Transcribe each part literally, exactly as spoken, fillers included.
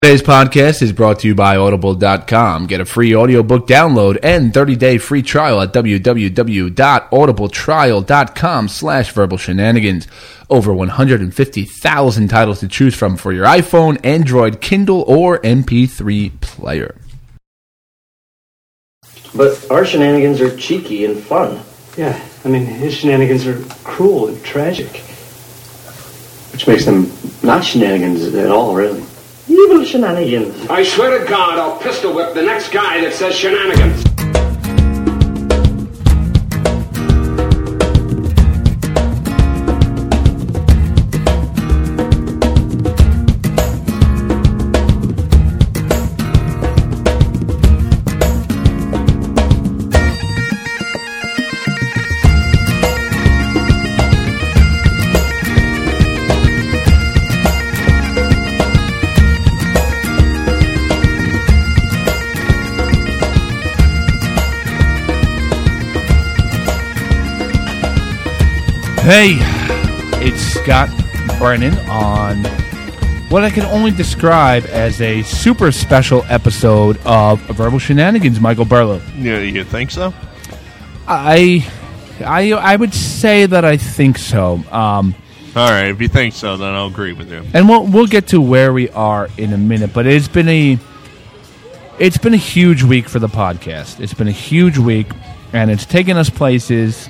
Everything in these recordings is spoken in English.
Today's podcast is brought to you by Audible dot com. Get a free audiobook download and thirty-day free trial at www.audibletrial.com slash verbal shenanigans. Over one hundred fifty thousand titles to choose from for your iPhone, Android, Kindle, or M P three player. But our shenanigans are cheeky and fun. Yeah, I mean, his shenanigans are cruel and tragic. Which makes them not shenanigans at all, really. Evil shenanigans. I swear to God, I'll pistol whip the next guy that says shenanigans. Hey, it's Scott Brennan on what I can only describe as a super special episode of Verbal Shenanigans, Michael Burlow. Yeah, you think so? I, I, I would say that I think so. Um, All right, if you think so, then I'll agree with you. And we'll we'll get to where we are in a minute. But it's been a it's been a huge week for the podcast. It's been a huge week, and it's taken us places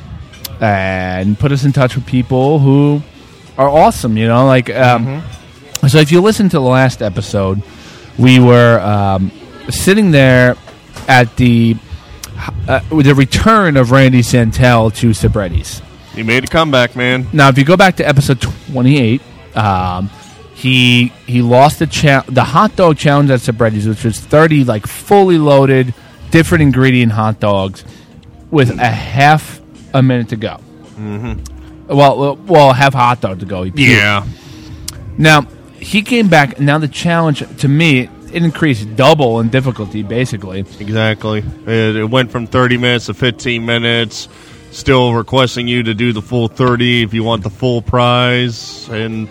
and put us in touch with people who are awesome, you know, like, um, mm-hmm. So if you listen to the last episode, we were um, sitting there at the uh, with the return of Randy Santel to Sabretti's. He made a comeback, man. Now, if you go back to episode twenty-eight, um, he he lost the cha- the hot dog challenge at Sabretti's, which was thirty like fully loaded, different ingredient hot dogs with a half a minute to go. Mm-hmm. Well, well, have hot dog to go. Yeah. Now he came back. Now the challenge to me it increased double in difficulty, basically. Exactly. It, it went from thirty minutes to fifteen minutes. Still requesting you to do the full thirty if you want the full prize, and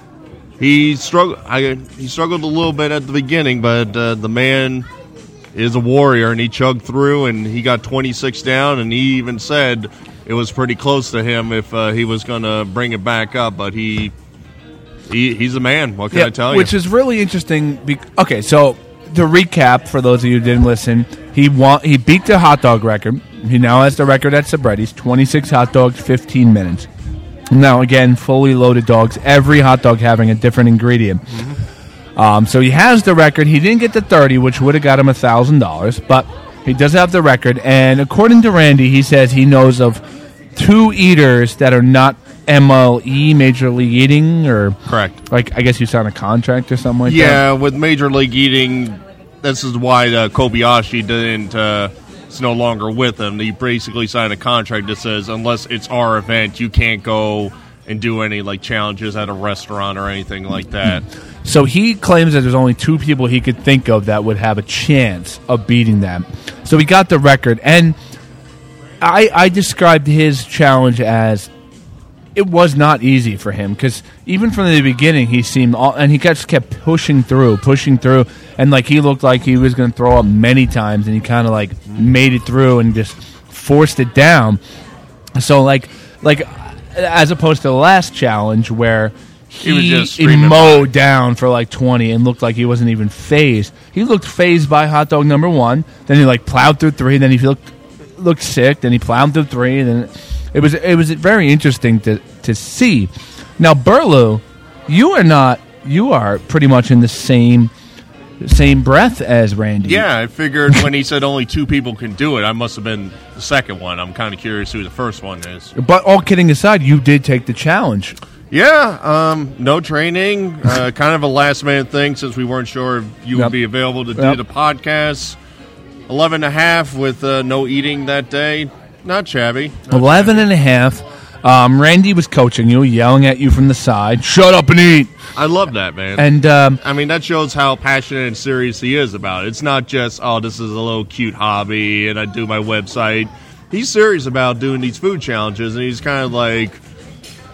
he struggled. I he struggled a little bit at the beginning, but uh, the man is a warrior, and he chugged through, and he got twenty-six down, and he even said it was pretty close to him if uh, he was going to bring it back up, but he, he he's a man. What can yeah, I tell you? Which is really interesting. Be- okay, so to recap, for those of you who didn't listen, he won, he beat the hot dog record. He now has the record at Sabretti's, twenty-six hot dogs, fifteen minutes. Now, again, fully loaded dogs, every hot dog having a different ingredient. Mm-hmm. Um, so he has the record. He didn't get the thirty, which would have got him one thousand dollars, but he does have the record. And according to Randy, he says he knows of two eaters that are not M L E, Major League Eating, or correct. Like I guess you signed a contract or something like yeah, that. Yeah, with Major League Eating, this is why uh, Kobayashi didn't. Uh, it's no longer with him. He basically signed a contract that says unless it's our event, you can't go and do any like challenges at a restaurant or anything like that. So he claims that there's only two people he could think of that would have a chance of beating them. So he got the record, and I, I described his challenge as it was not easy for him because even from the beginning he seemed all, and he just kept pushing through, pushing through, and like he looked like he was going to throw up many times, and he kind of like made it through and just forced it down. So like like as opposed to the last challenge where he, he, was just he mowed down for like twenty and looked like he wasn't even phased. He looked phased by hot dog number one. Then he like plowed through three. Then he looked looked sick. Then he plowed through three. And then it was it was very interesting to to see. Now Burlow, you are not you are pretty much in the same same breath as Randy. Yeah, I figured when he said only two people can do it, I must have been the second one. I'm kind of curious who the first one is. But all kidding aside, you did take the challenge. Yeah, um, no training, uh, kind of a last-minute thing since we weren't sure if you Yep. would be available to do Yep. the podcast. eleven and a half with uh, no eating that day. Not shabby. Not Eleven and a half. Um, Randy was coaching you, yelling at you from the side, shut up and eat. I love that, man. And um, I mean, that shows how passionate and serious he is about it. It's not just, oh, this is a little cute hobby and I do my website. He's serious about doing these food challenges, and he's kind of like,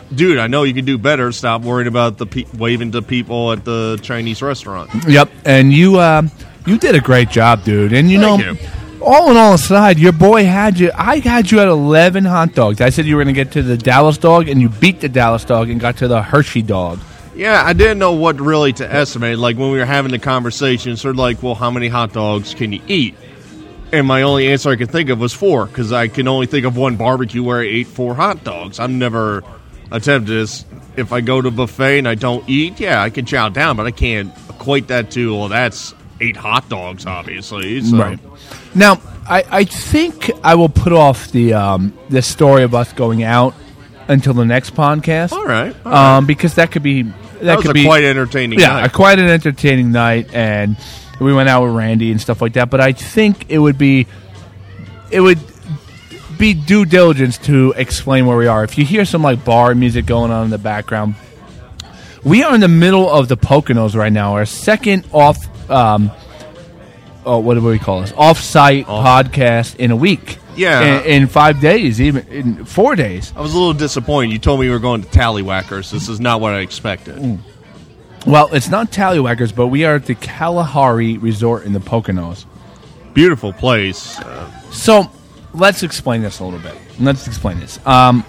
dude, I know you can do better. Stop worrying about the pe- waving to people at the Chinese restaurant. Yep, and you uh, you did a great job, dude. And you Thank know, you. all in all aside, your boy had you. I had you at eleven hot dogs. I said you were going to get to the Dallas dog, and you beat the Dallas dog and got to the Hershey dog. Yeah, I didn't know what really to estimate. Like, when we were having the conversation, sort of like, well, how many hot dogs can you eat? And my only answer I could think of was four, because I can only think of one barbecue where I ate four hot dogs. I've never attempted this. If I go to a buffet and I don't eat, yeah, I can chow down, but I can't equate that to, well, that's eight hot dogs, obviously. So. Right. Now, I, I think I will put off the um, the story of us going out until the next podcast. All right. All right. Um, because that could be... That, That was could a be, quite entertaining yeah, night. a quite an entertaining night, and we went out with Randy and stuff like that. But I think it would be, it would be due diligence to explain where we are. If you hear some like bar music going on in the background, we are in the middle of the Poconos right now. Our second off, um, oh, what do we call this? Off-site podcast in a week. Yeah. in, in five days, even in four days. I was a little disappointed. You told me you were going to Tallywhackers. This is not what I expected. Mm. Well, it's not Tallywhackers, but we are at the Kalahari Resort in the Poconos. Beautiful place. Uh, So let's explain this a little bit. Let's explain this. Um,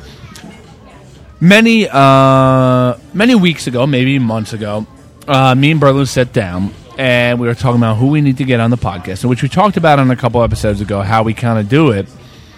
many uh, many weeks ago, maybe months ago, uh, me and Berlin sat down and we were talking about who we need to get on the podcast, which we talked about on a couple episodes ago, how we kind of do it.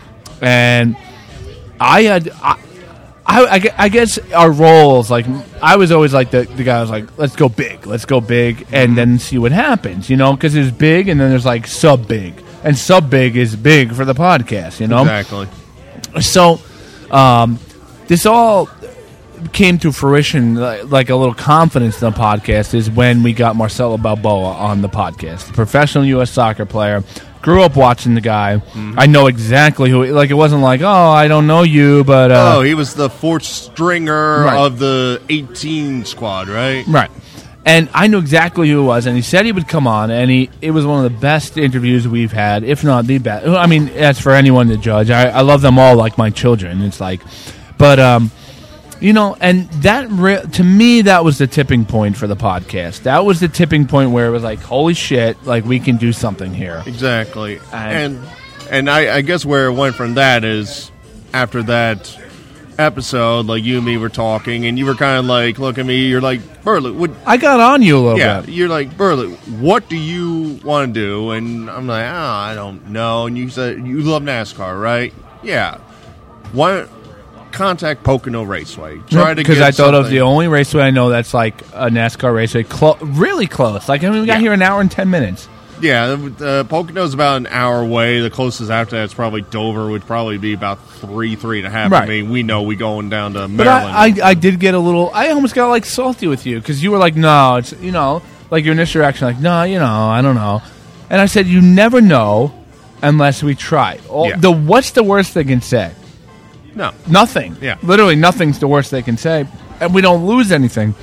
And I had, I, I, I guess our roles, like, I was always like the, the guy who was like, let's go big, let's go big, and then see what happens, you know, because there's big and then there's like sub big. And sub big is big for the podcast, you know? Exactly. So, um, this all came to fruition, like, like a little confidence in the podcast, is when we got Marcelo Balboa on the podcast. Professional U S soccer player. Grew up watching the guy. Mm-hmm. I know exactly who, like, it wasn't like, oh, I don't know you, but... Uh, oh, he was the fourth stringer right. of the eighteen squad, right? Right. And I knew exactly who it was, and he said he would come on, and he it was one of the best interviews we've had, if not the best. I mean, that's for anyone to judge. I, I love them all like my children. It's like, but, um, you know, and that, re- to me, that was the tipping point for the podcast. That was the tipping point where it was like, holy shit, like, we can do something here. Exactly. And- And and I, I guess where it went from that is, after that episode, like, you and me were talking, and you were kind of like, look at me, you're like, Burley, what... I got on you a little Yeah, bit. you're like, Burley, what do you want to do? And I'm like, oh, I don't know. And you said, you love NASCAR, right? Yeah. Why contact Pocono Raceway? Try to Because get I thought of something- the only raceway I know that's like a NASCAR raceway, clo- really close. Like, I mean, we got Yeah. here an hour and ten minutes. Yeah, uh, Pocono's about an hour away. The closest after that is probably Dover, would probably be about three, three and a half. Right. I mean, we know we going down to But Maryland. I, I, I did get a little. I almost got like salty with you because you were like, "No, it's you know," like your initial reaction, like, "No, you know, I don't know," and I said, "You never know unless we try." All, Yeah. The what's the worst they can say? no. Nothing. Yeah. Literally nothing's the worst they can say, and we don't lose anything.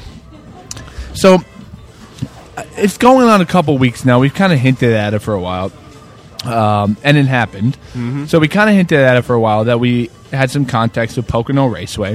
So it's going on a couple weeks now. We've kind of hinted at it for a while. Um, and it happened. Mm-hmm. So we kind of hinted at it for a while that we had some contacts with Pocono Raceway.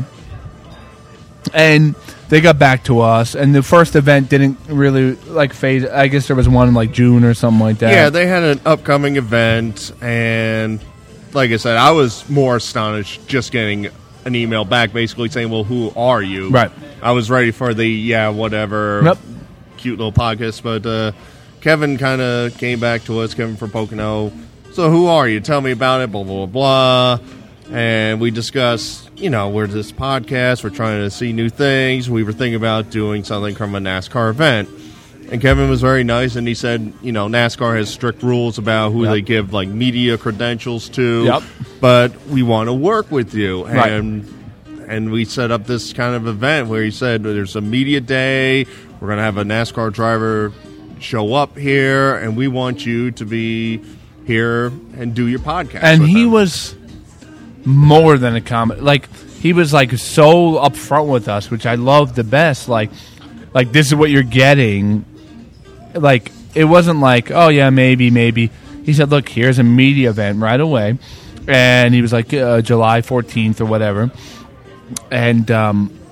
And they got back to us. And the first event didn't really, like, phase. I guess there was one in, like, June or something like that. Yeah, they had an upcoming event, and like I said, I was more astonished just getting an email back basically saying, well, who are you? Right. I was ready for the, yeah, whatever, Yep. cute little podcast, but uh, Kevin kind of came back to us, Kevin from Pocono. So who are you? Tell me about it, blah, blah, blah, blah. And we discussed, you know, we're this podcast, we're trying to see new things. We were thinking about doing something from a NASCAR event. And Kevin was very nice, and he said, you know, NASCAR has strict rules about who Yep. they give, like, media credentials to. Yep. But we want to work with you. Right. And and we set up this kind of event where he said, there's a media day, we're going to have a NASCAR driver show up here, and we want you to be here and do your podcast. And with he them. was more than a comment. Like, he was, like, so upfront with us, which I love the best. Like, like this is what you're getting. Like, it wasn't like, oh, yeah, maybe, maybe. He said, look, here's a media event right away. And he was like, uh, July fourteenth or whatever. And um,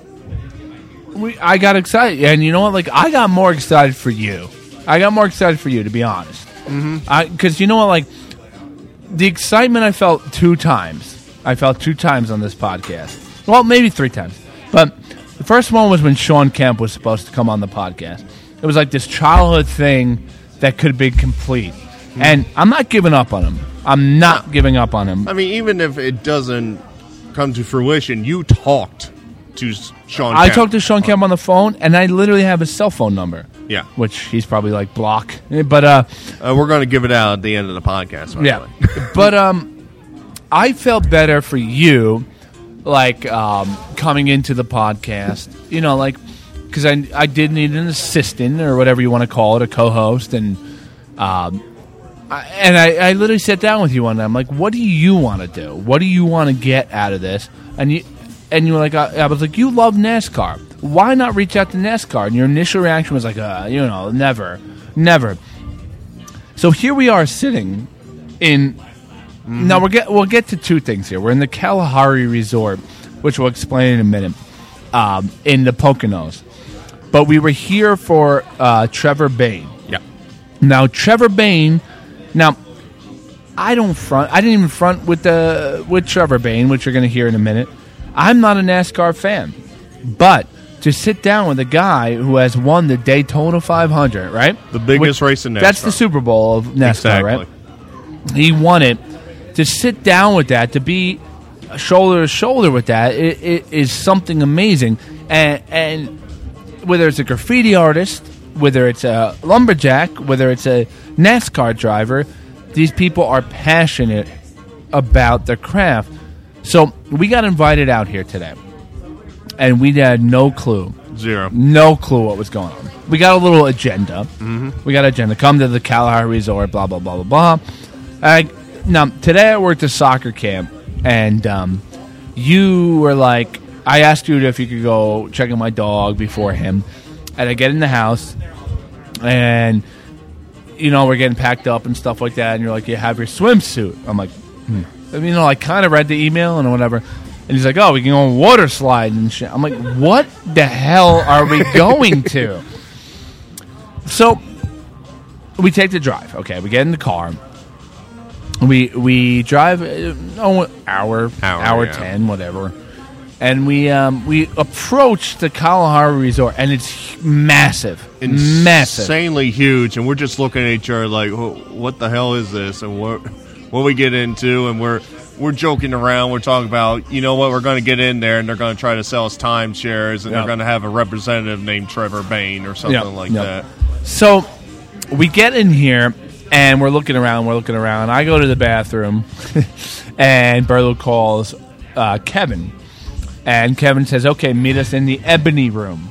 we, I got excited, and you know what? Like, I got more excited for you. I got more excited for you, to be honest. Mm-hmm. Because you know what? Like, the excitement I felt two times. I felt two times on this podcast. Well, maybe three times. But the first one was when Sean Kemp was supposed to come on the podcast. It was like this childhood thing that could be complete. Mm-hmm. And I'm not giving up on him. I'm not giving up on him. I mean, even if it doesn't come to fruition, you talked to Sean I Kemp. talked to Sean Kemp on the phone, and I literally have his cell phone number. Yeah. Which he's probably like, block. But, uh... uh we're going to give it out at the end of the podcast. By yeah. the way. But, um, I felt better for you, like, um, coming into the podcast. You know, like, because I, I did need an assistant, or whatever you want to call it, a co-host, and, um... I, and I, I literally sat down with you one day. I'm like, what do you want to do? What do you want to get out of this? And you... And you were like, I, I was like, you love NASCAR. Why not reach out to NASCAR? And your initial reaction was like, uh, you know, never, never. So here we are sitting in. Mm-hmm. Now we'll get we'll get to two things here. We're in the Kalahari Resort, which we'll explain in a minute, um, in the Poconos. But we were here for uh, Trevor Bayne. Yeah. Now Trevor Bayne. Now I don't front. I didn't even front with the with Trevor Bayne, which you're going to hear in a minute. I'm not a NASCAR fan, but to sit down with a guy who has won the Daytona five hundred, right? The biggest Which, race in NASCAR. That's the Super Bowl of NASCAR, exactly. right? He won it. To sit down with that, to be shoulder to shoulder with that, it, it is something amazing. And, and whether it's a graffiti artist, whether it's a lumberjack, whether it's a NASCAR driver, these people are passionate about their craft. So we got invited out here today, and we had no clue. Zero. No clue what was going on. We got a little agenda. Mm-hmm. We got an agenda. Come to the Kalahari Resort, blah, blah, blah, blah, blah. I, now, today I worked a soccer camp, and um, you were like, I asked you if you could go check on my dog before him, and I get in the house, and, you know, we're getting packed up and stuff like that, and you're like, you have your swimsuit. I'm like, hmm. I mean, you know, I kind of read the email and whatever. And he's like, oh, we can go on water slide and shit. I'm like, what the hell are we going to? So we take the drive. Okay, we get in the car. We we drive uh, oh, hour, hour, hour yeah. ten, whatever. And we um, we approach the Kalahari Resort, and it's massive. Massive. Insanely huge. And we're just looking at each other like, what the hell is this? And what... what we get into, and we're we're joking around. We're talking about, you know what, we're going to get in there, and they're going to try to sell us timeshares, and yep. they're going to have a representative named Trevor Bayne or something yep. like yep. that. So we get in here, and we're looking around, we're looking around. I go to the bathroom, and Berlo calls uh, Kevin, and Kevin says, okay, meet us in the Ebony Room.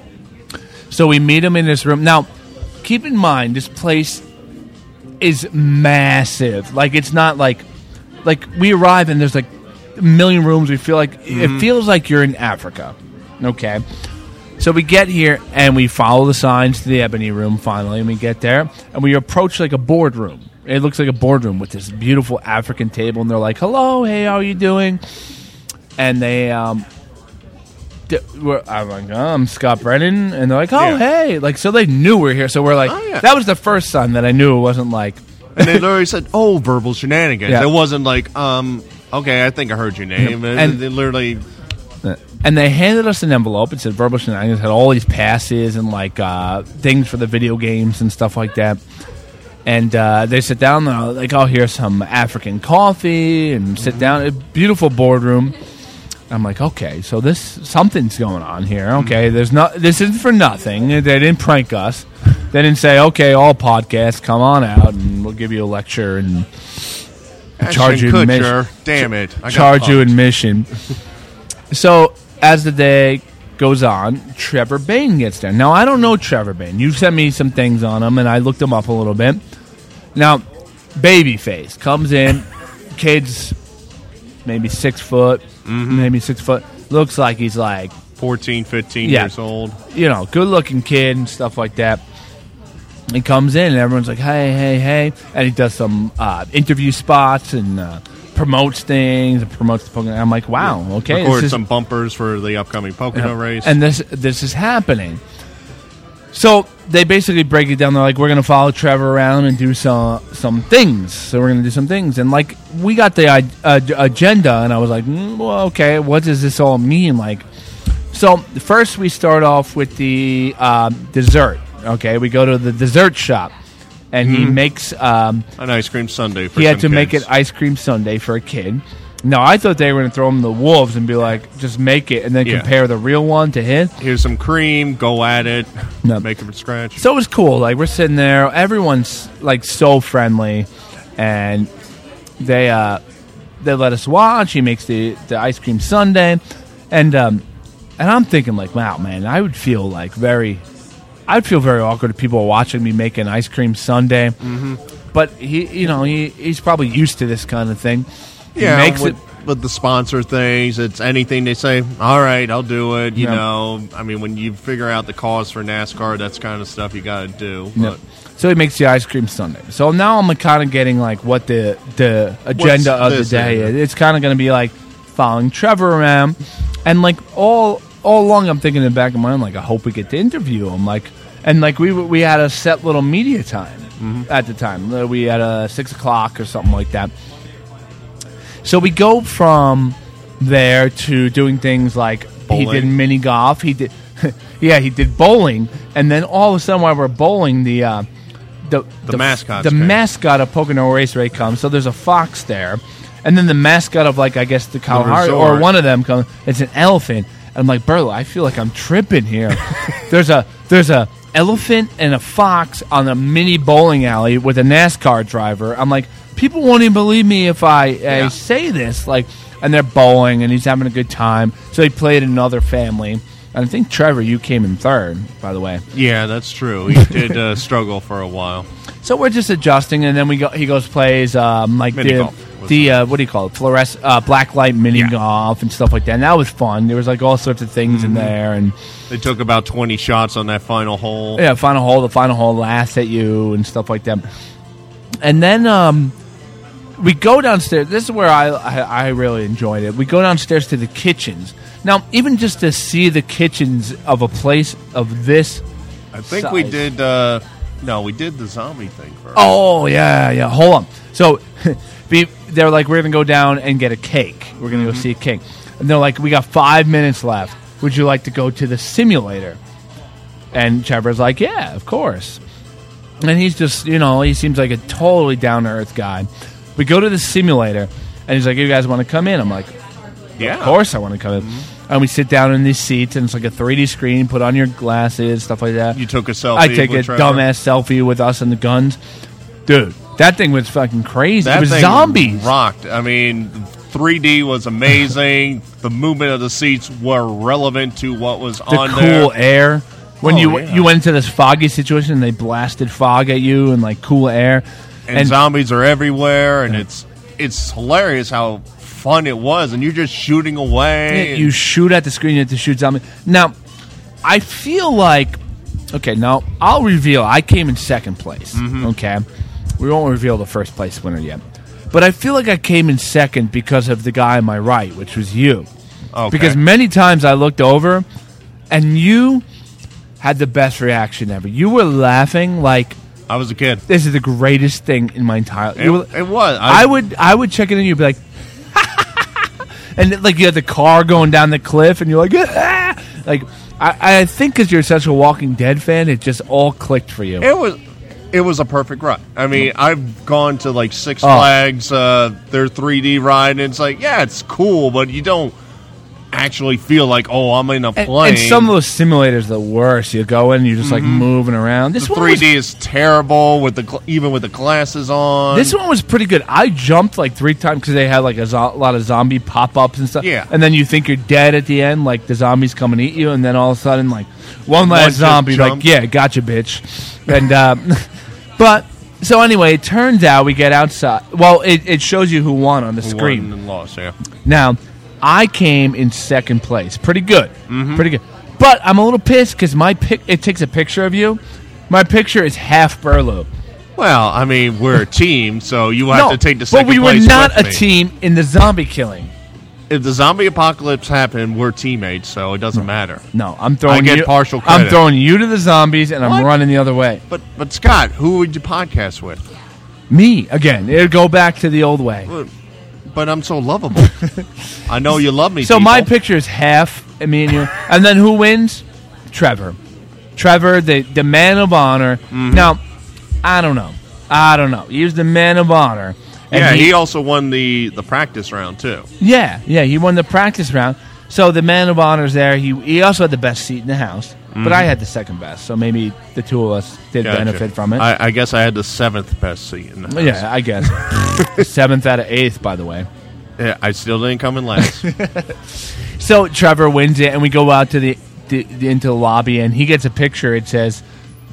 So we meet him in this room. Now, keep in mind, this place is massive. Like, it's not like like we arrive and there's like a million rooms. We feel like mm-hmm. it feels like you're in Africa. Okay, so we get here and we follow the signs to the Ebony Room. Finally, and we get there and we approach like a boardroom. It looks like a boardroom with this beautiful African table, and they're like, hello, hey, how are you doing? And they um We're, I'm like, oh, I'm Scott Brennan, and they're like, oh, yeah. hey, like, so they knew we we're here. So we're like, oh, yeah. that was the first sign that I knew it wasn't like. And they literally said, oh, verbal shenanigans. Yeah. It wasn't like, um, okay, I think I heard your name. And, and they literally. And they handed us an envelope. It said verbal shenanigans. It had all these passes and like uh, things for the video games and stuff like that. And uh, they sit down, and they're like, oh, here's some African coffee, and sit down. A beautiful boardroom. I'm like, okay, so this something's going on here. Okay, there's not. This isn't for nothing. They didn't prank us. They didn't say, okay, all podcasts, come on out, and we'll give you a lecture and charge you admission. Damn it! I charge you admission. So as the day goes on, Trevor Bayne gets there. Now I don't know Trevor Bayne. You sent me some things on him, and I looked him up a little bit. Now, babyface comes in, kid's maybe six foot. Mm-hmm. Maybe six foot. Looks like he's like fourteen, fifteen yeah, years old. You know, good looking kid and stuff like that. He comes in and everyone's like, hey, hey, hey. And he does some uh, interview spots and uh, promotes things, it promotes the Pocono. I'm like, wow, okay. Record this is, some bumpers for the upcoming Pocono yeah, race. and this this is happening. So they basically break it down. They're like, we're going to follow Trevor around and do some some things. So we're going to do some things. And, like, we got the uh, agenda, and I was like, mm, well, okay, what does this all mean? Like, so first we start off with the uh, dessert, okay? We go to the dessert shop, and mm-hmm. he makes... Um, an ice cream sundae for He had to kids. make an ice cream sundae for a kid. No, I thought they were going to throw him the wolves and be like, just make it and then Yeah. compare the real one to his. Here's some cream. Go at it. No. Make it from scratch. So it was cool. Like, we're sitting there. Everyone's, like, so friendly. And they uh, they let us watch. He makes the, the ice cream sundae. And um, and I'm thinking, like, wow, man, I would feel, like, very... I'd feel very awkward if people were watching me make an ice cream sundae. Mm-hmm. But, he, you know, he he's probably used to this kind of thing. Yeah, He makes with, it... with the sponsor things, it's anything they say, all right, I'll do it. You Yeah. know, I mean, when you figure out the cause for NASCAR, that's kind of stuff you got to do. Yeah. But So he makes the ice cream sundae. So now I'm kind of getting like what the the agenda What's of the this day in? is. It's kind of going to be like following Trevor around, and like all all along I'm thinking in the back of my mind, like, I hope we get to interview him. Like, and like we we had a set little media time mm-hmm. at the time. Uh, We had a six o'clock or something like that. So we go from there to doing things like Bowling. he did mini golf. He did, yeah, he did bowling, and then all of a sudden while we're bowling, the uh, the The mascots the came. mascot of Pocono Raceway comes. So there's a fox there, and then the mascot of, like, I guess the Kalahari or resort. one of them comes. It's an elephant. And I'm like, Burlo, I feel like I'm tripping here. there's a there's a elephant and a fox on a mini bowling alley with a NASCAR driver. I'm like, people won't even believe me if I, I Yeah. say this. Like, and they're bowling, and he's having a good time. So he played another family. And I think, Trevor, you came in third, by the way. yeah, that's true. He did uh, struggle for a while. So we're just adjusting, and then we go. He goes plays um, like Mini the golf. the uh, what do you call it? Fluores- uh, black light mini Yeah. golf and stuff like that. And that was fun. There was like all sorts of things Mm-hmm. in there, and They took about twenty shots on that final hole. yeah, final hole. The final hole laughs at you and stuff like that. And then um, we go downstairs. This is where I, I I really enjoyed it. We go downstairs to the kitchens. Now, even just to see the kitchens of a place of this, I think we size. did. Uh, no, we did the zombie thing first. Oh, yeah, yeah. Hold on. So be, they're like, we're going to go down and get a cake. We're going to Mm-hmm. go see a cake. And they're like, we got five minutes left. Would you like to go to the simulator? And Trevor's like, yeah, of course. And he's just, you know, he seems like a totally down-to-earth guy. We go to the simulator, and he's like, you guys want to come in? I'm like, yeah, of course I want to come in. And we sit down in these seats, and it's like a three D screen. Put on your glasses, stuff like that. You took a selfie. I take a with Trevor. dumbass selfie with us and the guns. Dude, that thing was fucking crazy. That it was thing zombies. rocked. I mean, three D was amazing. The movement of the seats were relevant to what was The on cool there. air. When Oh, you yeah. you went into this foggy situation, and they blasted fog at you and like cool air. And, zombies are everywhere, and it's it's hilarious how fun it was, and you're just shooting away. Yeah, you shoot at the screen, you have to shoot zombies. Now, I feel like, okay, now I'll reveal, I came in second place, Mm-hmm. okay? We won't reveal the first place winner yet. But I feel like I came in second because of the guy on my right, which was you. Okay. Because many times I looked over, and you had the best reaction ever. You were laughing like, I was a kid. this is the greatest thing in my entire It, you were- it was. I would I would check it in, and you'd be like, and like you had the car going down the cliff, and you're like, ah! like I, I think because you're such a Walking Dead fan, it just all clicked for you. It was. It was a perfect ride. I mean, I've gone to like Six Oh. Flags, uh, their three D ride, and it's like, yeah, it's cool, but you don't actually feel like, oh, I'm in a and, plane. and some of those simulators, the worst. You go in, and you're just like moving around. This the one three was, D is terrible with the gl- even with the glasses on. this one was pretty good. I jumped like three times because they had like a zo- lot of zombie pop ups and stuff. Yeah. and then you think you're dead at the end, like the zombies come and eat you, and then all of a sudden, like one One last just zombie, like jumped. yeah, gotcha, bitch. And um, but so anyway, it turns out we get outside. Well, it, it shows you who won on the Who screen. won and lost, yeah. Now, I came in second place. Pretty good. Mm-hmm. Pretty good. But I'm a little pissed because my pic. It takes a picture of you. My picture is half Burlo. Well, I mean, we're a team, so you have no, to take the but second we were place not with a me. team in the zombie killing. If the zombie apocalypse happened, we're teammates, so it doesn't matter. No, I'm throwing I get you. partial I'm credit. throwing you to the zombies, and I'm What? running the other way. But, but Scott, who would you podcast with? Me again. It'll go back to the old way. But I'm so lovable. I know you love me. So my people. picture is half me and you, and then who wins? Trevor. Trevor, the the man of honor. Mm-hmm. Now, I don't know. I don't know. He was the man of honor. And Yeah, he, also won the, the practice round, too. Yeah, yeah, he won the practice round. So the man of honor's there. He he also had the best seat in the house, but I had the second best. So maybe the two of us did Gotcha. benefit from it. I, I guess I had the seventh best seat in the house. Yeah, I guess. Seventh out of eighth, by the way. Yeah, I still didn't come in last. So Trevor wins it, and we go out to the, the, the into the lobby, and he gets a picture. It says,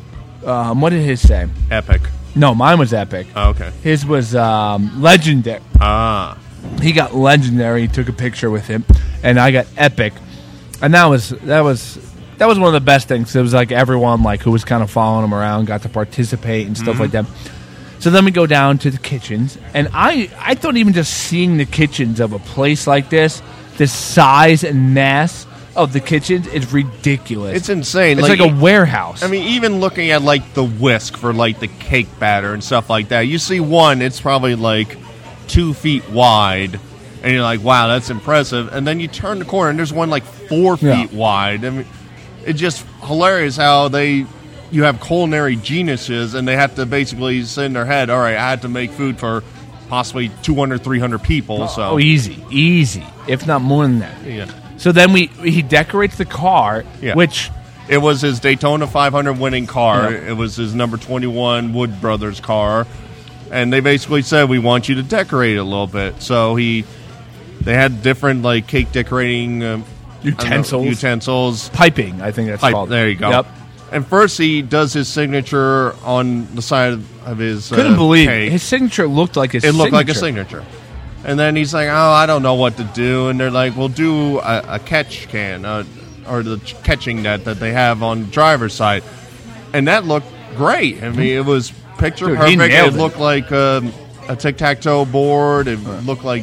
um, "What did his say?" Epic. No, mine was epic. Oh, okay. His was um, legendary. Ah. He got legendary. He took a picture with him, and I got epic. And that was that was that was one of the best things. It was like everyone like who was kind of following him around got to participate and stuff Mm-hmm. like that. So then we go down to the kitchens, and I I thought even just seeing the kitchens of a place like this, the size and mass of the kitchens is ridiculous. It's insane. It's like, a warehouse. I mean, even looking at, like, the whisk for, like, the cake batter and stuff like that, you see one, it's probably, like, two feet wide, and you're like, wow, that's impressive. And then you turn the corner, and there's one, like, four Yeah. feet wide. I mean, it's just hilarious how they... You have culinary geniuses, and they have to basically say in their head, all right, I had to make food for possibly two hundred, three hundred people. So oh, easy, easy, if not more than that. Yeah. So then we he decorates the car, Yeah. which It was his Daytona five hundred winning car. Yeah. It was his number twenty-one Wood Brothers car. And they basically said, we want you to decorate it a little bit. So he, they had different, like, cake decorating um, I don't know, utensils, utensils. piping, I think that's Pipe, called. there you go. Yep. And first he does his signature on the side of his Couldn't uh, believe cake. it. His signature looked like his It looked like a signature. signature. And then he's like, oh, I don't know what to do. And they're like, well, do a, a catch can, uh, or the ch- catching net that they have on the driver's side. And that looked great. I mean, it was picture Dude, he perfect. nailed It it. looked like um, a tic-tac-toe board. It looked like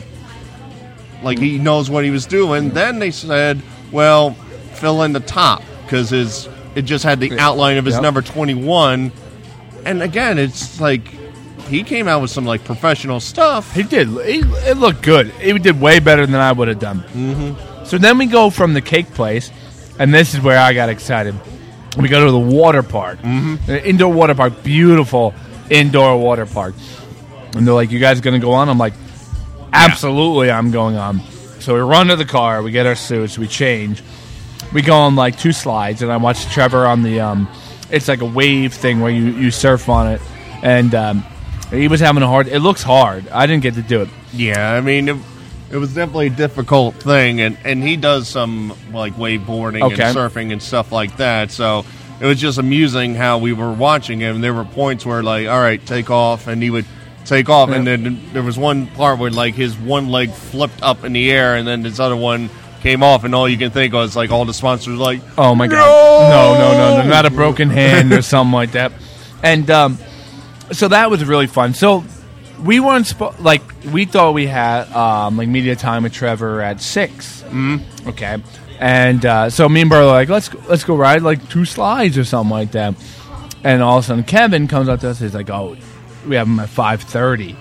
like he knows what he was doing. Then they said, well, fill in the top, because his it just had the outline of his Yep. number twenty-one. And again, it's like he came out with some like professional stuff. He did. He, it looked good. He did way better than I would have done. Mm-hmm. So then we go from the cake place, and this is where I got excited. We go to the water park, mm-hmm. an indoor water park, beautiful indoor water park. And they're like, "You guys going to go on?" I'm like, "Absolutely, I'm going on." So we run to the car, we get our suits, we change, we go on like two slides, and I watch Trevor on the. Um, it's like a wave thing where you, you surf on it, and um, he was having a hard. It looks hard. I didn't get to do it. Yeah, I mean, it, it was definitely a difficult thing, and, and he does some like wakeboarding Okay. and surfing and stuff like that. So it was just amusing how we were watching him. There were points where like, all right, take off, and he would take off, and then there was one part where like his one leg flipped up in the air, and then his other one came off, and all you can think of is like all the sponsors like, Oh my god! No, no, no, no, not a broken hand or something like that. And um, so that was really fun. So we weren't spo- like we thought we had um, like media time with Trevor at six. Mm-hmm. Okay, and uh, so me and Burl were like, let's go, let's go ride like two slides or something like that. And all of a sudden, Kevin comes up to us. He's like, "Oh, we have him at five thirty."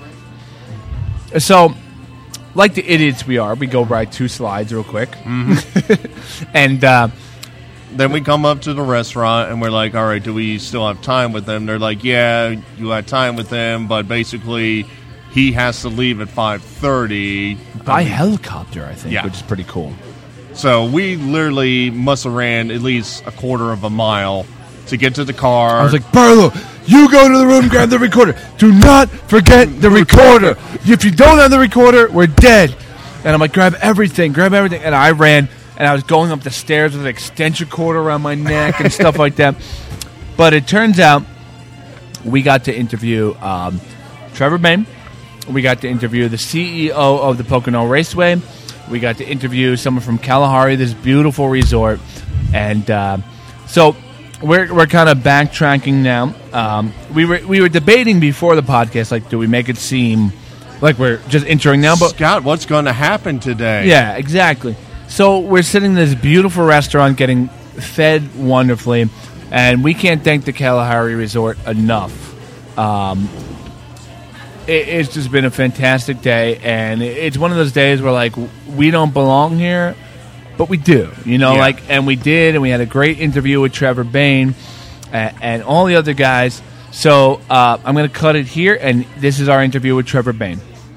So, like the idiots we are, we go ride two slides real quick, mm-hmm. and. Uh, Then we come up to the restaurant, and we're like, all right, do we still have time with them? They're like, yeah, you had time with them, but basically he has to leave at five thirty. by helicopter, I think, Yeah. which is pretty cool. So we literally must have ran at least a quarter of a mile to get to the car. I was like, Barlow, you go to the room, grab the recorder. Do not forget the recorder. If you don't have the recorder, we're dead. And I'm like, grab everything, grab everything. And I ran, and I was going up the stairs with an extension cord around my neck and stuff like that. But it turns out we got to interview um, Trevor Bain. We got to interview the C E O of the Pocono Raceway. We got to interview someone from Kalahari, this beautiful resort. And uh, so we're we're kind of backtracking now. Um, we were we were debating before the podcast, like, do we make it seem like we're just entering now? But Scott, what's going to happen today? yeah, exactly. So we're sitting in this beautiful restaurant, getting fed wonderfully, and we can't thank the Kalahari Resort enough. Um, it, it's just been a fantastic day, and it, it's one of those days where, like, we don't belong here, but we do, you know, Yeah. like, and we did, and we had a great interview with Trevor Bain and, and all the other guys. So uh, I'm going to cut it here, and this is our interview with Trevor Bain.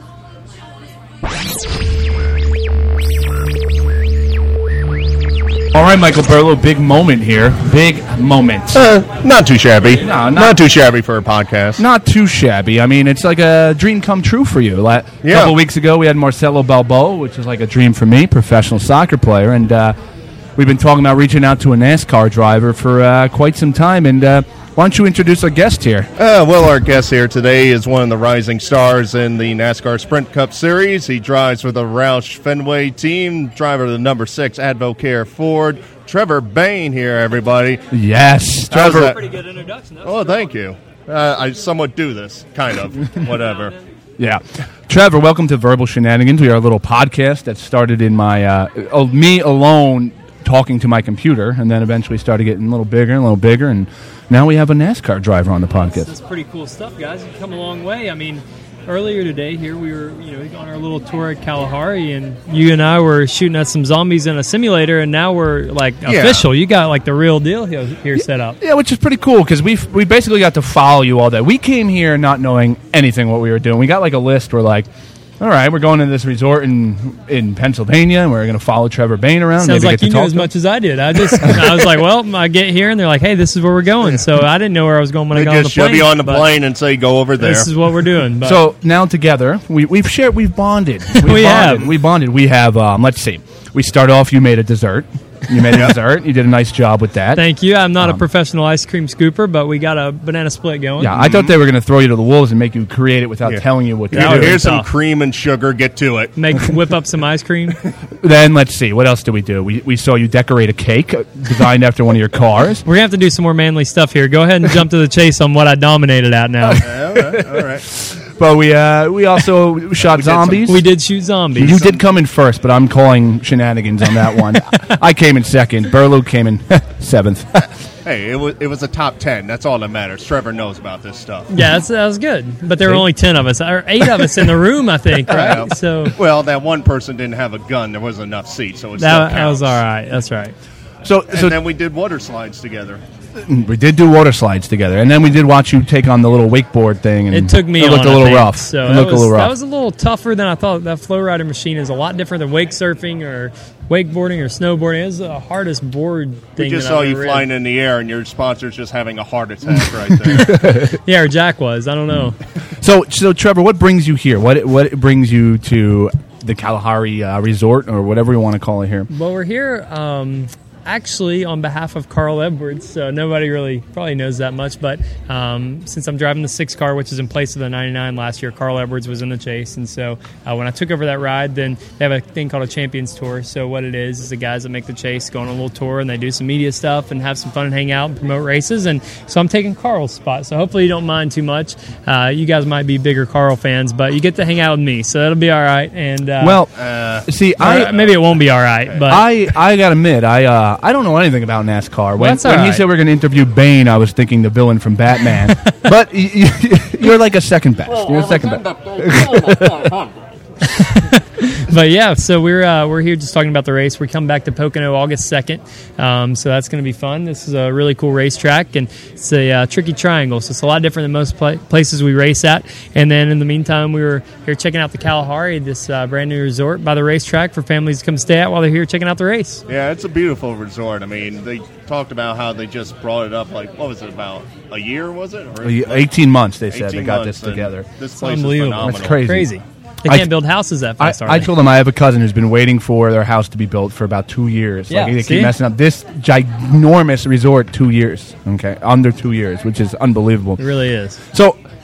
All right, Michael Burlow, big moment here. Big moment. Uh, not too shabby. No, not- not too shabby for a podcast. Not too shabby. I mean, it's like a dream come true for you. Like, a Yeah. couple weeks ago, we had Marcelo Balboa, which is like a dream for me, professional soccer player. And uh, we've been talking about reaching out to a NASCAR driver for uh, quite some time. And uh, why don't you introduce our guest here? Uh, well, our guest here today is one of the rising stars in the NASCAR Sprint Cup Series. He drives for the Roush Fenway team, driver of the number six Advocare Ford. Trevor Bain here, everybody. Yes, How's Trevor. that? Pretty good introduction. Oh, thank you. Uh, I somewhat do this, kind of, whatever. Yeah. Trevor, welcome to Verbal Shenanigans. We are a little podcast that started in my, uh, oh, me alone talking to my computer, and then eventually started getting a little bigger and a little bigger, and now we have a NASCAR driver on the podcast. That's pretty cool stuff, guys. You've come a long way. I mean, earlier today here we were, you know, on our little tour at Kalahari, and you and I were shooting at some zombies in a simulator, and now we're like Yeah. official. You got like the real deal here, here set up. Yeah, which is pretty cool because we we basically got to follow you all day. We came here not knowing anything what we were doing. We got like a list. We're like, all right, we're going to this resort in in Pennsylvania, and we're going to follow Trevor Bain around. Sounds maybe like get you to knew talk as to him. much as I did. I just, I was like, well, I get here, and they're like, hey, this is where we're going. So I didn't know where I was going when They I got on the just plane. shove you on the but plane and say, go over there. This is what we're doing. But So now together, we, we've shared, we've bonded. We've We bonded. have. We bonded. We have, um, let's see. We start off, you made a dessert. You made a dessert. You did a nice job with that. thank you. I'm not Um, a professional ice cream scooper, but we got a banana split going. Yeah, I thought they were going to throw you to the wolves and make you create it without Yeah. telling you what to That do. would've been Here's some tough. cream and sugar. Get to it. Make whip up some ice cream. Then let's see. What else did we do? We, we saw you decorate a cake uh, designed after one of your cars. We're gonna have to do some more manly stuff here. Go ahead and jump to the chase on what I dominated at now. All right, all right. But we uh, we also shot did some- zombies. We did shoot zombies. You did come in first, but I'm calling shenanigans on that one. I came in second. Burlew came in seventh. Hey, it was it was a top ten. That's all that matters. Trevor knows about this stuff. Yeah, that's, that was good. But there were See? only ten of us, or eight of us in the room, I think, right? Yeah. So Well, that one person didn't have a gun. There wasn't enough seats, so it still that, counts. that was all right. That's right. So And so then we did water slides together. we did do water slides together, and then we did watch you take on the little wakeboard thing. And It took me It looked on, a I little think. rough. So it that looked was, a little rough. that was a little tougher than I thought. That flow rider machine is a lot different than wake surfing or wakeboarding or snowboarding. It was the hardest board thing. We just that saw I've you ever flying ridden. in the air, and your sponsor's just having a heart attack right there. Yeah, or Jack was. I don't know. So so Trevor, what brings you here? What what brings you to the Kalahari uh, Resort or whatever you want to call it here? Well, we're here um, actually on behalf of Carl Edwards, so nobody really probably knows that much. But um, since I'm driving the six car, which is in place of the ninety-nine last year, Carl Edwards was in the chase. And so uh, when I took over that ride, then they have a thing called a Champions Tour. So what it is is the guys that make the chase go on a little tour, and they do some media stuff and have some fun and hang out and promote races. And so I'm taking Carl's spot. So hopefully you don't mind too much. Uh, you guys might be bigger Carl fans, but you get to hang out with me, so that'll be all right. And uh, Well, Uh, see, I, I maybe it won't be all right, but I I gotta admit, I uh, I don't know anything about NASCAR. When, that's when all he right. said we are going to interview Bane, I was thinking the villain from Batman. But y- y- you're like a second best. You're a second best. But yeah, so we're uh, we're here just talking about the race. We come back to Pocono August second, um, so that's going to be fun. This is a really cool racetrack, and it's a uh, tricky triangle, so it's a lot different than most pla- places we race at. And then in the meantime, we were here checking out the Kalahari, this uh, brand new resort by the racetrack for families to come stay at while they're here checking out the race. yeah, it's a beautiful resort. I mean, they talked about how they just brought it up, like, what was it, about a year, was it? Or eighteen months, they said, they eighteen got months, this and together. This place is unbelievable. phenomenal. That's crazy. Crazy. They I- can't build houses that I, fast, are I they? told him I have a cousin who's been waiting for their house to be built for about two years. Yeah, like, they see? keep messing up. This ginormous resort, two years. Okay, under two years, which is unbelievable. It really is. So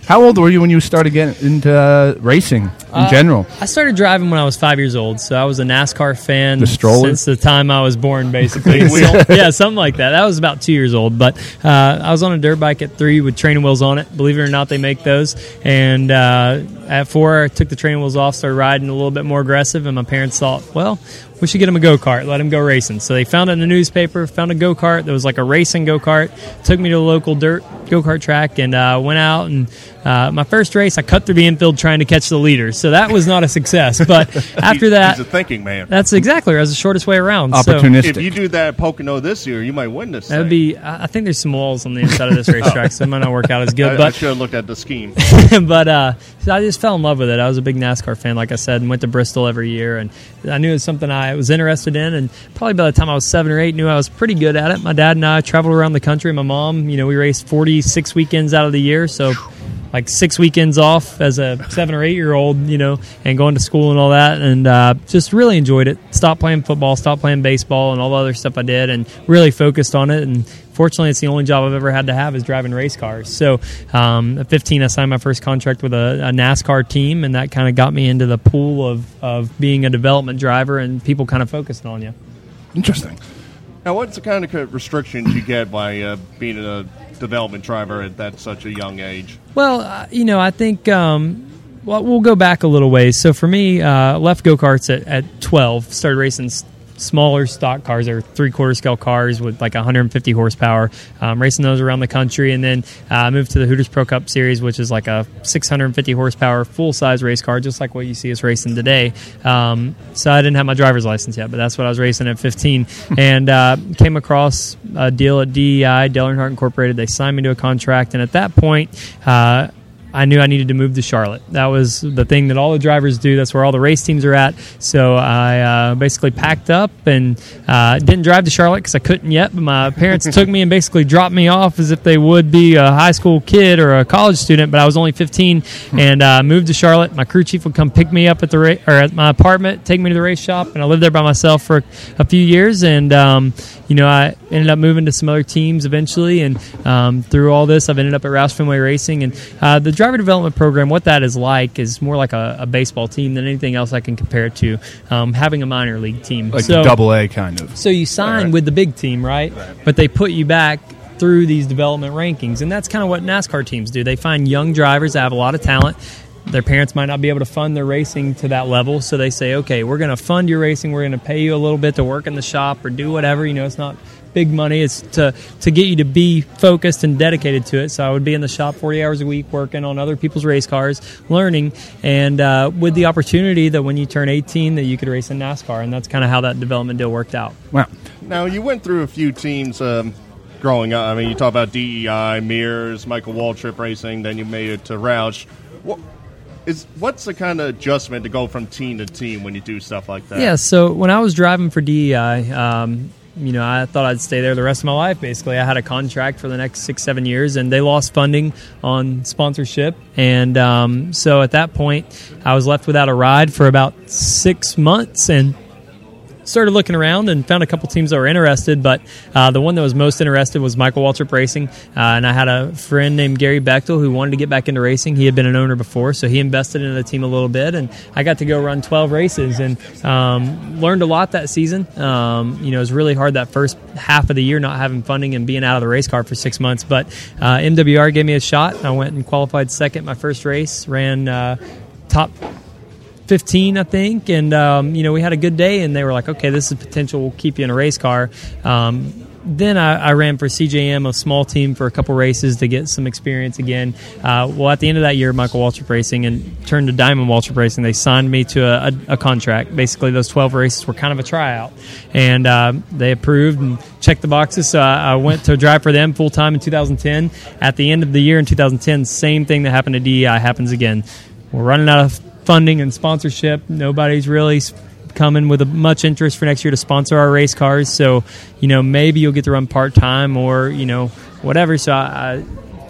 How old were you when you started getting into uh, racing in Uh, general? I started driving when I was five years old, so I was a NASCAR fan The stroller? since the time I was born, basically. So, yeah, something like that. That was about two years old. But uh, I was on a dirt bike at three with training wheels on it. Believe it or not, they make those. And uh, at four, I took the training wheels off, started riding a little bit more aggressive, and my parents thought, well, we should get him a go-kart, let him go racing. So they found it in the newspaper, found a go-kart that was like a racing go-kart, took me to the local dirt go-kart track, and uh, went out. And uh, my first race, I cut through the infield trying to catch the leaders. So that was not a success. But after that, he's a thinking man. that's exactly right. That's the shortest way around. So Opportunistic. If you do that at Pocono this year, you might win this. that would thing. be. I I think there's some walls on the inside of this racetrack, so it might not work out as good. I, I But should have looked at the scheme. but uh, so I just fell in love with it. I was a big NASCAR fan, like I said, and went to Bristol every year. And I knew it was something I was interested in. And probably by the time I was seven or eight, knew I was pretty good at it. My dad and I traveled around the country. My mom, you know, we raced forty-six weekends out of the year, so like six weekends off as a seven or eight year old, you know, and going to school and all that, and uh, just really enjoyed it. Stopped playing football, stopped playing baseball, and all the other stuff I did, and really focused on it. And fortunately, it's the only job I've ever had to have is driving race cars. So um, at fifteen, I signed my first contract with a, a NASCAR team, and that kind of got me into the pool of, of being a development driver and people kind of focusing on you. Interesting. Now, what's the kind of restrictions you get by uh, being a development driver at that such a young age? Well, uh, you know, I think um, well, we'll go back a little ways. So for me, uh, left go-karts at, at twelve, started racing s- smaller stock cars or three-quarter scale cars with like one hundred fifty horsepower, um, racing those around the country. And then I uh, moved to the Hooters Pro Cup Series, which is like a six hundred fifty horsepower full-size race car, just like what you see us racing today. Um, so I didn't have my driver's license yet, but that's what I was racing at fifteen. And uh, came across a deal at D E I, Dale Earnhardt Incorporated. They signed me to a contract, and at that point, uh, I knew I needed to move to Charlotte. That was the thing that all the drivers do. That's where all the race teams are at. So I uh, basically packed up and uh, didn't drive to Charlotte because I couldn't yet. But my parents took me and basically dropped me off as if they would be a high school kid or a college student. But I was only fifteen, and uh, moved to Charlotte. My crew chief would come pick me up at the ra- or at my apartment, take me to the race shop, and I lived there by myself for a few years. And um, you know, I ended up moving to some other teams eventually. And um, through all this, I've ended up at Roush Fenway Racing. And uh, the driver development program, what that is like is more like a, a baseball team than anything else I can compare it to. Um, having a minor league team, Like so, double A kind of. So you sign Right. with the big team, right? right? But they put you back through these development rankings, and that's kind of what NASCAR teams do. They find young drivers that have a lot of talent. Their parents might not be able to fund their racing to that level, so they say, okay, we're going to fund your racing. We're going to pay you a little bit to work in the shop or do whatever. You know, it's not big money. It's to to get you to be focused and dedicated to it. So I would be in the shop forty hours a week working on other people's race cars, learning, and uh, with the opportunity that when you turn eighteen that you could race in NASCAR, and that's kind of how that development deal worked out. Wow. Now, you went through a few teams um, growing up. I mean, you talk about D E I, Mears, Michael Waltrip Racing, then you made it to Roush. What, is, what's the kind of adjustment to go from team to team when you do stuff like that? Yeah, so when I was driving for D E I, um, you know, I thought I'd stay there the rest of my life, basically. I had a contract for the next six, seven years, and they lost funding on sponsorship. And um, so at that point, I was left without a ride for about six months and started looking around and found a couple teams that were interested, but uh, the one that was most interested was Michael Waltrip Racing, uh, and I had a friend named Gary Bechtel who wanted to get back into racing. He had been an owner before, so he invested in the team a little bit, and I got to go run twelve races and um, learned a lot that season. Um, you know, it was really hard that first half of the year not having funding and being out of the race car for six months, but uh, M W R gave me a shot. I went and qualified second my first race, ran uh, top fifteen, I think, and um, you know, we had a good day, and they were like, okay, this is potential, we'll keep you in a race car. Um, then I, I ran for C J M, a small team, for a couple races to get some experience again. Uh, well, at the end of that year, Michael Waltrip Racing and turned to Diamond Waltrip Racing. They signed me to a, a, a contract. Basically, those twelve races were kind of a tryout, and uh, they approved and checked the boxes. So I, I went to drive for them full time in two thousand ten. At the end of the year in two thousand ten, same thing that happened to D E I happens again. We're running out of funding and sponsorship. Nobody's really coming with a much interest for next year to sponsor our race cars. So, you know, maybe you'll get to run part-time or, you know, whatever. So I, I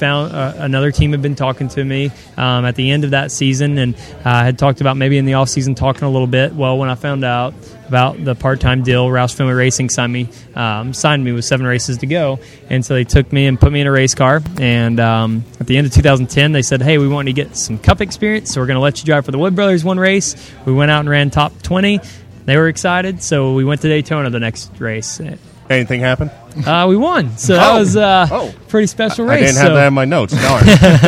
found uh, another team had been talking to me um, at the end of that season, and uh, had talked about maybe in the off season talking a little bit. Well, when I found out about the part-time deal, Roush Fenway Racing signed me, um, signed me with seven races to go, and so they took me and put me in a race car. And um, at the end of two thousand ten, they said, "Hey, we want you to get some Cup experience, so we're going to let you drive for the Wood Brothers one race." We went out and ran top twenty. They were excited, so we went to Daytona the next race. Anything happen? Uh, we won, so that oh. was a uh, oh. pretty special race. I didn't so. have that in my notes. Darn.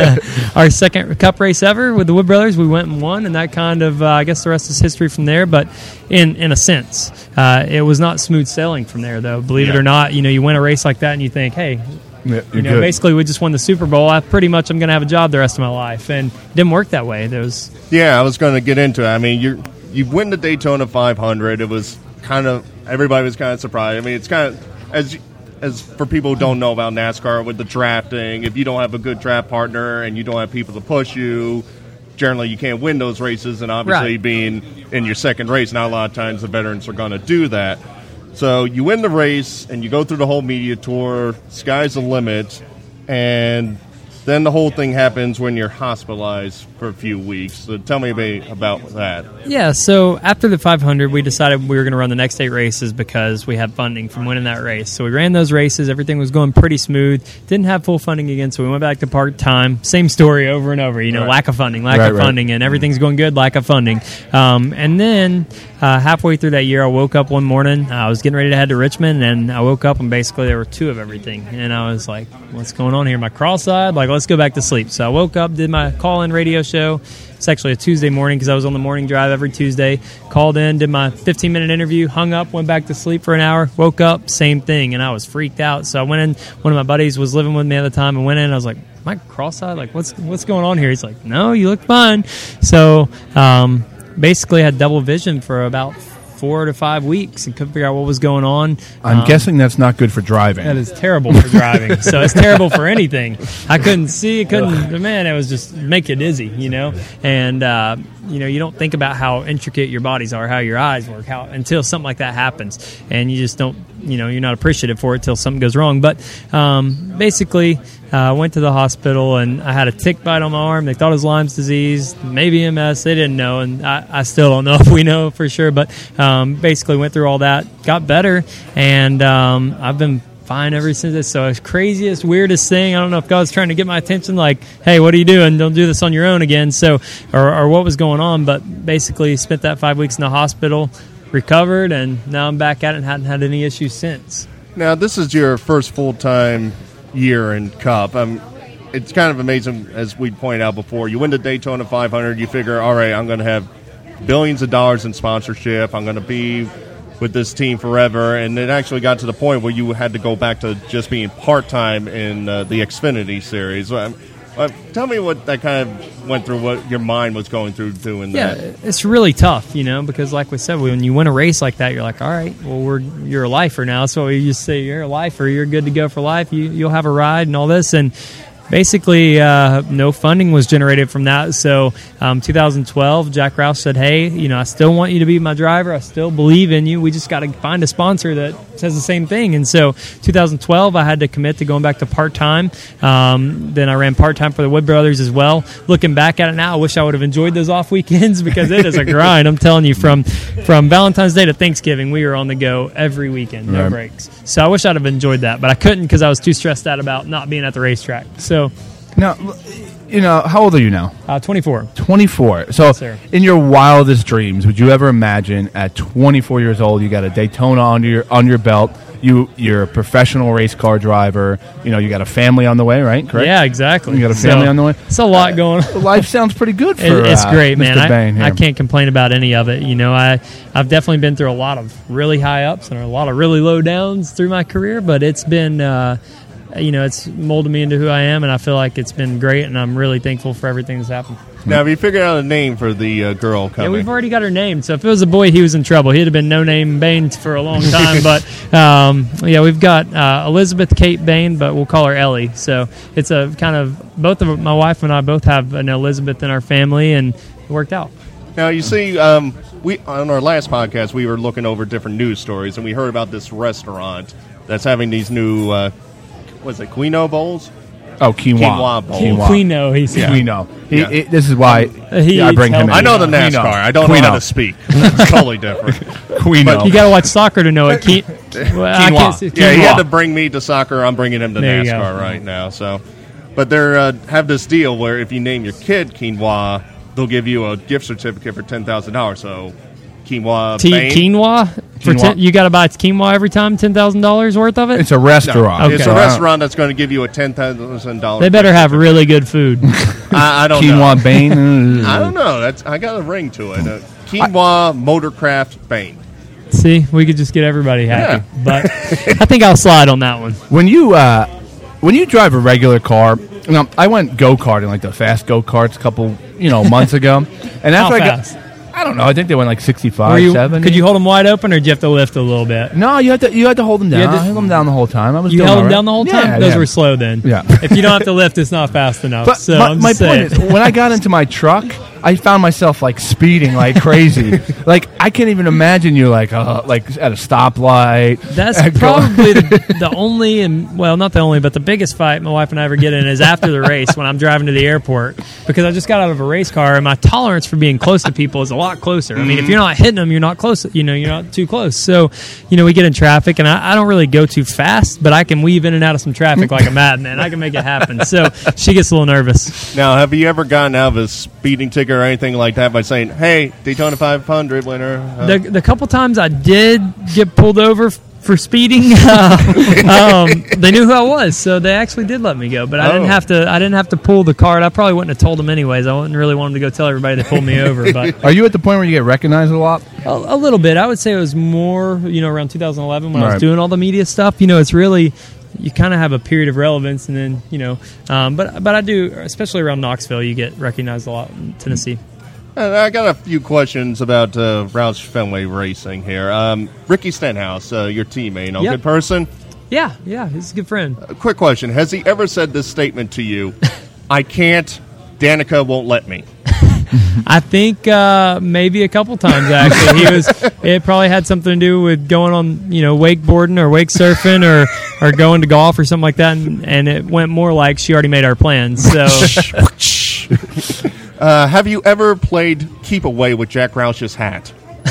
Our second Cup race ever with the Wood Brothers, we went and won, and that kind of, uh, I guess the rest is history from there. But in in a sense, uh, it was not smooth sailing from there, though. Believe yeah. it or not, you know, you win a race like that, and you think, hey, yeah, you know, good. basically we just won the Super Bowl. I pretty much I'm going to have a job the rest of my life, and it didn't work that way. There was yeah, I was going to get into it. I mean, you you win the Daytona five hundred. It was kind of everybody was kind of surprised. I mean, it's kind of as. As for people who don't know about NASCAR with the drafting, if you don't have a good draft partner and you don't have people to push you, generally you can't win those races. And obviously right. being in your second race, not a lot of times the veterans are going to do that. So you win the race and you go through the whole media tour, sky's the limit, and then the whole thing happens when you're hospitalized for a few weeks. So tell me about, about that. Yeah, so after the five hundred, we decided we were going to run the next eight races because we had funding from winning that race. So we ran those races. Everything was going pretty smooth. Didn't have full funding again, so we went back to part-time. Same story over and over, you know, right. lack of funding, lack right, of right. funding, and everything's going good, lack of funding. Um, and then uh, halfway through that year, I woke up one morning. I was getting ready to head to Richmond, and I woke up, and basically there were two of everything. And I was like, what's going on here? Am I cross-eyed? Like, let's go back to sleep. So I woke up, did my call-in radio show. It's actually a Tuesday morning because I was on the morning drive every Tuesday. Called in, did my fifteen-minute interview, hung up, went back to sleep for an hour, woke up, same thing, and I was freaked out. So I went in. One of my buddies was living with me at the time, and went in. And I was like, "Am I cross-eyed? Like, what's what's going on here?" He's like, "No, you look fine." So um, basically, I had double vision for about four to five weeks and couldn't figure out what was going on. I'm um, guessing that's not good for driving. That is terrible for driving. So it's terrible for anything. I couldn't see, couldn't, man, it was just make you dizzy, you know? And, uh, you know, you don't think about how intricate your bodies are, how your eyes work, how until something like that happens. And you just don't, you know, you're not appreciative for it until something goes wrong. But um, basically, I uh, went to the hospital, and I had a tick bite on my arm. They thought it was Lyme's disease, maybe M S. They didn't know, and I, I still don't know if we know for sure. But um, basically went through all that, got better, and um, I've been fine ever since. So it's craziest, weirdest thing. I don't know if God's trying to get my attention, like, hey, what are you doing? Don't do this on your own again. So, or, or what was going on. But basically spent that five weeks in the hospital, recovered, and now I'm back at it and hadn't had any issues since. Now, this is your first full-time year in Cup. Um, it's kind of amazing, as we pointed out before. You win the Daytona five hundred, you figure, all right, I'm going to have billions of dollars in sponsorship. I'm going to be with this team forever. And it actually got to the point where you had to go back to just being part-time in uh, the Xfinity Series. Um, uh, tell me what that kind of went through, what your mind was going through doing that. Yeah, it's really tough, you know, because like we said, when you win a race like that, you're like, all right, well, we're you're a lifer now. So we just say you're a lifer, you're good to go for life. You, you'll have a ride and all this. And basically, uh, no funding was generated from that. So um, two thousand twelve, Jack Roush said, hey, you know, I still want you to be my driver. I still believe in you. We just got to find a sponsor that says the same thing. And so two thousand twelve, I had to commit to going back to part-time. Um, then I ran part-time for the Wood Brothers as well. Looking back at it now, I wish I would have enjoyed those off weekends because it is a grind. I'm telling you, from from Valentine's Day to Thanksgiving, we were on the go every weekend, no right. breaks. So I wish I'd have enjoyed that, but I couldn't because I was too stressed out about not being at the racetrack. So So, now, you know, how old are you now? uh, twenty-four. twenty-four. So, Yes, sir. in your wildest dreams, would you ever imagine at twenty-four years old, you got a Daytona under your under your belt? You you're a professional race car driver. You know, you got a family on the way, right? Correct. Yeah, exactly. You got a family So, on the way. It's a lot going on. Life sounds pretty good for It- it's uh, great, man. Mister Bain I, I here. can't complain about any of it. You know, I I've definitely been through a lot of really high ups and a lot of really low downs through my career, but it's been. Uh, You know, it's molded me into who I am, and I feel like it's been great, and I'm really thankful for everything that's happened. Now, have you figured out a name for the uh, girl coming? Yeah, we've already got her named. So if it was a boy, he was in trouble. He'd have been no name Bain for a long time. But um, yeah, we've got uh, Elizabeth Kate Bain, but we'll call her Ellie. So it's a kind of both of my wife and I both have an Elizabeth in our family, and it worked out. Now, you see, um, we on our last podcast, we were looking over different news stories, and we heard about this restaurant that's having these new, uh, what is it, Guino Bowls? Oh, quinoa. Quinoa bowl. Quinoa. Quino, he said. Quino. He, Yeah. it- this is why he I bring eats him in. I know the Quino. NASCAR. I don't know Quino. how to speak. It's totally different. Quino. You got to watch soccer to know it. Qui- well, I Quinoa. can't say- Yeah, he had quinoa. to bring me to soccer. I'm bringing him to There you NASCAR go. right now. So, but they uh, have this deal where if you name your kid Quinoa, they'll give you a gift certificate for ten thousand dollars. So, Quinoa. T- Bane. quinoa? For Quinoa. ten, you got to buy quinoa every time, ten thousand dollars worth of it? It's a restaurant. No, It's Okay. a restaurant that's going to give you a ten thousand dollars. They better have really good food. I, I don't Quinoa know. Bane. I don't know. That's I got a ring to it. Uh, Quinoa Motorcraft Bane. See, we could just get everybody happy. But I think I'll slide on that one. When you uh, when you drive a regular car, you know, I went go karting, like the fast go karts, a couple you know months ago, and How after I fast? got, I don't know, I think they went like Were sixty-five, you, seventy. could you hold them wide open, or did you have to lift a little bit? No, you had to you had to hold them down. You had to- I held them down the whole time. I was You doing held all them right. down the whole time? Yeah, Those yeah. were slow then. Yeah. If you don't have to lift, it's not fast enough. But so my, I'm my just point saying. is, when I got into my truck, I found myself like speeding like crazy. Like I can't even imagine you like uh, like at a stoplight. That's and go- probably the, the only, and well, not the only, but the biggest fight my wife and I ever get in is after the race when I'm driving to the airport, because I just got out of a race car and my tolerance for being close to people is a lot closer. I mean, if you're not hitting them, you're not close. You know, you're not too close. So, you know, we get in traffic, and I, I don't really go too fast, but I can weave in and out of some traffic like a madman. I can make it happen. So she gets a little nervous. Now, have you ever gotten out of a speeding ticket or anything like that by saying, "Hey, Daytona five hundred winner"? Uh, The, the couple times I did get pulled over f- for speeding, uh, um, they knew who I was, so they actually did let me go. But I didn't Oh. have to. I didn't have to pull the card. I probably wouldn't have told them anyways. I wouldn't really want them to go tell everybody they pulled me over. But Are you at the point where you get recognized a lot? a, a little bit. I would say it was more, you know, around two thousand eleven when I Right. was doing all the media stuff. You know, it's really. You kind of have a period of relevance, and then you know, um, but but I do, especially around Knoxville, you get recognized a lot in Tennessee. And I got a few questions about uh, Roush Fenway Racing here. Um, Ricky Stenhouse, uh, your teammate, no Yep. good person. Yeah, yeah, he's a good friend. A quick question: has he ever said this statement to you? I can't. Danica won't let me. I think uh, maybe a couple times actually. He was. It probably had something to do with going on, you know, wakeboarding or wake surfing or, or going to golf or something like that, and, and it went more like she already made our plans. So Uh, have you ever played Keep Away with Jack Roush's hat?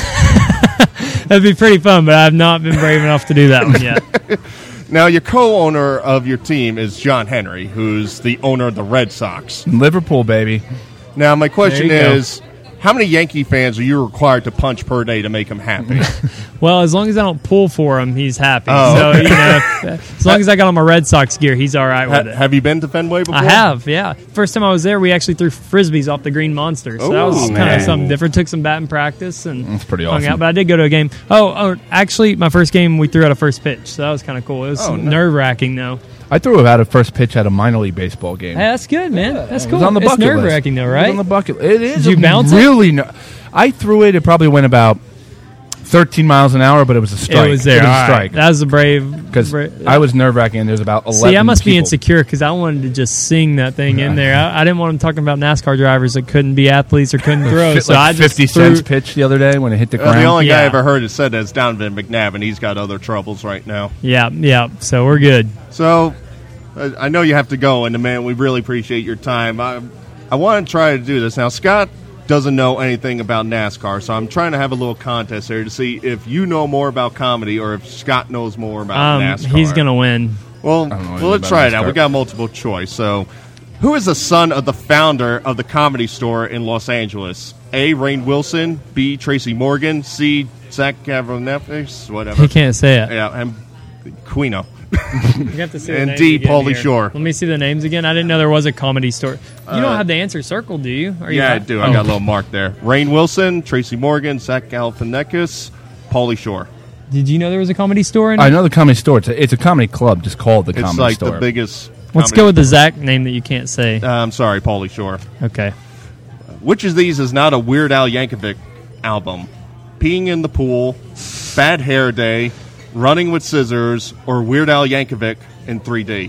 that'd be pretty fun, but I've not been brave enough to do that one yet. Now, your co-owner of your team is John Henry, who's the owner of the Red Sox. Liverpool, baby. Now, my question There you go. is, how many Yankee fans are you required to punch per day to make him happy? Well, as long as I don't pull for him, he's happy. Oh, so okay. you know, if, as long as I got on my Red Sox gear, he's all right Ha- with it. have you been to Fenway before? I have, yeah. First time I was there, we actually threw frisbees off the Green Monster, so that was Ooh, kind man. of something different. Took some batting practice and That's pretty hung awesome. out. But I did go to a game. Oh, oh, actually, my first game we threw out a first pitch, so that was kind of cool. It was Oh, nice. nerve wracking though. I threw out a first pitch at a minor league baseball game. Hey, that's good, man. That's It cool. was on the it's bucket nerve list. wracking though, It was right? on the bucket. It is. Did you a bounce it? really no- I threw it. It probably went about thirteen miles an hour, but it was a strike. It was there. It was All a right. strike. That was a brave. Because bra- I was nerve wracking, and there's about eleven. See, I must be people. insecure because I wanted to just sing that thing in there. I, I didn't want them talking about NASCAR drivers that couldn't be athletes or couldn't throw. Fit so like I just fifty threw, cents pitch the other day when it hit the Uh, ground. the only guy I Yeah. ever heard it said that is Donovan McNabb, and he's got other troubles right now. Yeah, yeah. So we're good. So, uh, I know you have to go, and man, we really appreciate your time. I, I want to try to do this now. Scott doesn't know anything about NASCAR, so I'm trying to have a little contest here to see if you know more about comedy or if Scott knows more about Um, NASCAR. he's gonna win. Well, don't know anything well let's about try it out. NASCAR. We got multiple choice. So, who is the son of the founder of the Comedy Store in Los Angeles? A. Rainn Wilson, B. Tracy Morgan, C. Zach Galifianakis, whatever. He can't say it. Yeah, and Quino. You have to see the And names D, again Pauly here. Shore. Let me see the names again. I didn't know there was a comedy store. You Uh, don't have the answer circled, do you? Are you Yeah, I not- do. I Oh. got a little mark there. Rainn Wilson, Tracy Morgan, Zach Galifianakis, Pauly Shore. Did you know there was a comedy store? In I know the comedy store. It's a, it's a comedy club, just called the It's comedy like store. the biggest. Let's comedy- go with the Zach name that you can't say. Uh, I'm sorry, Pauly Shore. Okay. Which of these is not a Weird Al Yankovic album? Peeing in the Pool, Bad Hair Day, Running with Scissors, or Weird Al Yankovic in three D?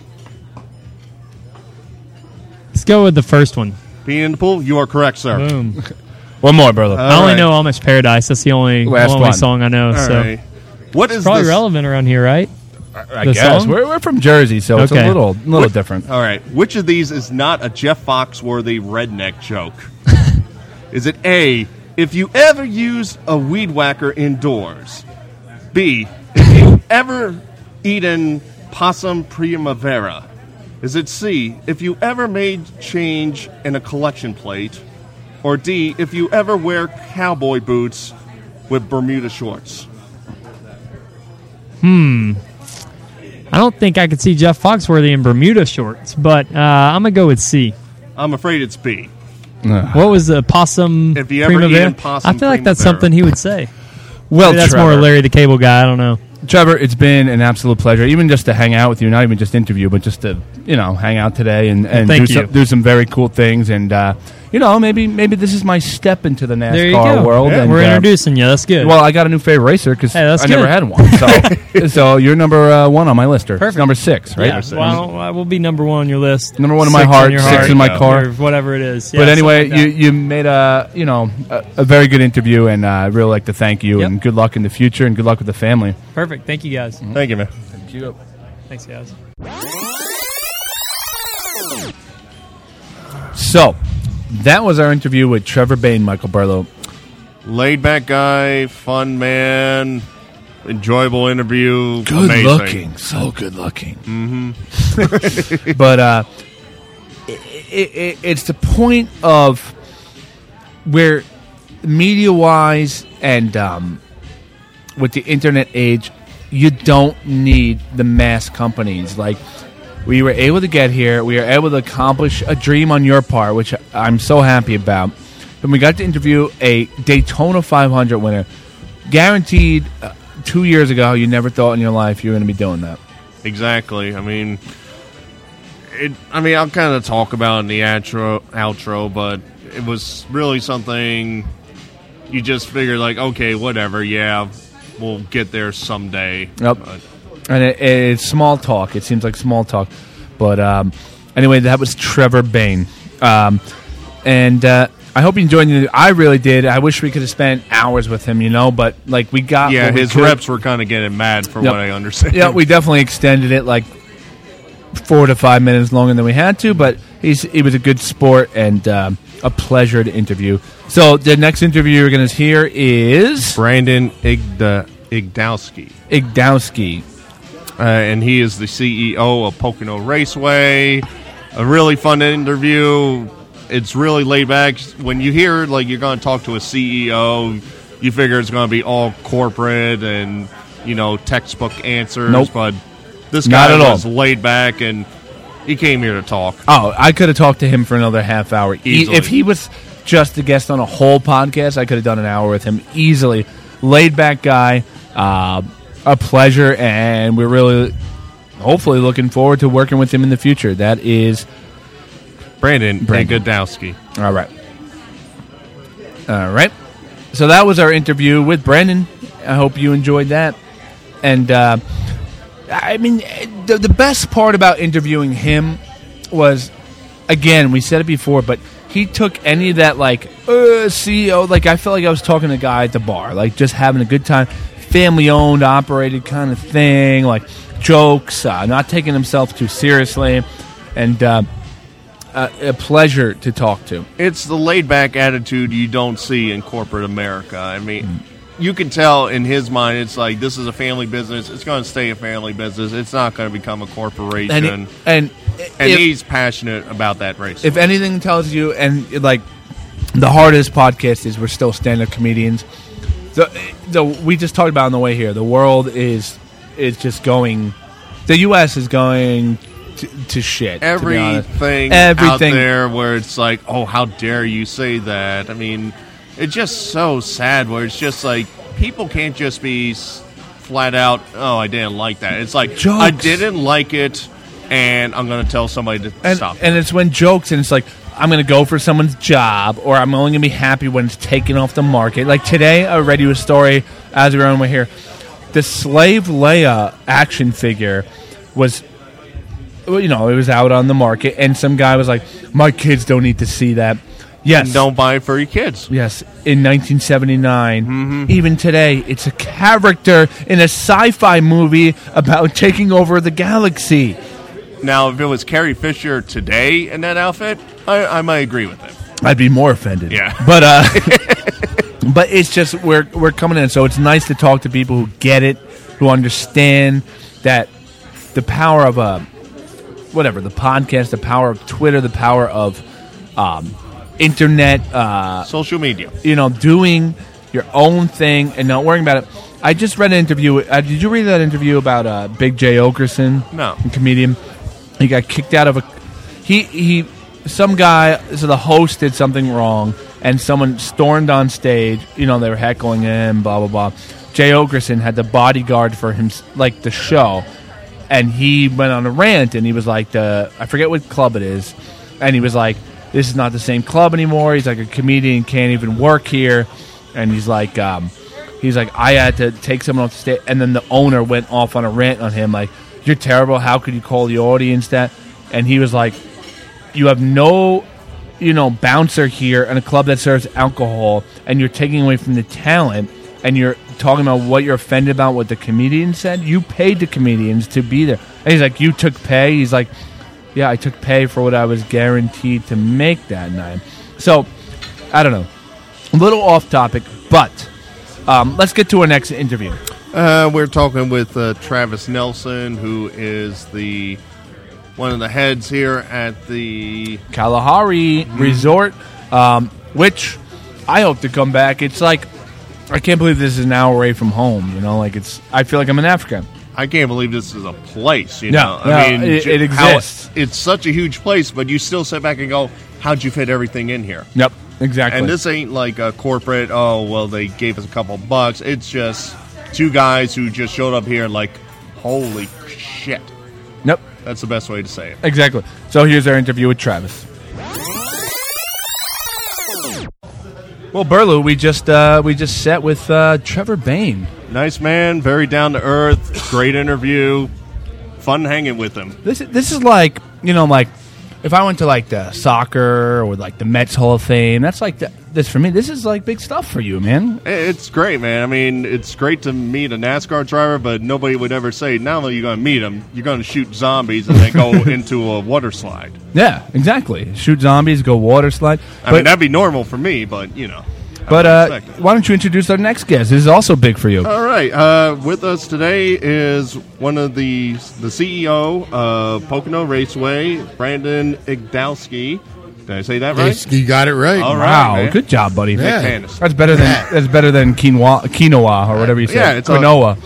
Let's go with the first one. Peeing in the Pool? You are correct, sir. Boom. One more, brother. All I only right. know Amish Paradise. That's the only, Last only one. song I know. All so right. What is probably this? relevant around here, right? I The guess song? we're, we're from Jersey, so it's a Okay. little little What- different. All right. Which of these is not a Jeff Foxworthy redneck joke? Is it A, if you ever use a weed whacker indoors? B, if you ever eaten possum primavera? Is it C, if you ever made change in a collection plate? Or D, if you ever wear cowboy boots with Bermuda shorts? I don't think I could see Jeff Foxworthy in Bermuda shorts, but uh, I'm going to go with C. I'm afraid it's B. What was the possum If you ever primavera? eaten possum I feel like that's primavera. something he would say. Well, Maybe that's Trevor, more Larry the Cable Guy. I don't know. Trevor, it's been an absolute pleasure, even just to hang out with you, not even just interview, but just to, you know, hang out today and, and Thank do, you. some, do some very cool things. And, uh, you know, maybe maybe this is my step into the There you NASCAR go. world. Yeah, and, we're uh, introducing you. That's good. Well, I got a new favorite racer because Hey, that's I never good. had one. So, so you're number uh, one on my list, or it's Perfect. number six, right? yeah, well, I don't- I will be number one on your list. Number one in my Six heart, your six heart, in my Yeah. car. or whatever it is. Yeah, But anyway, something like you, you made a you know a, a very good interview, and uh, I'd really like to thank you, Yep. and good luck in the future, and good luck with the family. that. Perfect. Thank you, guys. Thank you, man. Thank you. Thanks, guys. So, that was our interview with Trevor Bain, Michael Barlow. Laid back guy, fun man, enjoyable interview. Good amazing. looking, so good looking. Mm-hmm. But uh, it, it, it's the point of where media-wise and um, with the internet age, you don't need the mass companies. Like, we were able to get here. We were able to accomplish a dream on your part, which I'm so happy about. And we got to interview a Daytona five hundred winner. Guaranteed, uh, two years ago, you never thought in your life you were going to be doing that. Exactly. I mean, it. I mean, I'll kind of talk about it in the outro, outro, but it was really something you just figured, like, okay, whatever. Yeah, we'll get there someday. Yep. But And it, it's small talk. It seems like small talk. But um, anyway, that was Trevor Bain. Um, and uh, I hope you enjoyed it. I really did. I wish we could have spent hours with him, you know, but like we got yeah, what we his could. reps were kind of getting mad, from Yep. what I understand. Yeah, we definitely extended it like four to five minutes longer than we had to, but he's he was a good sport and um, a pleasure to interview. So the next interview you're going to hear is Brandon Igda, Igdowski. Igdowski. Uh, and he is the C E O of Pocono Raceway. A really fun interview. It's really laid back. When you hear like you're going to talk to a C E O, you figure it's going to be all corporate and you know textbook answers. Nope. But this Not guy at all. was laid back and he came here to talk. Oh, I could have talked to him for another half hour. E- Easily. If he was just a guest on a whole podcast, I could have done an hour with him easily. Laid back guy, uh, a pleasure, and we're really, hopefully, looking forward to working with him in the future. That is Brandon, Brandon. Igdowski. all right. All right. So that was our interview with Brandon. I hope you enjoyed that. And uh, I mean, the, the best part about interviewing him was, again, we said it before, but he took any of that, like, uh, C E O, like, I felt like I was talking to a guy at the bar, like, just having a good time, family-owned, operated kind of thing, like, jokes, uh, not taking himself too seriously, and uh, uh, a pleasure to talk to. It's the laid back attitude you don't see in corporate America. I mean, you can tell in his mind it's like this is a family business. It's going to stay a family business. It's not going to become a corporation. And, And, it, and, if, he's passionate about that race. if anything tells you, and, like, the hardest podcast is we're still stand-up comedians. The, the, we just talked about on the way here, the world is is just going, the U S is going to, to shit, to be honest. Everything, Everything. out there where it's like, oh, how dare you say that? I mean, it's just so sad where it's just like people can't just be s- flat out, oh, I didn't like that. It's like, Jokes. I didn't like it, and I'm going to tell somebody to And, stop. and it's when jokes, and it's like, I'm going to go for someone's job, or I'm only going to be happy when it's taken off the market. Like today, I read you a story as we were on the way here. The Slave Leia action figure was, well, you know, it was out on the market, and some guy was like, my kids don't need to see that. Yes. And don't buy it for your kids. Yes, in nineteen seventy-nine. Mm-hmm. Even today, it's a character in a sci-fi movie about taking over the galaxy. Now, if it was Carrie Fisher today in that outfit, I, I might agree with it. I'd be more offended. Yeah. But uh, but it's just we're we're coming in, so it's nice to talk to people who get it, who understand that the power of a whatever the podcast, the power of Twitter, the power of um, internet, uh, social media. You know, doing your own thing and not worrying about it. I just read an interview. Uh, did you read that interview about uh, Big Jay Okerson? No, a comedian. He got kicked out of a. He he. Some guy. So the host did something wrong, and someone stormed on stage. You know, they were heckling him. Blah blah blah. Jay Okerson had the bodyguard for him, like the show, and he went on a rant. And he was like, "The I forget what club it is," and he was like, "This is not the same club anymore." He's like, "A comedian can't even work here," and he's like, um, "He's like, I had to take someone off the stage," and then the owner went off on a rant on him, like, "You're terrible. How could you call the audience that?" And he was like, "You have no, you know, bouncer here in a club that serves alcohol, and you're taking away from the talent, and you're talking about what you're offended about what the comedian said. You paid the comedians to be there." And he's like, "You took pay?" He's like, "Yeah, I took pay for what I was guaranteed to make that night." So, I don't know. A little off topic, but um, let's get to our next interview. Uh, we're talking with uh, Travis Nelson, who is the one of the heads here at the Kalahari mm-hmm. Resort, um, which I hope to come back. It's like, I can't believe this is an hour away from home. You know, like it's. I feel like I'm in Africa. I can't believe this is a place. You no, know, no, I mean, it, it exists. How, it's such a huge place, but you still sit back and go, "How'd you fit everything in here?" Yep, exactly. And this ain't like a corporate. Oh, well, they gave us a couple bucks. It's just two guys who just showed up here, like, holy shit. Yep. That's the best way to say it. Exactly. So here's our interview with Travis. Well, Burlew, we just uh, we just sat with uh, Trevor Bayne. Nice man, very down to earth, great interview, fun hanging with him. This this is like, you know, like if I went to like the soccer or like the Mets Hall of Fame, that's like the, this for me. This is like big stuff for you, man. It's great, man. I mean, it's great to meet a NASCAR driver, but nobody would ever say, now that you're going to meet him, you're going to shoot zombies and then go into a water slide. Yeah, exactly. Shoot zombies, go water slide. I but, mean, that'd be normal for me, but, you know. But uh, why don't you introduce our next guest? This is also big for you. All right. Uh, with us today is one of the the C E O of Pocono Raceway, Brandon Igdowski. Did I say that right? You got it right. All right, wow, man. Good job, buddy. Yeah. That's better than that's better than quinoa, quinoa or whatever you say. Yeah, it's quinoa.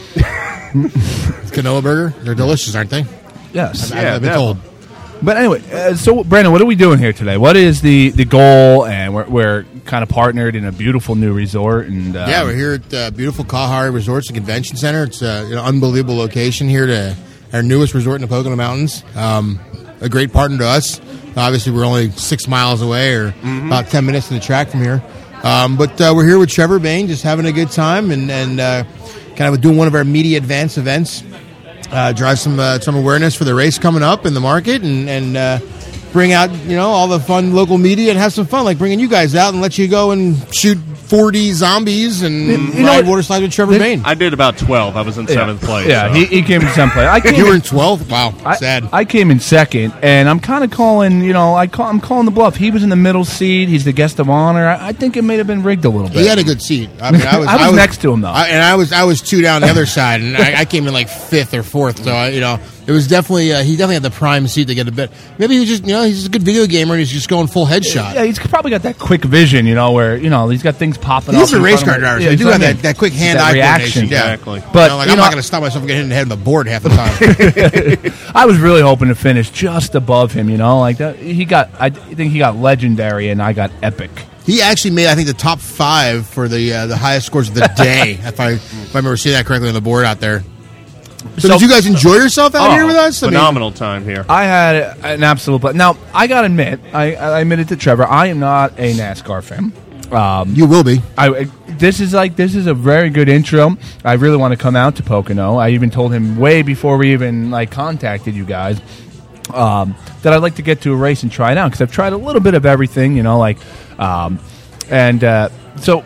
Quinoa burger. They're delicious, aren't they? Yes. I've, yeah, I've been told. But anyway, uh, so Brandon, what are we doing here today? What is the, the goal? And we're, we're kind of partnered in a beautiful new resort. And um, yeah, we're here at uh, beautiful Kalahari Resorts and Convention Center. It's uh, an unbelievable location here to our newest resort in the Pocono Mountains. Um, a great partner to us. Obviously, we're only six miles away, or mm-hmm. about ten minutes to the track from here. Um, but uh, we're here with Trevor Bayne, just having a good time and and uh, kind of doing one of our media advance events. Uh, drive some uh, some awareness for the race coming up in the market, and and uh, bring out you know all the fun local media and have some fun, like bringing you guys out and let you go and shoot forty zombies and you ride know, water slides with Trevor Bayne. I did about twelve. I was in yeah. seventh place. Yeah, so. he, he came in seventh place. I came you were in, in twelfth. Wow, I, sad. I came in second, and I'm kind of calling. You know, I call, I'm calling the bluff. He was in the middle seat. He's the guest of honor. I, I think it may have been rigged a little bit. He had a good seat. I mean, I was, I was, I was next to him though, I, and I was I was two down the other side, and I, I came in like fifth or fourth. So I, you know. It was definitely uh, he definitely had the prime seat to get a bit. Maybe he was just you know he's just a good video gamer and he's just going full headshot. Yeah, he's probably got that quick vision, you know, where you know he's got things popping up. He's a race car driver. So yeah, they do have that, that quick hand-eye reaction. Yeah. Exactly. But you know, like, you I'm know, not going to stop myself from getting hit in the head on the board half the time. I was really hoping to finish just above him. You know, like that. He got. I think he got legendary, and I got epic. He actually made, I think, the top five for the uh, the highest scores of the day. if I if I remember seeing that correctly on the board out there. So, so did you guys enjoy yourself out oh, here with us? I phenomenal mean, time here. I had an absolute pleasure. Now, I got to admit, I, I admitted to Trevor, I am not a NASCAR fan. Um, you will be. I, this is like this is a very good intro. I really want to come out to Pocono. I even told him way before we even like contacted you guys. um, that I'd like to get to a race and try it out because I've tried a little bit of everything, you know, like, um, and uh, so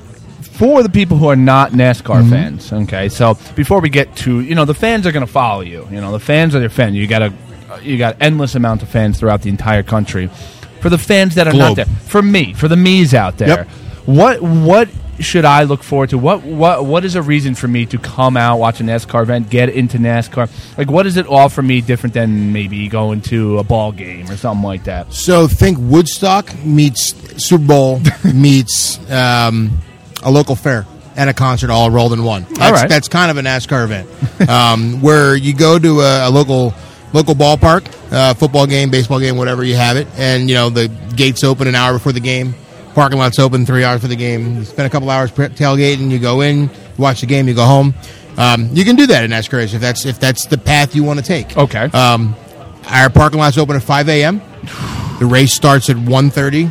for the people who are not NASCAR mm-hmm. fans, okay, so before we get to, you know, the fans are going to follow you, you know, the fans are your fans. You got a, you got endless amounts of fans throughout the entire country. For the fans that are Globe. not there, for me, for the me's out there, yep. what what should I look forward to? What what what is a reason for me to come out, watch a NASCAR event, get into NASCAR? Like, what does it offer me different than maybe going to a ball game or something like that? So think Woodstock meets Super Bowl meets um, a local fair and a concert all rolled in one. That's, all right. that's kind of a NASCAR event um, where you go to a, a local local ballpark, uh, football game, baseball game, whatever you have it, and you know the gates open an hour before the game. Parking lot's open three hours for the game. You spend a couple hours tailgating. You go in, you watch the game, you go home. Um, you can do that in NASCAR if that's if that's the path you want to take. Okay. Um, our parking lot's open at five a.m. The race starts at one thirty,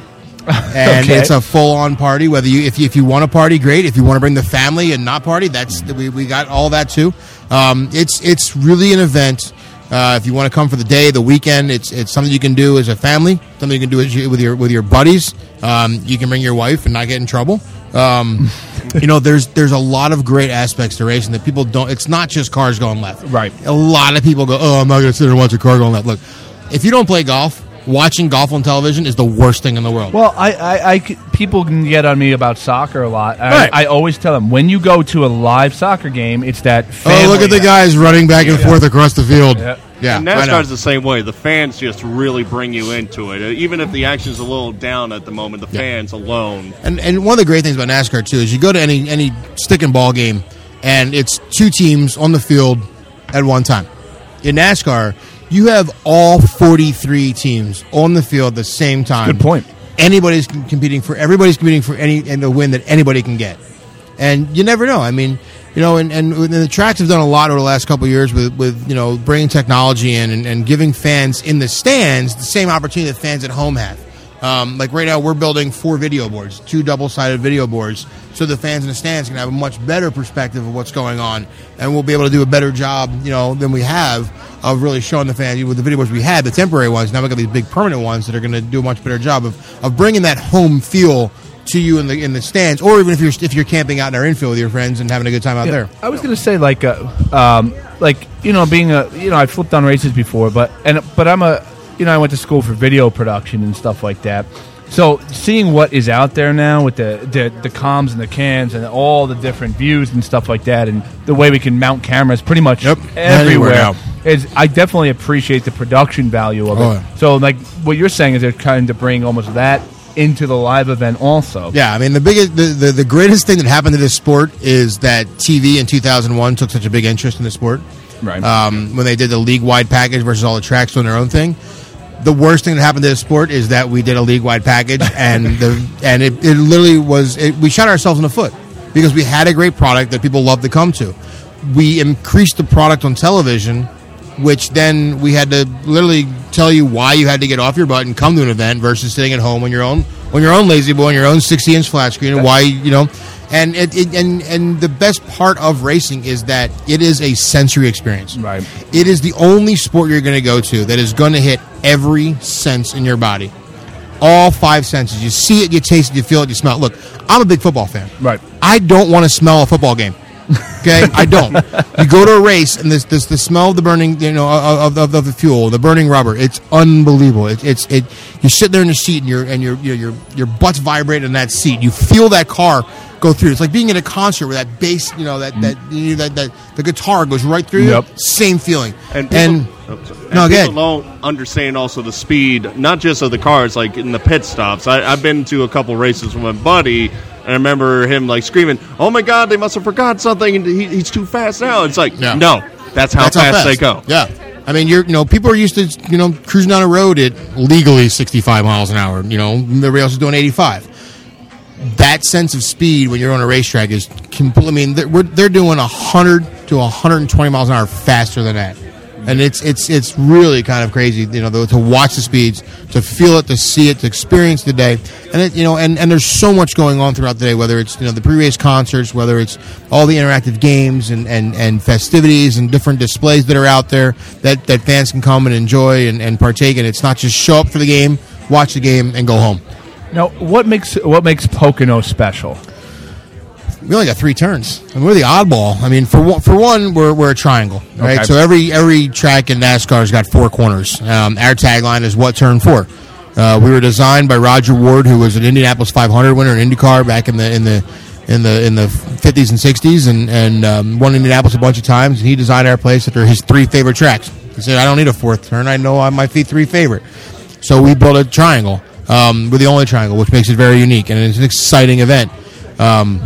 and okay. it's a full-on party. Whether you if you if you want to party, great. If you want to bring the family and not party, that's we we got all that too. Um, it's it's really an event. Uh, if you want to come for the day, the weekend, it's it's something you can do as a family. Something you can do with your with your buddies. Um, you can bring your wife and not get in trouble. Um, you know, there's there's a lot of great aspects to racing that people don't. It's not just cars going left. Right. A lot of people go, "Oh, I'm not going to sit there and watch a car going left." Look, if you don't play golf, watching golf on television is the worst thing in the world. Well, I, I, I people can get on me about soccer a lot. I, Right. I always tell them when you go to a live soccer game, it's that. Oh, look at the guys running back and Yeah. forth across the field. Yeah. Yeah, And I know. NASCAR's the same way. The fans just really bring you into it. Even if the action's a little down at the moment, the Yeah. fans alone. And and one of the great things about NASCAR too is you go to any any stick and ball game, and it's two teams on the field at one time. In NASCAR, you have all forty-three teams on the field at the same time. Good point. Anybody's competing for everybody's competing for any and the win that anybody can get, and you never know. I mean. You know, and, and the tracks have done a lot over the last couple of years with, with you know, bringing technology in and, and giving fans in the stands the same opportunity that fans at home have. Um, like right now, we're building four video boards, two double-sided video boards, so the fans in the stands can have a much better perspective of what's going on, and we'll be able to do a better job, you know, than we have of really showing the fans with the video boards we had, the temporary ones. Now we've got these big permanent ones that are going to do a much better job of, of bringing that home feel to you in the in the stands, or even if you're if you're camping out in our infield with your friends and having a good time out Yeah. there. I was going to say like, uh, um, like you know, being a you know, I flipped on races before, but and but I'm a you know, I went to school for video production and stuff like that. So seeing what is out there now with the the, the comms and the cams and all the different views and stuff like that, and the way we can mount cameras pretty much Yep. everywhere, Anywhere now. is I definitely appreciate the production value of Oh, it. yeah. So like what you're saying is they're trying to bring almost that into the live event also. Yeah, I mean the biggest, the, the, the greatest thing that happened to this sport is that T V in two thousand one took such a big interest in the sport. Right. Um, when they did the league-wide package versus all the tracks doing their own thing. The worst thing that happened to this sport is that we did a league-wide package, and the and it, it literally was it, we shot ourselves in the foot because we had a great product that people loved to come to. We increased the product on television, which then we had to literally tell you why you had to get off your butt and come to an event versus sitting at home on your own on your own lazy boy on your own sixty inch flat screen, and why you know. And it, it and and the best part of racing is that it is a sensory experience. Right. It is the only sport you're going to go to that is going to hit every sense in your body. All five senses. You see it, you taste it, you feel it, you smell it. Look, I'm a big football fan. Right. I don't want to smell a football game. Okay, I don't. You go to a race and this, this the smell of the burning, you know, of, of, of the fuel, the burning rubber. It's unbelievable. It, it's it. You sit there in the seat and your and your your your your butt's vibrating in that seat. You feel that car go through. It's like being at a concert where that bass, you know, that that you know, that, that the guitar goes right through you. Yep. Same feeling. And people, And, oh, sorry. And no, go people don't understand also the speed, not just of the cars, like in the pit stops. I, I've been to a couple races with my buddy, and I remember him like screaming, "Oh my God, they must have forgot something, and he, he's too fast now." It's like, Yeah. no, that's how, That's fast, how fast they go. Yeah. I mean, you're, you know, people are used to, you know, cruising down a road at legally sixty-five miles an hour. You know, everybody else is doing eighty-five. That sense of speed when you're on a racetrack is complete. I mean, they're, we're, they're doing one hundred to one hundred twenty miles an hour faster than that. and it's it's it's really kind of crazy, you know, to watch the speeds, to feel it, to see it, to experience the day, and it, you know, and, and there's so much going on throughout the day. Whether it's you know the pre-race concerts, whether it's all the interactive games and, and, and festivities and different displays that are out there that, that fans can come and enjoy and, and partake in. It's not just show up for the game, watch the game, and go home. Now, what makes what makes Pocono special? We only got three turns, and we're the oddball. I mean, for one, for one, we're we're a triangle, right? Okay. So every every track in NASCAR's got four corners. Um, our tagline is "What turn for?" Uh, we were designed by Roger Ward, who was an Indianapolis five hundred winner in IndyCar back in the in the in the in the fifties and sixties, and and um, won Indianapolis a bunch of times. And he designed our place after his three favorite tracks. He said, "I don't need a fourth turn. I know I'm my three favorite." So we built a triangle. Um, we're the only triangle, which makes it very unique, and it's an exciting event. Um,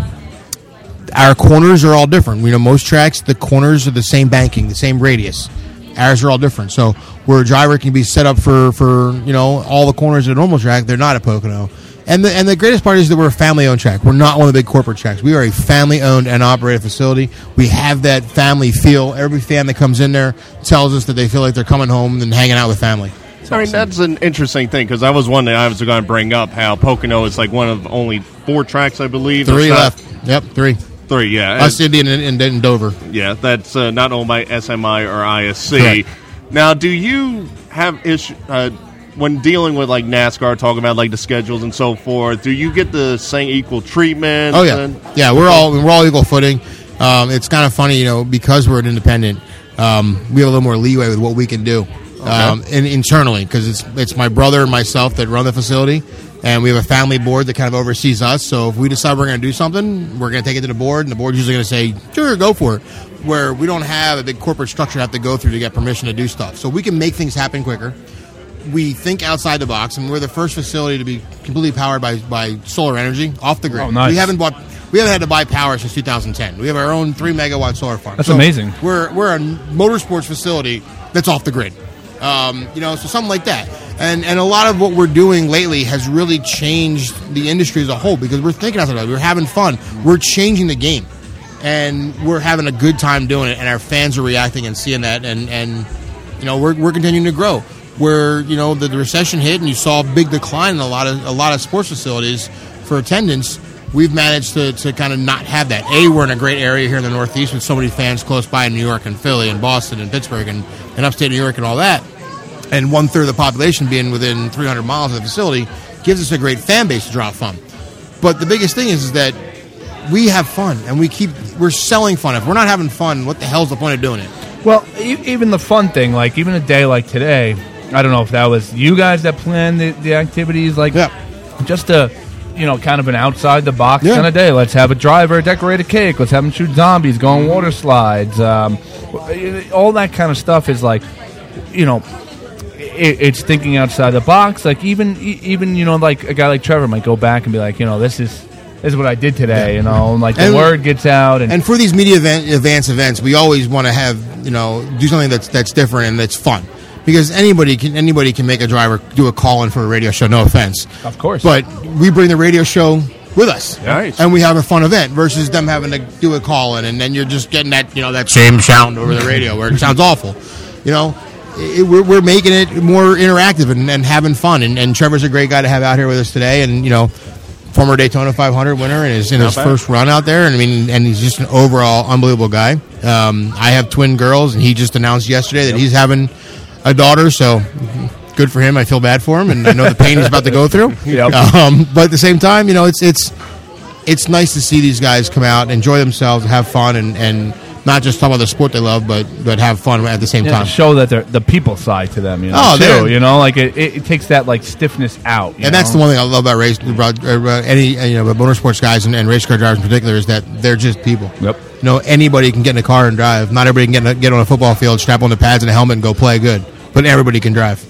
Our corners are all different. You know, most tracks, the corners are the same banking, the same radius. Ours are all different. So where a driver can be set up for, for you know, all the corners at a normal track, they're not at Pocono. And the and the greatest part is that we're a family-owned track. We're not one of the big corporate tracks. We are a family-owned and operated facility. We have that family feel. Every fan that comes in there tells us that they feel like they're coming home and hanging out with family. I mean, that's an interesting thing, because I was one that I was going to bring up how Pocono is like one of only four tracks, I believe. Three not, left. Yep, three. Three, yeah. Us, Indian, and, and, and Dover. Yeah, that's uh, not owned by S M I or I S C. Correct. Now, do you have issue uh, when dealing with like NASCAR, talking about like the schedules and so forth? Do you get the same equal treatment? Oh yeah, and, yeah. We're all we're all equal footing. Um, it's kind of funny, you know, because we're an independent. Um, we have a little more leeway with what we can do, okay. um, and internally, because it's it's my brother and myself that run the facility. And we have a family board that kind of oversees us. So if we decide we're going to do something, we're going to take it to the board, and the board's usually going to say, sure, go for it. Where we don't have a big corporate structure to have to go through to get permission to do stuff. So we can make things happen quicker. We think outside the box, and we're the first facility to be completely powered by, by solar energy off the grid. Oh, nice. We haven't bought, we haven't had to buy power since two thousand ten. We have our own three megawatt solar farm. That's so amazing. We're we're a motorsports facility that's off the grid. Um, you know, so something like that. And and a lot of what we're doing lately has really changed the industry as a whole, because we're thinking outside of it. We're having fun. We're changing the game. And we're having a good time doing it, and our fans are reacting and seeing that, and, and you know, we're we're continuing to grow. Where, you know, the, the recession hit and you saw a big decline in a lot of a lot of sports facilities for attendance, we've managed to, to kind of not have that. A, we're in a great area here in the Northeast with so many fans close by in New York and Philly and Boston and Pittsburgh and, and upstate New York and all that. And one-third of the population being within three hundred miles of the facility gives us a great fan base to draw from. But the biggest thing is, is that we have fun, and we keep we're selling fun. If we're not having fun, what the hell's the point of doing it? Well, e- even the fun thing, like even a day like today, I don't know if that was you guys that planned the, the activities, like yeah. just a, you know, kind of an outside-the-box Yeah. kind of day. Let's have a driver decorate a cake. Let's have them shoot zombies, go on water slides. Um, all that kind of stuff is like, you know, it, it's thinking outside the box. Like even, e- even you know, like a guy like Trevor might go back and be like, you know, this is this is what I did today. You know, and like the And- word gets out. And, And for these media event, advance events, we always want to have, you know, do something that's that's different and that's fun. Because anybody can anybody can make a driver do a call in for a radio show. No offense, of course. but we bring the radio show with us, Nice. and we have a fun event versus them having to do a call in, and then you're just getting that, you know, that same sound over the radio where it sounds awful. You know, it, we're we're making it more interactive and, and having fun. And, and Trevor's a great guy to have out here with us today, and you know, former Daytona five hundred winner and is in his bad. first run out there. And I mean, and he's just an overall unbelievable guy. Um, I have twin girls, and he just announced yesterday that he's having a daughter, so good for him. I feel bad for him, and I know the pain he's about to go through. Yep. Um, but at the same time, you know, it's it's it's nice to see these guys come out, enjoy themselves, have fun, and, and not just talk about the sport they love, but but have fun at the same Yeah, time. to show that they're the people side to them, you know, Oh, too. they're- You know, like it, it, it takes that like stiffness out. you And that's know? the one thing I love about race, about uh, any uh, you know, motorsports guys and, and race car drivers in particular, is that they're just people. Yep. You know, anybody can get in a car and drive. Not everybody can get in a, get on a football field, strap on the pads and a helmet, and go play good. But everybody can drive.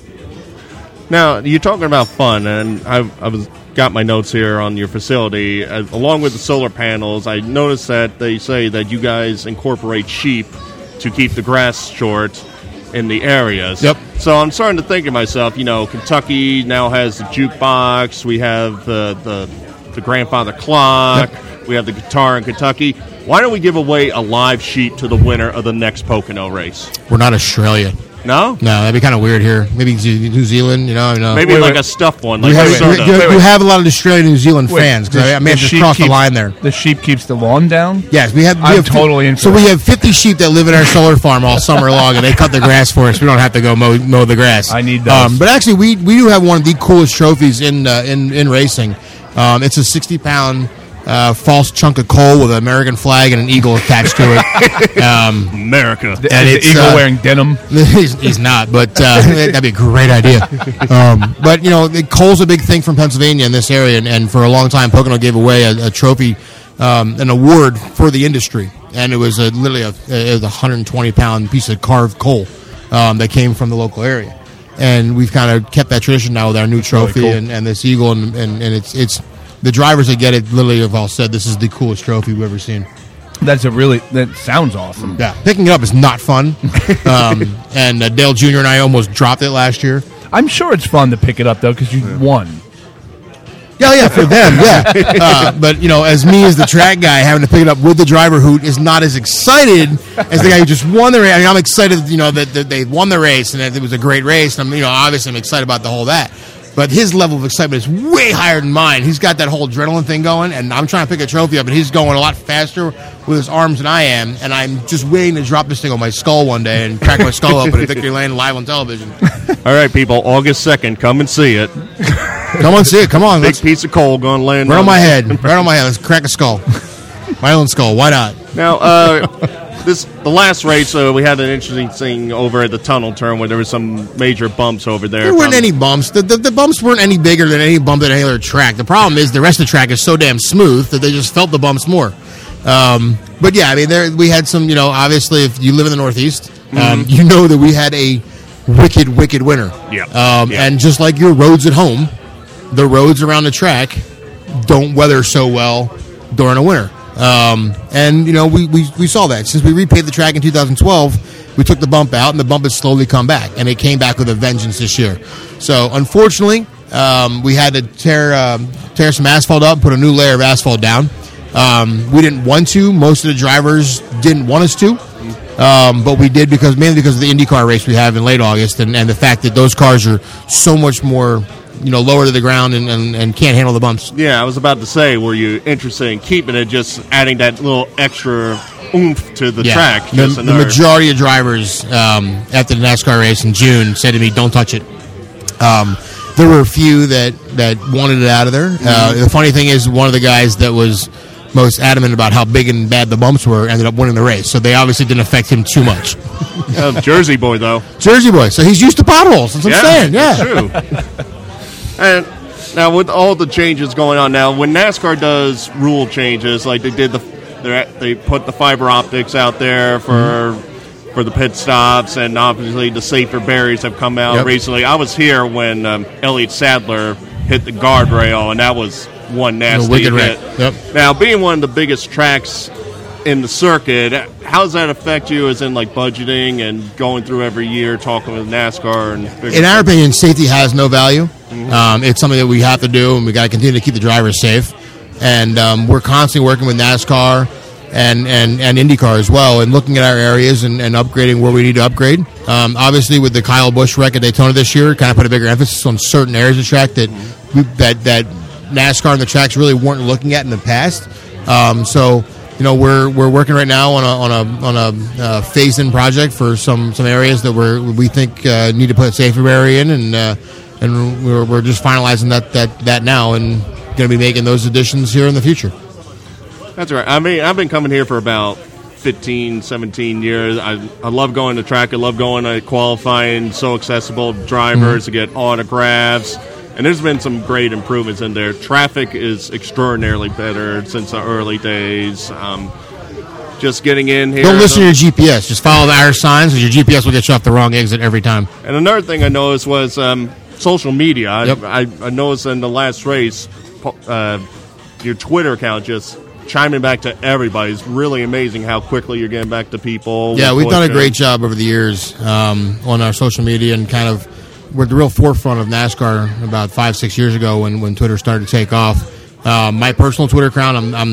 Now, you're talking about fun, and I've, I was got my notes here on your facility. Uh, along with the solar panels, I noticed that they say that you guys incorporate sheep to keep the grass short in the areas. Yep. So I'm starting to think to myself, you know, Kentucky now has the jukebox. We have the the, the grandfather clock. Yep. We have the guitar in Kentucky. Why don't we give away a live sheet to the winner of the next Pocono race? We're not Australia. No? No, that'd be kind of weird here. Maybe New New Zealand, you know? I know. Maybe Wait, like wait. a stuffed one, like we have, Minnesota. we, wait, wait. we have a lot of Australian New Zealand Wait, fans because I, I may have just sheep crossed the keeps- line there. The sheep keeps the lawn down? Yes, we have. We I'm have totally into So it. we have fifty sheep that live in our solar farm all summer long, and they cut the grass for us. We don't have to go mow, mow the grass. I need those. Um, but actually, we we do have one of the coolest trophies in uh, in in racing. Um, it's a sixty pound uh, false chunk of coal with an American flag and an eagle attached to it. Um, America. The, And is it's, the eagle uh, wearing denim? he's, he's not, but uh, that'd be a great idea. Um, but you know, the coal's a big thing from Pennsylvania in this area, and, and for a long time, Pocono gave away a, a trophy, um, an award for the industry, and it was a, literally a, it was a one hundred twenty pound piece of carved coal um, that came from the local area, and we've kind of kept that tradition now with our new trophy cool. and, and this eagle, and, and, and it's it's the drivers that get it literally have all said this is the coolest trophy we've ever seen. That's a really, that sounds awesome. Yeah, picking it up is not fun. Um, and uh, Dale Junior and I almost dropped it last year. I'm sure it's fun to pick it up, though, because you won. Yeah, yeah, for them, yeah. Uh, but, you know, as me as the track guy having to pick it up with the driver who is not as excited as the guy who just won the race. I mean, I'm excited, you know, that, that they won the race and that it was a great race. And, I'm, you know, obviously I'm excited about the whole that. But his level of excitement is way higher than mine. He's got that whole adrenaline thing going, and I'm trying to pick a trophy up, and he's going a lot faster with his arms than I am, and I'm just waiting to drop this thing on my skull one day and crack my skull open at Victory Lane live on television. All right, people, August second, come and see it. Come on, see it. Come on. Big Let's, piece of coal going to land right on my head. Right on my head. Let's crack a skull. My own skull. Why not? Now, uh, this the last race, uh, we had an interesting thing over at the tunnel turn where there was some major bumps over there. There weren't from- any bumps. The, the, the bumps weren't any bigger than any bump at any other track. The problem is the rest of the track is so damn smooth that they just felt the bumps more. Um, but yeah, I mean, there we had some. You know, obviously, if you live in the Northeast, um, you know that we had a wicked, wicked winter. Yeah. Um, Yeah. And just like your roads at home, the roads around the track don't weather so well during a winter. Um, and, you know, we, we, we saw that. Since we repaved the track in two thousand twelve, we took the bump out, and the bump has slowly come back. And it came back with a vengeance this year. So, unfortunately, um, we had to tear um, tear some asphalt up and put a new layer of asphalt down. Um, we didn't want to. Most of the drivers didn't want us to. Um, but we did because mainly because of the IndyCar race we have in late August and, and the fact that those cars are so much more, you know, lower to the ground and, and, and can't handle the bumps. Yeah, I was about to say, were you interested in keeping it, just adding that little extra oomph to the Yeah. track? The, Just the another- majority of drivers um, after the NASCAR race in June said to me, "Don't touch it." Um, there were a few that, that wanted it out of there. Uh, the funny thing is, one of the guys that was most adamant about how big and bad the bumps were ended up winning the race. So they obviously didn't affect him too much. Uh, Jersey boy, though. Jersey boy. So he's used to potholes. That's what I'm saying. Yeah. True. And now with all the changes going on now, when NASCAR does rule changes, like they did the, they're at- they put the fiber optics out there for for the pit stops, and obviously the safer barriers have come out Yep. recently. I was here when um, Elliott Sadler hit the guardrail, and that was one nasty wicked hit. wreck. Yep. Now, being one of the biggest tracks in the circuit, how does that affect you as in like budgeting and going through every year talking with NASCAR? And In our opinion, safety has no value. Um, it's something that we have to do, and we got to continue to keep the drivers safe. And um, we're constantly working with NASCAR and, and, and IndyCar as well, and looking at our areas and, and upgrading where we need to upgrade. Um, obviously, with the Kyle Busch wreck at Daytona this year, kind of put a bigger emphasis on certain areas of the track that we, that that NASCAR and the tracks really weren't looking at in the past. Um, so. You know, we're we're working right now on a on a on a uh, phased-in project for some, some areas that we're we think uh, need to put a safety barrier in, and uh, and we're we're just finalizing that, that, that now, and going to be making those additions here in the future. That's right. I mean, I've been coming here for about fifteen, seventeen years. I I love going to track. I love going to qualifying. So accessible to drivers to get autographs. And there's been some great improvements in there. Traffic is extraordinarily better since the early days. Um, just getting in here. Don't listen to your G P S. Just follow the Irish signs, because your G P S will get you off the wrong exit every time. And another thing I noticed was um, social media. I, Yep. I, I noticed in the last race, uh, your Twitter account just chiming back to everybody. It's really amazing how quickly you're getting back to people. Yeah, with we've done a questions. great job over the years um, on our social media, and kind of we're at the real forefront of NASCAR about five, six years ago when, when Twitter started to take off. Uh, my personal Twitter account, I'm, I'm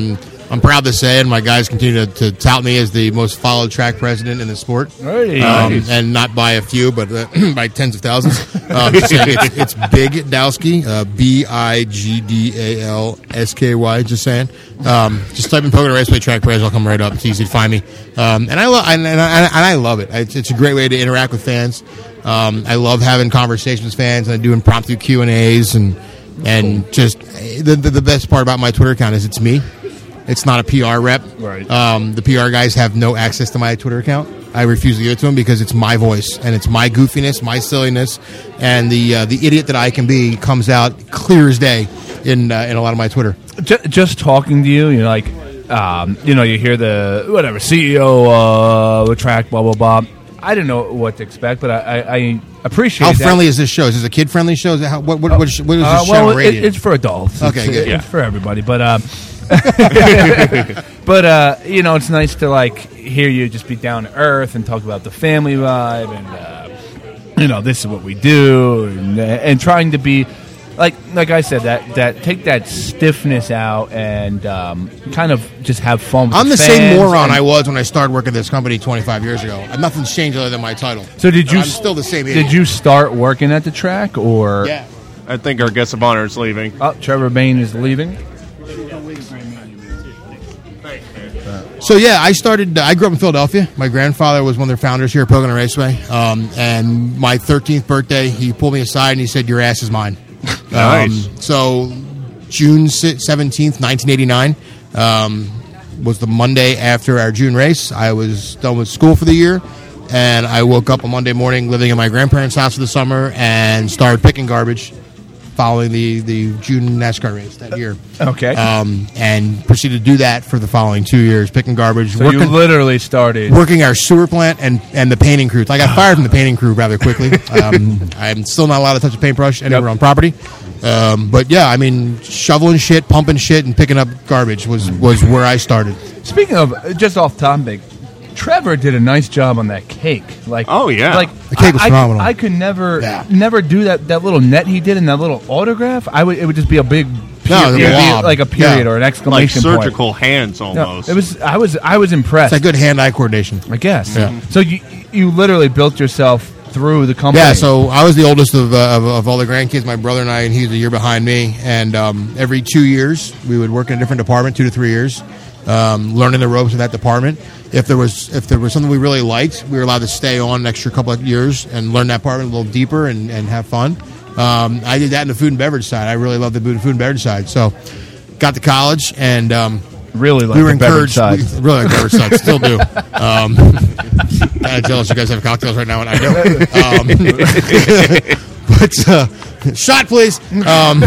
I'm proud to say, and my guys continue to, to tout me as the most followed track president in the sport. Hey. Um, Nice. and not by a few, but uh, by tens of thousands. Um, just saying, it's, it's Big Dowski, uh, B I G D A L S K Y, just saying. Um, just type in Pocono Raceway Track Pres, I'll come right up. It's easy to find me. Um, and, I lo- and, and, I, and I love it. It's, it's a great way to interact with fans. Um, I love having conversations with fans, and I do impromptu Q and A's, and and just the, the the best part about my Twitter account is it's me. It's not a P R rep. Right. Um, the P R guys have no access to my Twitter account. I refuse to give it to them because it's my voice and it's my goofiness, my silliness, and the uh, the idiot that I can be comes out clear as day in uh, in a lot of my Twitter. Just, just talking to you, you know, like, um, you know, you hear the whatever C E O uh, of track, blah blah blah. I didn't know what to expect, but I, I, I appreciate How that. friendly is this show? Is this a kid friendly show? Is it how, what what what is, what is this Uh, show well, it, rated? it's for adults. Okay, it's, good. It's for everybody, but um, but uh, you know, it's nice to like hear you just be down to earth and talk about the family vibe, and uh, you know, this is what we do, and, and trying to be like like I said, that that take that stiffness out and um, kind of just have fun. With I'm the fans same moron and- I was when I started working at this company twenty-five years ago. Nothing's changed other than my title. So did But you? I'm still the same idiot. Did you start working at the track, or? Yeah. I think our guest of honor is leaving. Oh, Trevor Bain is leaving. So yeah, I started. I grew up in Philadelphia. My grandfather was one of their founders here at Pocono Raceway. Um, and my thirteenth birthday, he pulled me aside and he said, "Your ass is mine." Nice. Um, so June seventeenth, nineteen eighty-nine, um, was the Monday after our June race. I was done with school for the year, and I woke up on Monday morning living in my grandparents' house for the summer and started picking garbage following the, the June NASCAR race that year. Okay. Um, and proceeded to do that for the following two years, picking garbage, So working, you literally started. working our sewer plant and, and the painting crew. I got fired from the painting crew rather quickly. Um, I'm still not allowed to touch a paintbrush anywhere Yep. on property. Um, but yeah, I mean, shoveling shit, pumping shit, and picking up garbage was, was where I started. Speaking of, just off topic, Trevor did a nice job on that cake. Like, Oh, yeah. like The cake was I, I- phenomenal. I could never, Yeah. never do that. That little net he did and that little autograph. I would. It would just be a big, No, period, the it would be blob. like a period Yeah. or an Like exclamation surgical point. hands No, almost. it was. I was. I was impressed. It's that good hand-eye coordination. I guess. Yeah. So you you literally built yourself through the company. Yeah, so I was the oldest of, uh, of, of all the grandkids. My brother and I, and he's a year behind me. And um, every two years, we would work in a different department, two to three years, um, learning the ropes of that department. If there was if there was something we really liked, we were allowed to stay on an extra couple of years and learn that department a little deeper and, and have fun. Um, I did that in the food and beverage side. I really loved the food and beverage side. So got to college and um, really like we were the beverage encouraged. side. We, really like the beverage side. Still do. Um, kind of jealous you guys have cocktails right now, and I don't. Um, but uh, shot, please. Um,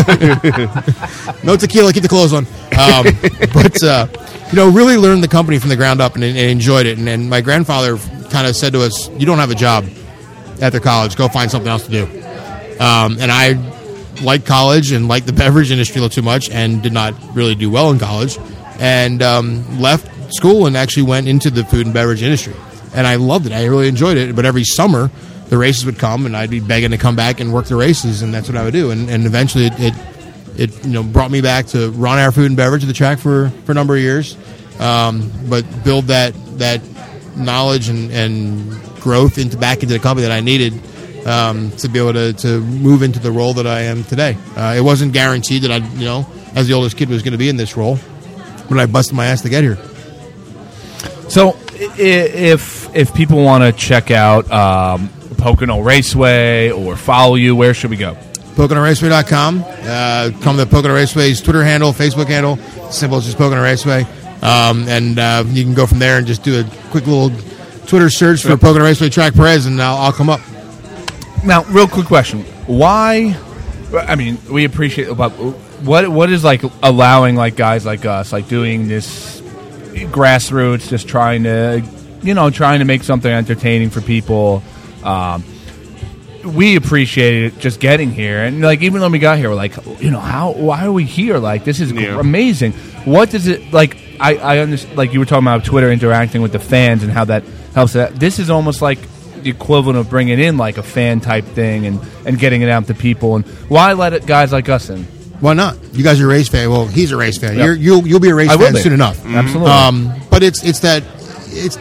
no tequila. Keep the clothes on. Um, but uh, you know, really learned the company from the ground up and, and enjoyed it. And, and my grandfather kind of said to us, "You don't have a job after college. Go find something else to do." Um, and I liked college and liked the beverage industry a little too much, and did not really do well in college, and um, left school and actually went into the food and beverage industry. And I loved it. I really enjoyed it. But every summer, the races would come, and I'd be begging to come back and work the races, and that's what I would do. And, and eventually, it, it it you know brought me back to run our food and beverage at the track for, for a number of years, um, but build that that knowledge and, and growth into back into the company that I needed um, to be able to, to move into the role that I am today. Uh, it wasn't guaranteed that I, you know, as the oldest kid, was going to be in this role, but I busted my ass to get here. So, i- if if people want to check out um, Pocono Raceway or follow you, where should we go? Pocono Raceway dot com. Uh, come to Pocono Raceway's Twitter handle, Facebook handle. Simple as just Pocono Raceway. Um, and uh, you can go from there and just do a quick little Twitter search for Pocono Raceway Track Perez, and I'll, I'll come up. Now, real quick question: Why? I mean, we appreciate about what what is like allowing like guys like us like doing this grassroots, just trying to you know trying to make something entertaining for people. Um, we appreciate it just getting here, and like even when we got here, we're like, you know, how why are we here? Like this is Yeah. amazing. What does it like? I I understand. Like you were talking about Twitter interacting with the fans and how that helps. That this is almost like the equivalent of bringing in like a fan type thing and, and getting it out to people. And why let it, guys like us in? Why not? You guys are a race fan. Well, he's a race fan. Yep. You're, you'll you'll be a race I will fan be. soon enough. Mm-hmm. Absolutely. Um, but it's it's that it's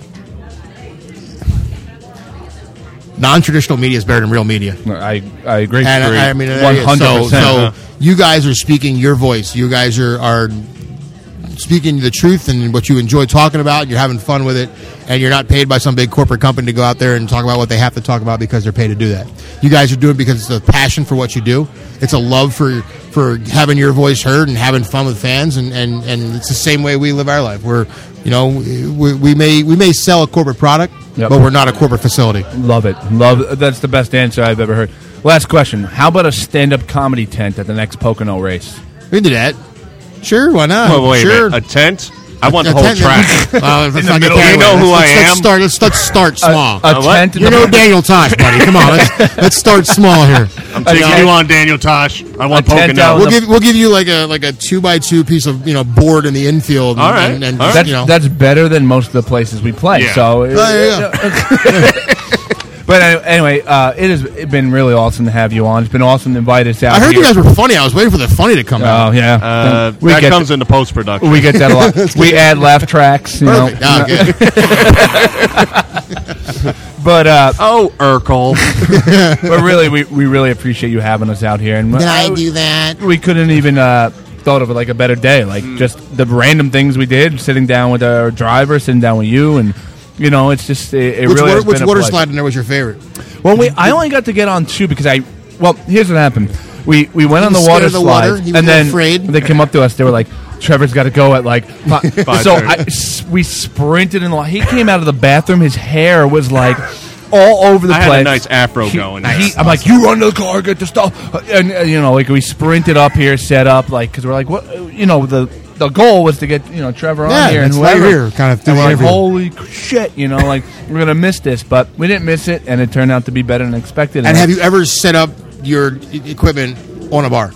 non-traditional media is better than real media. I I agree. And I, I mean, one hundred so, percent. so you guys are speaking your voice. You guys are, are speaking the truth and what you enjoy talking about. And you're having fun with it, and you're not paid by some big corporate company to go out there and talk about what they have to talk about because they're paid to do that. You guys are doing it because it's a passion for what you do. It's a love for for having your voice heard and having fun with fans, and, and, and it's the same way we live our life. We're you know we, we may we may sell a corporate product, Yep. but we're not a corporate facility. Love it. Love. That's the best answer I've ever heard. Last question. How about a stand-up comedy tent at the next Pocono race? We can do that. Sure, why not? Oh, wait sure. a minute. A tent? I want the A whole tent- track. Uh, let's In the not get middle. carried You know away. who let's, I let's am? Start, let's, let's start small. A, a Uh, what? tent. in you the know middle- Daniel Tosh, buddy. Come on, let's, let's start small here. I'm taking tent- you on, Daniel Tosh. I want A tent out Pocono. We'll the- give we'll give you like a like a two by two piece of you know board in the infield. All and, right. and, and All right. That's, you know. that's better than most of the places we play. Yeah. So, Oh, there you go. but anyway, uh, it has been really awesome to have you on. It's been awesome to invite us out. I heard here. you guys were funny. I was waiting for the funny to come Oh out. yeah, Uh, we that get comes into post-production. we get that a lot. We add laugh tracks, you know. Perfect. Ah, good. But uh, oh, Urkel. but really, we, we really appreciate you having us out here. And Did I do that? we couldn't even uh, thought of it like a better day. Like just the random things we did, sitting down with our driver, sitting down with you, and you know, it's just it, it Which, really water, has which been a water pleasure. slide in there was your favorite? Well, we I only got to get on two because I well here's what happened. We we went He on the was water scared of the slide, water? He was and a little then afraid? they came up to us. They were like, "Trevor's got to go at like." Five. so thirty. I, s- we sprinted in the. He came out of the bathroom. His hair was like all over the I had place. a nice afro He- going. he- I'm like, you run to the car, get the stuff, and uh, you know, like we sprinted up here, set up, like because we're like, what, you know, the the goal was to get you know Trevor Yeah, on here and that's why whoever. you're here, kind of, And through we're the like, interview. holy shit, you know, like we're gonna miss this, but we didn't miss it, and it turned out to be better than expected. And have you ever set up your e- equipment on a bar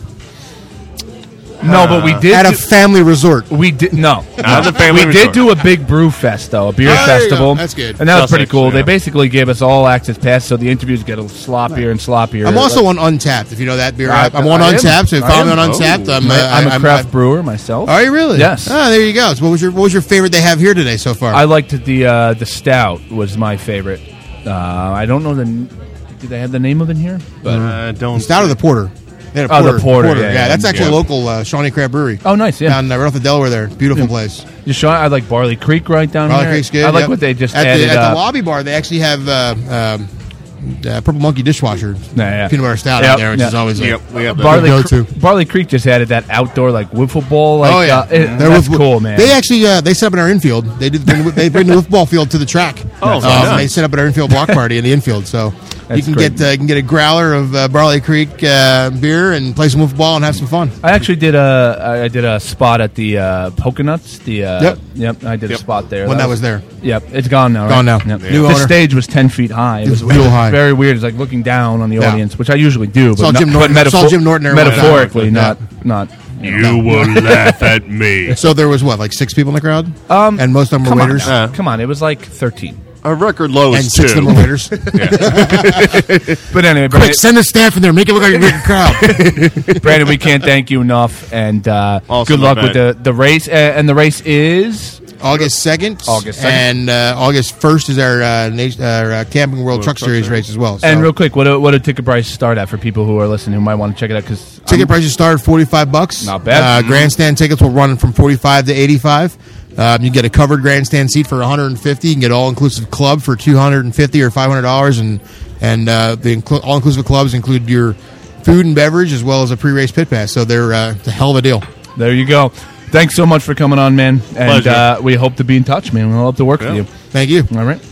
No, but we did. at a do- family resort? we did no. Not a family we did resort. do a big brew fest though, a beer Oh, there you go. festival. That's good. and that was Sussex, pretty cool. yeah. They basically gave us all access pass, so the interviews get a little sloppier and sloppier. I'm also on Untapped, if you know that beer. I- I'm on I am. Untapped, so I follow me am. on Untapped. Oh. I'm, uh, I'm a I'm- craft I'm- brewer myself. Are you really? Yes. Ah, there you go. So what was your what was your favorite they have here today so far? I liked the uh, the stout was my favorite. Uh, I don't know the. n- Do they have the name of it here? But Uh, don't. Stout or the porter? They had a Oh, the porter. porter, yeah, yeah, that's actually yeah. a local uh, Shawnee Crab Brewery. oh, nice, yeah. Down uh, right off the Delaware there. Beautiful place. You sure? I like Barley Creek right down Barley here. Creek's good. I like yep. what they just at added. the, at uh, the lobby bar. They actually have uh, um, uh, Purple Monkey dishwasher Yeah, yeah. peanut butter stout Yep, out there, which yeah. is always a, Yep, we have that. Barley, Go Cre- to. Barley Creek just added that outdoor like wiffle ball. Like, oh yeah, uh, it- They're that's with- cool, man. They actually uh, they set up in our infield. They did bring, they bring the wiffle field to the track. Oh, um, nice. they set up at our infield block party in the infield. So you That's can great. get uh, you can get a growler of uh, Barley Creek uh, beer and play some wiffle ball and have some fun. I actually did a I did a spot at the uh, Poconuts. The uh, Yep. yep, I did Yep. a spot there. When that was there. Yep, it's gone now. Gone right? now. Yep. New the owner. stage was ten feet high. It was, real it was high. very weird. It's like looking down on the Yeah. audience, which I usually do, but, Saw not, Jim Norton- but saw Jim Norton there one time. metaphorically, Yeah. not not. You will laugh at me. So there was what, like six people in the crowd, Um, and most of them were Come on, waiters, now. Uh. come on. It was like thirteen. A record low and is six two. of them were waiters. But anyway, Quick, Brandon, send a staff in there, make it look like a big crowd. Brandon, we can't thank you enough, and uh, Awesome good luck event. with the the race. Uh, and the race is August second, August second. and uh, August first is our uh, nation, our uh, Camping World Truck Truck Series Series. race as well. So. and real quick, what do, what do ticket prices start at for people who are listening who might want to check it out? Because Ticket prices start at forty-five bucks. Not bad. Uh, grandstand tickets will run from forty-five to eighty-five. Um, you get a covered grandstand seat for one hundred fifty. You can get all inclusive club for two hundred fifty or five hundred dollars, and and uh, the inclu- all inclusive clubs include your food and beverage as well as a pre-race pit pass. So they're uh, it's a hell of a deal. there you go. Thanks so much for coming on, man. And Pleasure. uh, we hope to be in touch, man. We'll hope to work Yeah. with you. Thank you. All right.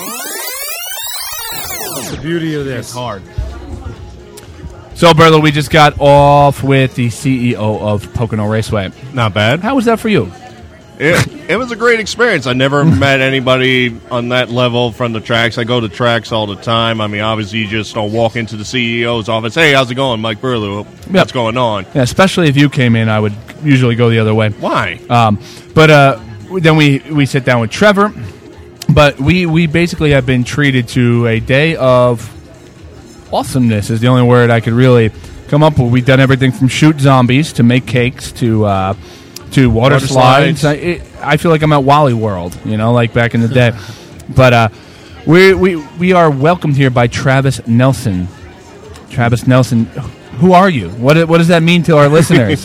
The beauty of this. Hard. So, brother, we just got off with the C E O of Pocono Raceway. Not bad. How was that for you? It, it was a great experience. I never met anybody on that level from the tracks. I go to tracks all the time. I mean, obviously, you just don't walk into the C E O's office. Hey, how's it going, Mike Burlew? What's going on? Yeah, especially if you came in, I would usually go the other way. Why? Um, but uh, then we, we sit down with Trevor. But we, we basically have been treated to a day of awesomeness is the only word I could really come up with. We've done everything from shoot zombies to make cakes to uh, to water, Water slides. slides. I, it, I feel like I'm at Wally World, you know, like back in the day. But uh, we we we are welcomed here by Travis Nelson. Travis Nelson, who are you? What what does that mean to our listeners?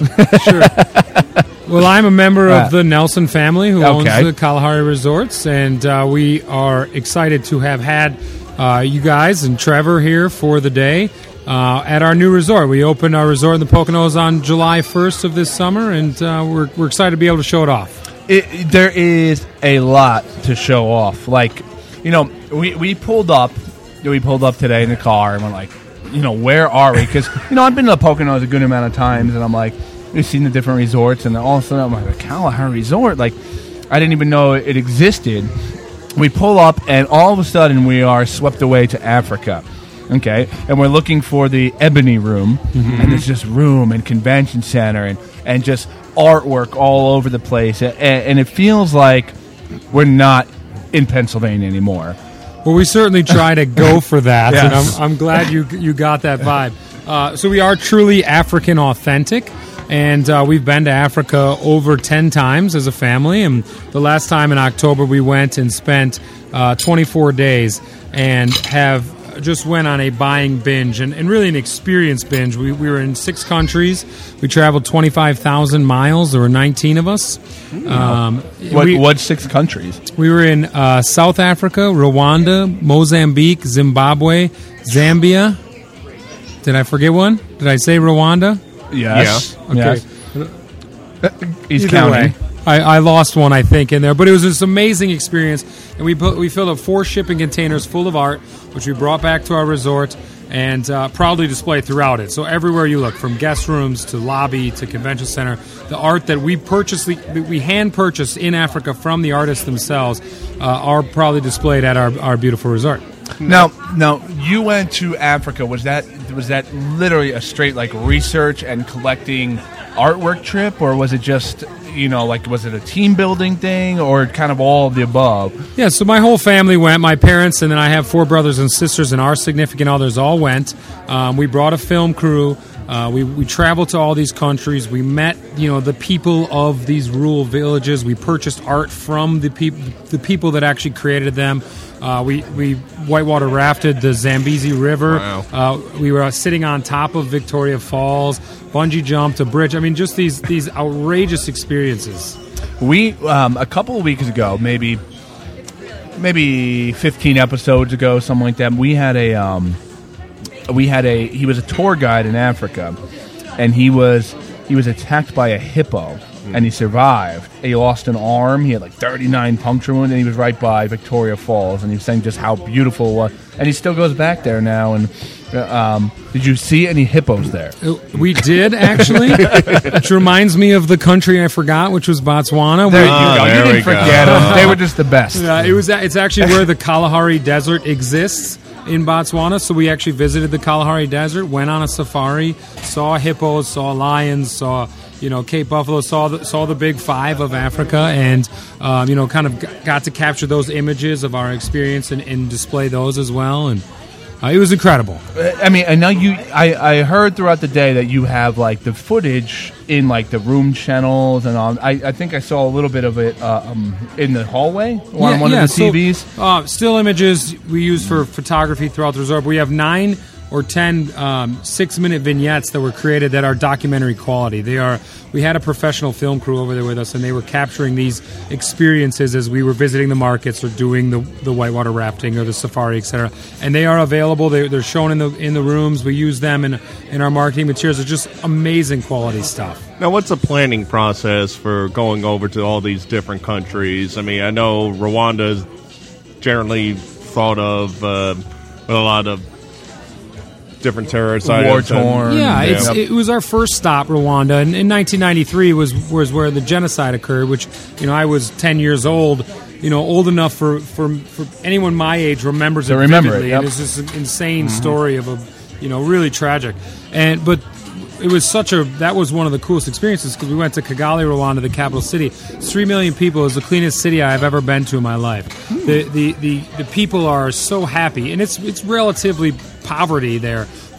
Well, I'm a member Uh, of the Nelson family who owns okay. the Kalahari Resorts, and uh, we are excited to have had uh, you guys and Trevor here for the day uh, at our new resort. We opened our resort in the Poconos on July first of this summer, and uh, we're, we're excited to be able to show it off. It, there is a lot to show off. Like, you know, we, we pulled up, we pulled up today in the car, and we're like, you know, where are we? Because, you know, I've been to the Poconos a good amount of times, and I'm like, we've seen the different resorts, and then all of a sudden I'm like, a Kalahari Resort? Like, I didn't even know it existed. We pull up, and all of a sudden we are swept away to Africa. Okay, and we're looking for the Ebony Room, mm-hmm. and there's just room and convention center and, and just artwork all over the place, and, and it feels like we're not in Pennsylvania anymore. Well, we certainly try to go for that, Yes. and I'm, I'm glad you you got that vibe. Uh, so we are truly African authentic, and uh, we've been to Africa over ten times as a family, and the last time in October we went and spent uh, twenty-four days and have just went on a buying binge and, and really an experience binge. We, we were in six countries. We traveled twenty-five thousand miles. There were nineteen of us. Um, What, we, what six countries? we were in uh, South Africa, Rwanda, Mozambique, Zimbabwe, Zambia. Did I forget one? Did I say Rwanda? Yes. Okay. Yes. He's Either counting. way, I, I lost one, I think, in there. But it was this amazing experience. And we put, we filled up four shipping containers full of art, which we brought back to our resort and uh, proudly displayed throughout it. So everywhere you look, from guest rooms to lobby to convention center, the art that we purchased, that we hand purchased in Africa from the artists themselves, uh, are proudly displayed at our, our beautiful resort. Now, now you went to Africa. Was that was that literally a straight like research and collecting artwork trip, or was it just, you know, like, was it a team building thing, or kind of all of the above? Yeah, so my whole family went. My parents, and then I have four brothers and sisters, and our significant others all went. Um, we brought a film crew. Uh, we we traveled to all these countries. We met, you know, the people of these rural villages. We purchased art from the people the people that actually created them. Uh, we we whitewater rafted the Zambezi River. Wow. Uh, we were sitting on top of Victoria Falls. Bungee jumped a bridge. I mean, just these these outrageous experiences. We um, a couple of weeks ago, maybe maybe fifteen episodes ago, something like that. We had a um, we had a he was a tour guide in Africa, and he was he was attacked by a hippo, and he survived. He lost an arm. He had like thirty-nine puncture wounds, and he was right by Victoria Falls, and he was saying just how beautiful it was. And he still goes back there now. And uh, um, did you see any hippos there? We did, actually, which reminds me of the country I forgot, which was Botswana. There We- you Oh, go. there You we didn't go. forget them. They were just the best. Uh, it was. It's actually where the Kalahari Desert exists in Botswana. So we actually visited the Kalahari Desert, went on a safari, saw hippos, saw lions, saw you know Cape Buffalo, saw the, saw the big five of Africa, and um, you know kind of g- got to capture those images of our experience and, and display those as well. And uh, it was incredible. I mean, I know you. I, I heard throughout the day that you have like the footage in like the room channels and all. I, I think I saw a little bit of it uh, um, in the hallway on Yeah, one yeah, of the so, T Vs. uh, still images we use for photography throughout the resort. We have nine or ten um, six-minute vignettes that were created that are documentary quality. They are. We had a professional film crew over there with us, and they were capturing these experiences as we were visiting the markets or doing the, the whitewater rafting or the safari, et cetera. And they are available. They, they're shown in the in the rooms. We use them in in our marketing materials. It's just amazing quality stuff. Now, what's the planning process for going over to all these different countries? I mean, I know Rwanda is generally thought of uh, with a lot of different terrorist items. War-torn. Yeah, Yeah. it's, it was our first stop, Rwanda, and in nineteen ninety-three was was where the genocide occurred. Which you know, I was ten years old, you know, old enough for, for, for anyone my age remembers To it remember it, vividly. yep. And it's this insane story of a, you know, really tragic. And but it was such a that was one of the coolest experiences because we went to Kigali, Rwanda, the capital city. It's three million people. It was the cleanest city I've ever been to in my life. The, the the the people are so happy, and it's it's relatively poverty there,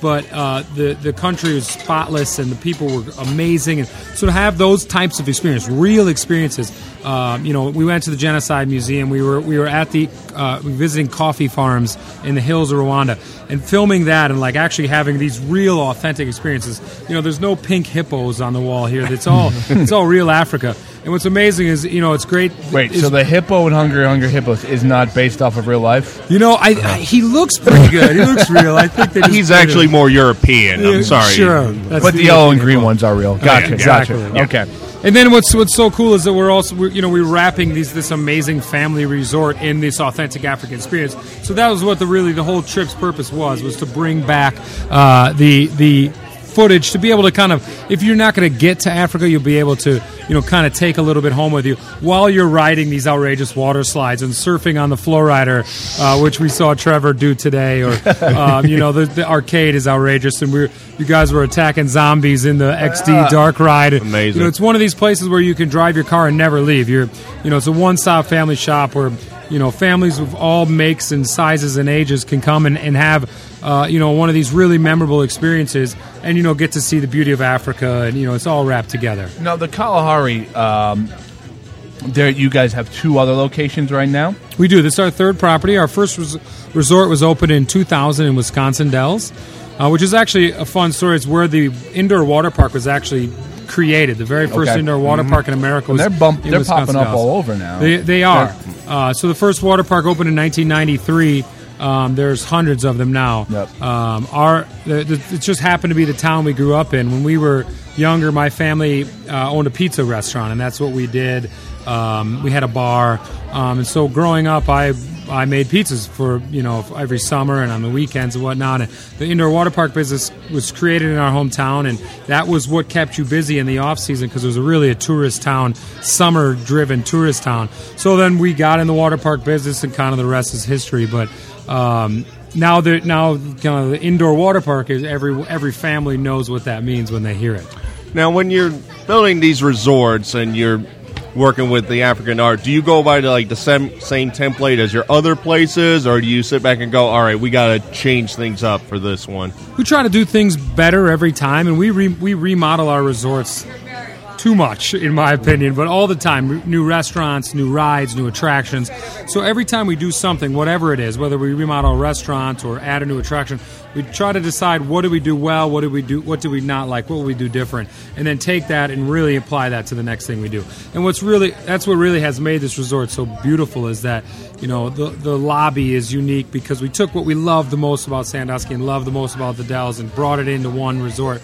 but uh, the the country was spotless and the people were amazing. And so to have those types of experience, real experiences, um, you know, we went to the Genocide Museum. We were we were at the uh, visiting coffee farms in the hills of Rwanda and filming that and like actually having these real authentic experiences. You know, there's no pink hippos on the wall here. It's all it's all real Africa. And what's amazing is, you know, it's great. Wait, is, so the hippo in Hungry Hungry Hippos is not based off of real life? You know, I, I he looks pretty good. He looks real. I think they just He's made actually him. more European. I'm Yeah, sorry. Sure, That's But the yellow and green hippo. ones are real. Gotcha, yeah, gotcha. exactly. Okay. And then what's what's so cool is that we're also we're, you know we're wrapping these this amazing family resort in this authentic African experience. So that was what the really the whole trip's purpose was was to bring back uh, the the footage to be able to kind of, if you're not going to get to Africa, you'll be able to, you know, kind of take a little bit home with you while you're riding these outrageous water slides and surfing on the Flowrider, uh, which we saw Trevor do today. Or, um, you know, the, the arcade is outrageous, and we're you guys were attacking zombies in the X D Dark Ride. Amazing. You know, it's one of these places where you can drive your car and never leave. You're, you know, it's a one-stop family shop where, you know, families of all makes and sizes and ages can come and, and have, uh, you know, one of these really memorable experiences and, you know, get to see the beauty of Africa. And, you know, it's all wrapped together. Now, the Kalahari, um, there you guys have two other locations right now? We do. This is our third property. Our first res- resort was opened in two thousand in Wisconsin Dells, uh, which is actually a fun story. It's where the indoor water park was actually created. The very first Okay. indoor water Mhm. park in America was And they're bump- in they're Wisconsin popping up Dells. all over now. They, they are. Uh, so the first water park opened in nineteen ninety-three. Um, there's hundreds of them now. Yep. Um, our the, the, it just happened to be the town we grew up in. When we were younger, my family uh, owned a pizza restaurant, and that's what we did. Um, we had a bar, um, and so growing up, I I made pizzas for you know every summer and on the weekends and whatnot. And the indoor water park business was created in our hometown, and that was what kept you busy in the off season because it was a really a tourist town, summer driven tourist town. So then we got in the water park business, and kind of the rest is history. But um, now that now kind of the indoor water park is every every family knows what that means when they hear it. Now, when you're building these resorts and you're working with the African art, do you go by the, like the same, same template as your other places, or do you sit back and go, all right, we got to change things up for this one? We try to do things better every time, and we re- we remodel our resorts too much, in my opinion, but all the time. Re- new restaurants, new rides, new attractions. So every time we do something, whatever it is, whether we remodel a restaurant or add a new attraction, we try to decide what do we do well, what do we do, what do we not like, what will we do different, and then take that and really apply that to the next thing we do. And what's really that's what really has made this resort so beautiful is that you know the the lobby is unique because we took what we loved the most about Sandusky and loved the most about the Dells and brought it into one resort.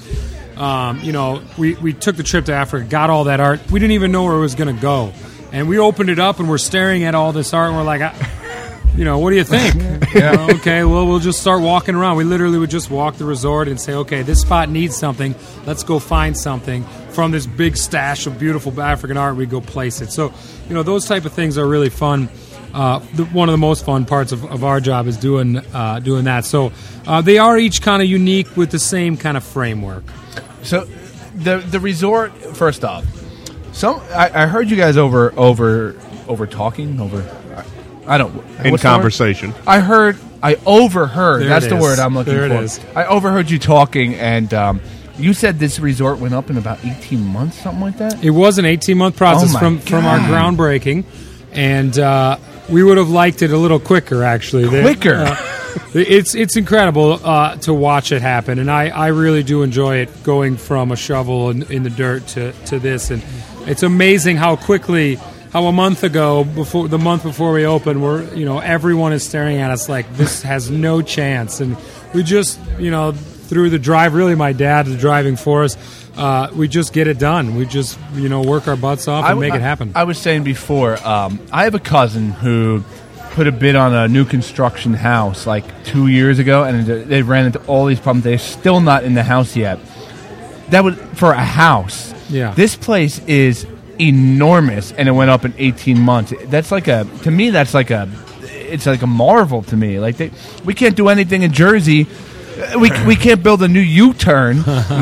Um, you know, we, we took the trip to Africa, got all that art. We didn't even know where it was going to go. And we opened it up, and we're staring at all this art, and we're like, I, you know, what do you think? You know, okay, well, we'll just start walking around. We literally would just walk the resort and say, okay, this spot needs something. Let's go find something from this big stash of beautiful African art. We go place it. So, you know, those type of things are really fun. Uh, the, one of the most fun parts of, of our job is doing uh, doing that. So uh, they are each kind of unique with the same kind of framework. So, the the resort. First off, some I, I heard you guys over over over talking over. I, I don't In what's the word? conversation. I heard. I overheard. There That's it the is. word I'm looking There it for. is. I overheard you talking, and um, you said this resort went up in about eighteen months, something like that. It was an eighteen-month process Oh my from, from our God. groundbreaking, and uh, we would have liked it a little quicker, actually. They- Quicker? uh, it's it's incredible uh, to watch it happen, and I, I really do enjoy it, going from a shovel in, in the dirt to, to this. And it's amazing how quickly, how a month ago, before the month before we opened, we're, you know, everyone is staring at us like this has no chance. And we just, you know, through the drive, really my dad is driving for us, uh, we just get it done. We just, you know, work our butts off and I w- make it I- happen. I was saying before, um, I have a cousin who put a bid on a new construction house like two years ago, and they ran into all these problems. They're still not in the house yet. That was for a house. Yeah. This place is enormous, and it went up in eighteen months. That's like a to me. That's like a it's like a marvel to me. Like they, we can't do anything in Jersey. we we can't build a new U-turn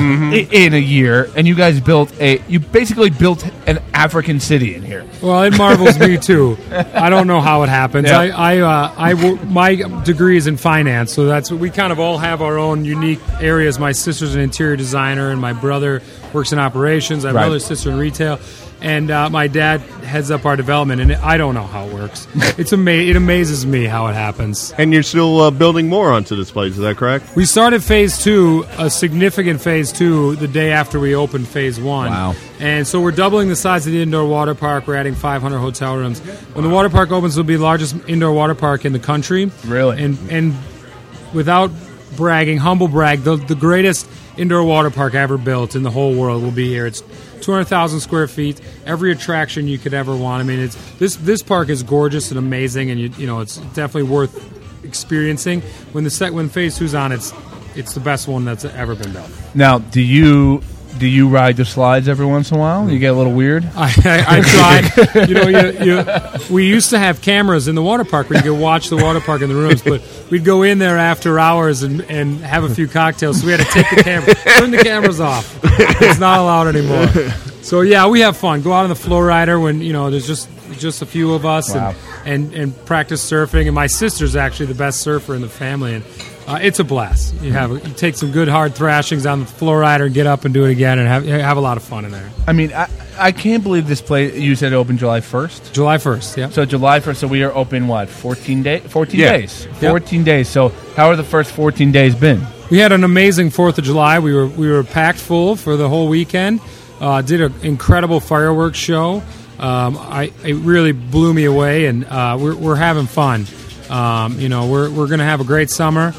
i- in a year, and you guys built a you basically built an African city in here. Well, it marvels me too. I don't know how it happens. Yeah. I, I, uh, I, wo- my degree is in finance, so that's we kind of all have our own unique areas. My sister's an interior designer, and my brother works in operations. I have Right. another sister in retail, and uh, my dad heads up our development. And I don't know how it works. It's ama- It amazes me how it happens. And you're still uh, building more onto this place, is that correct? We started phase two, a significant phase two, the day after we opened phase one. Wow. And so we're doubling the size of the indoor water park. We're adding five hundred hotel rooms. When the water park opens, it'll be the largest indoor water park in the country. Really? And and without bragging, humble brag, the, the greatest indoor water park ever built in the whole world will be here. It's two hundred thousand square feet, every attraction you could ever want. I mean, it's this this park is gorgeous and amazing, and you you know it's definitely worth experiencing. When the set when phase two's on, it's it's the best one that's ever been built. Now, do you do you ride the slides every once in a while? You get a little weird. I, I, I tried. You know, you, you, we used to have cameras in the water park where you could watch the water park in the rooms, but we'd go in there after hours and, and have a few cocktails. So we had to take the camera, turn the cameras off. It's not allowed anymore. So yeah, we have fun. Go out on the flow rider when you know there's just just a few of us, Wow. and, and and practice surfing. And my sister's actually the best surfer in the family, and uh, it's a blast. You have you take some good hard thrashings on the flow rider, get up and do it again, and have have a lot of fun in there. I mean, I, I can't believe this place. You said it opened July first. July first, yeah. So July first. So we are open what? Fourteen days. Fourteen Yeah. days. Fourteen days. So how are the first fourteen days been? We had an amazing Fourth of July. We were we were packed full for the whole weekend. Uh, did an incredible fireworks show. Um, I it really blew me away, and uh, we're we're having fun. Um, you know, we're we're going to have a great summer.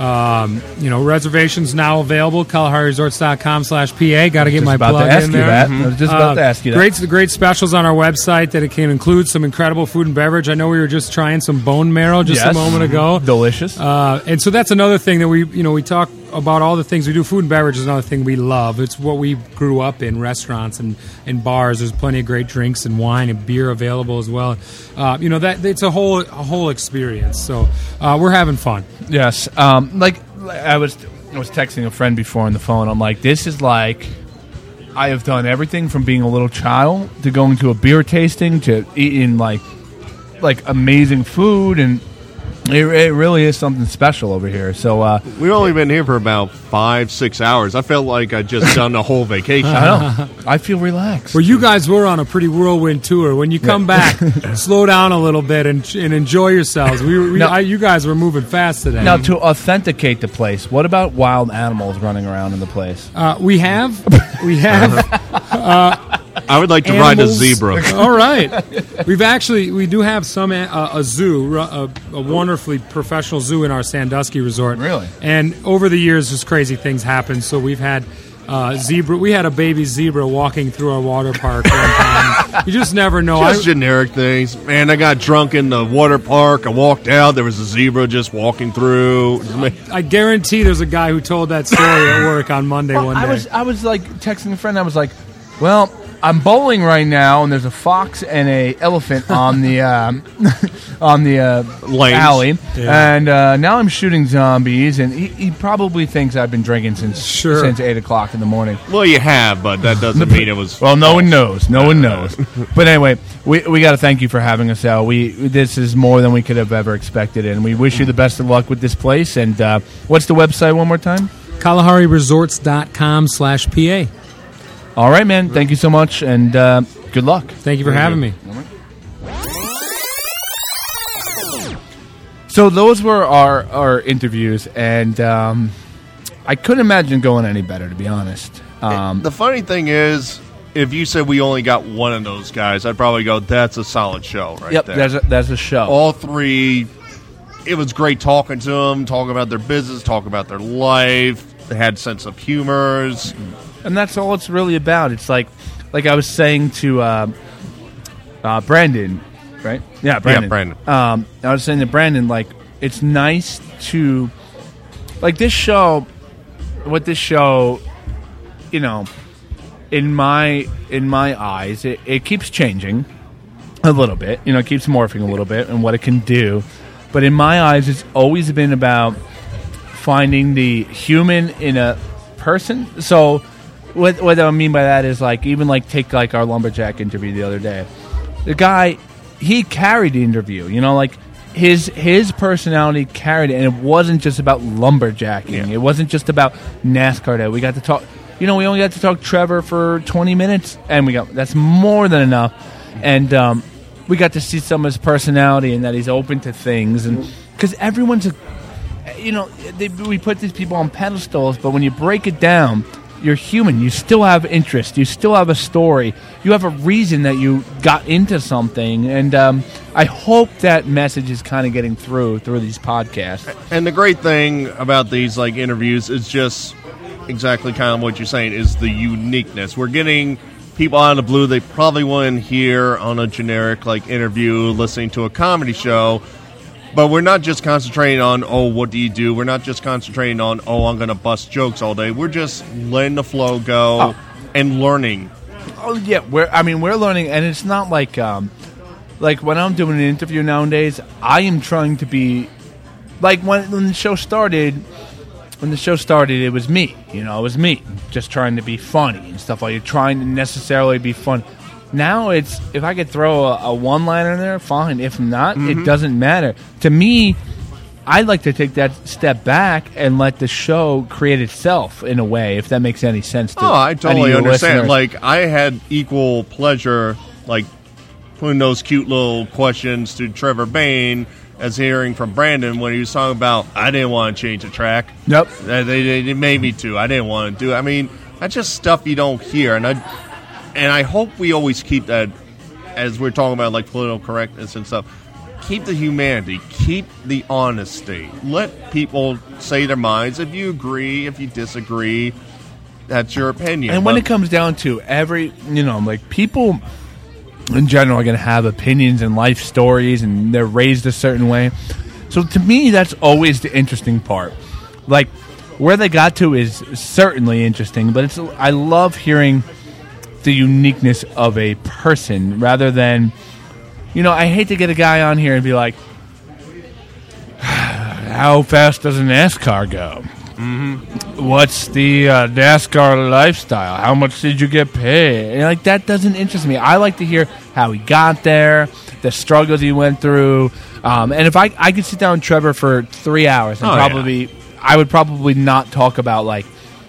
Um, you know, reservations now available. Kalahari Resorts dot com slash P A. Got to get Just my about plug to ask in you there. that. I was just about to ask you that. Great, great specials on our website that it can include some incredible food and beverage. I know we were just trying some bone marrow just Yes. a moment ago. Delicious. Uh, and so that's another thing that we, you know, we talk about all the things we do. Food and beverage is another thing we love. It's what we grew up in, restaurants and, and bars. There's plenty of great drinks and wine and beer available as well. Uh, you know, that it's a whole a whole experience. So uh, we're having fun. Yes. Um, like I was, I was texting a friend before on the phone. I'm like, this is like, I have done everything from being a little child to going to a beer tasting to eating like, like amazing food, and it, it really is something special over here. So uh, We've only been here for about five, six hours. I felt like I'd just done a whole vacation. I know I feel relaxed. Well, you guys were on a pretty whirlwind tour. When you come back, slow down a little bit and, and enjoy yourselves. We, were- we Now- I, you guys were moving fast today. Now, to authenticate the place, what about wild animals running around in the place? uh, we have we have. I would like to ride a Animals. zebra. All right. We've actually, we do have some, uh, a zoo, a, a wonderfully professional zoo in our Sandusky resort. Really? And over the years, just crazy things happen. So we've had uh, zebra, we had a baby zebra walking through our water park one time. You just never know. Just I- generic things. Man, I got drunk in the water park. I walked out. There was a zebra just walking through. I guarantee there's a guy who told that story at work on Monday Well, one day. I was I was like texting a friend. I was like, well, I'm bowling right now, and there's a fox and a elephant on the um, on the uh, Lanes. alley, Yeah. and uh, now I'm shooting zombies, and he, he probably thinks I've been drinking since Sure. since eight o'clock in the morning. Well, you have, but that doesn't mean it was. Well, no one knows. No one knows. But anyway, we we got to thank you for having us out. We this is more than we could have ever expected, and we wish you the best of luck with this place. And uh, what's the website one more time? Kalahari Resorts dot com slash P A. All right, man. Thank you so much, and uh, good luck. Thank you for having me. So those were our, our interviews, and um, I couldn't imagine going any better, to be honest. Um, The funny thing is, if you said we only got one of those guys, I'd probably go, that's a solid show right yep, there. there's a, there's a show. All three, it was great talking to them, talking about their business, talking about their life. They had sense of humors. And that's all it's really about. It's like, like I was saying to uh, uh, Brandon, right? Yeah, Brandon. Yeah, Brandon. Um, I was saying to Brandon, like, it's nice to, like, this show, what this show, you know, in my in my eyes, it, it keeps changing a little bit. You know, it keeps morphing a little bit and what it can do. But in my eyes, it's always been about finding the human in a person. So what what I mean by that is like even like take like our lumberjack interview the other day. The guy, he carried the interview. You know, like his his personality carried it, and it wasn't just about lumberjacking. Yeah. It wasn't just about NASCAR Day. We got to talk. You know, we only got to talk Trevor for twenty minutes, and we got that's more than enough. And um, we got to see some of his personality and that he's open to things, and because everyone's a, you know, they, we put these people on pedestals, but when you break it down, you're human. You still have interest. You still have a story. You have a reason that you got into something, and um, I hope that message is kind of getting through through these podcasts. And the great thing about these like interviews is just exactly kind of what you're saying is the uniqueness. We're getting people out of the blue they probably wouldn't hear on a generic like interview listening to a comedy show. But we're not just concentrating on, oh, what do you do? We're not just concentrating on, oh, I'm going to bust jokes all day. We're just letting the flow go oh. and learning. Oh, yeah. We're, I mean, we're learning, and it's not like, um, like when I'm doing an interview nowadays, I am trying to be, like when, when the show started, when the show started, it was me. You know, it was me just trying to be funny and stuff like that, trying to necessarily be funny. Now it's, if I could throw a, a one-liner in there, fine. If not, mm-hmm. it doesn't matter. To me, I like to take that step back and let the show create itself in a way, if that makes any sense to Oh, I totally understand. Listeners. Like, I had equal pleasure, like, putting those cute little questions to Trevor Bain as hearing from Brandon when he was talking about, I didn't want to change the track. Nope. They, they, they made me to. I didn't want to do it. I mean, that's just stuff you don't hear. And I... And I hope we always keep that, as we're talking about like political correctness and stuff, keep the humanity, keep the honesty. Let people say their minds. If you agree, if you disagree, that's your opinion. And when but, it comes down to every, you know, like people in general are going to have opinions and life stories, and they're raised a certain way. So to me, that's always the interesting part. Like, where they got to is certainly interesting, but it's I love hearing the uniqueness of a person rather than, you know, I hate to get a guy on here and be like, how fast does a NASCAR go? Mm-hmm. What's the uh, NASCAR lifestyle? How much did you get paid? And, like, that doesn't interest me. I like to hear how he got there, the struggles he went through. Um, and if I, I could sit down with Trevor for three hours and oh, probably, yeah. I would probably not talk about, like,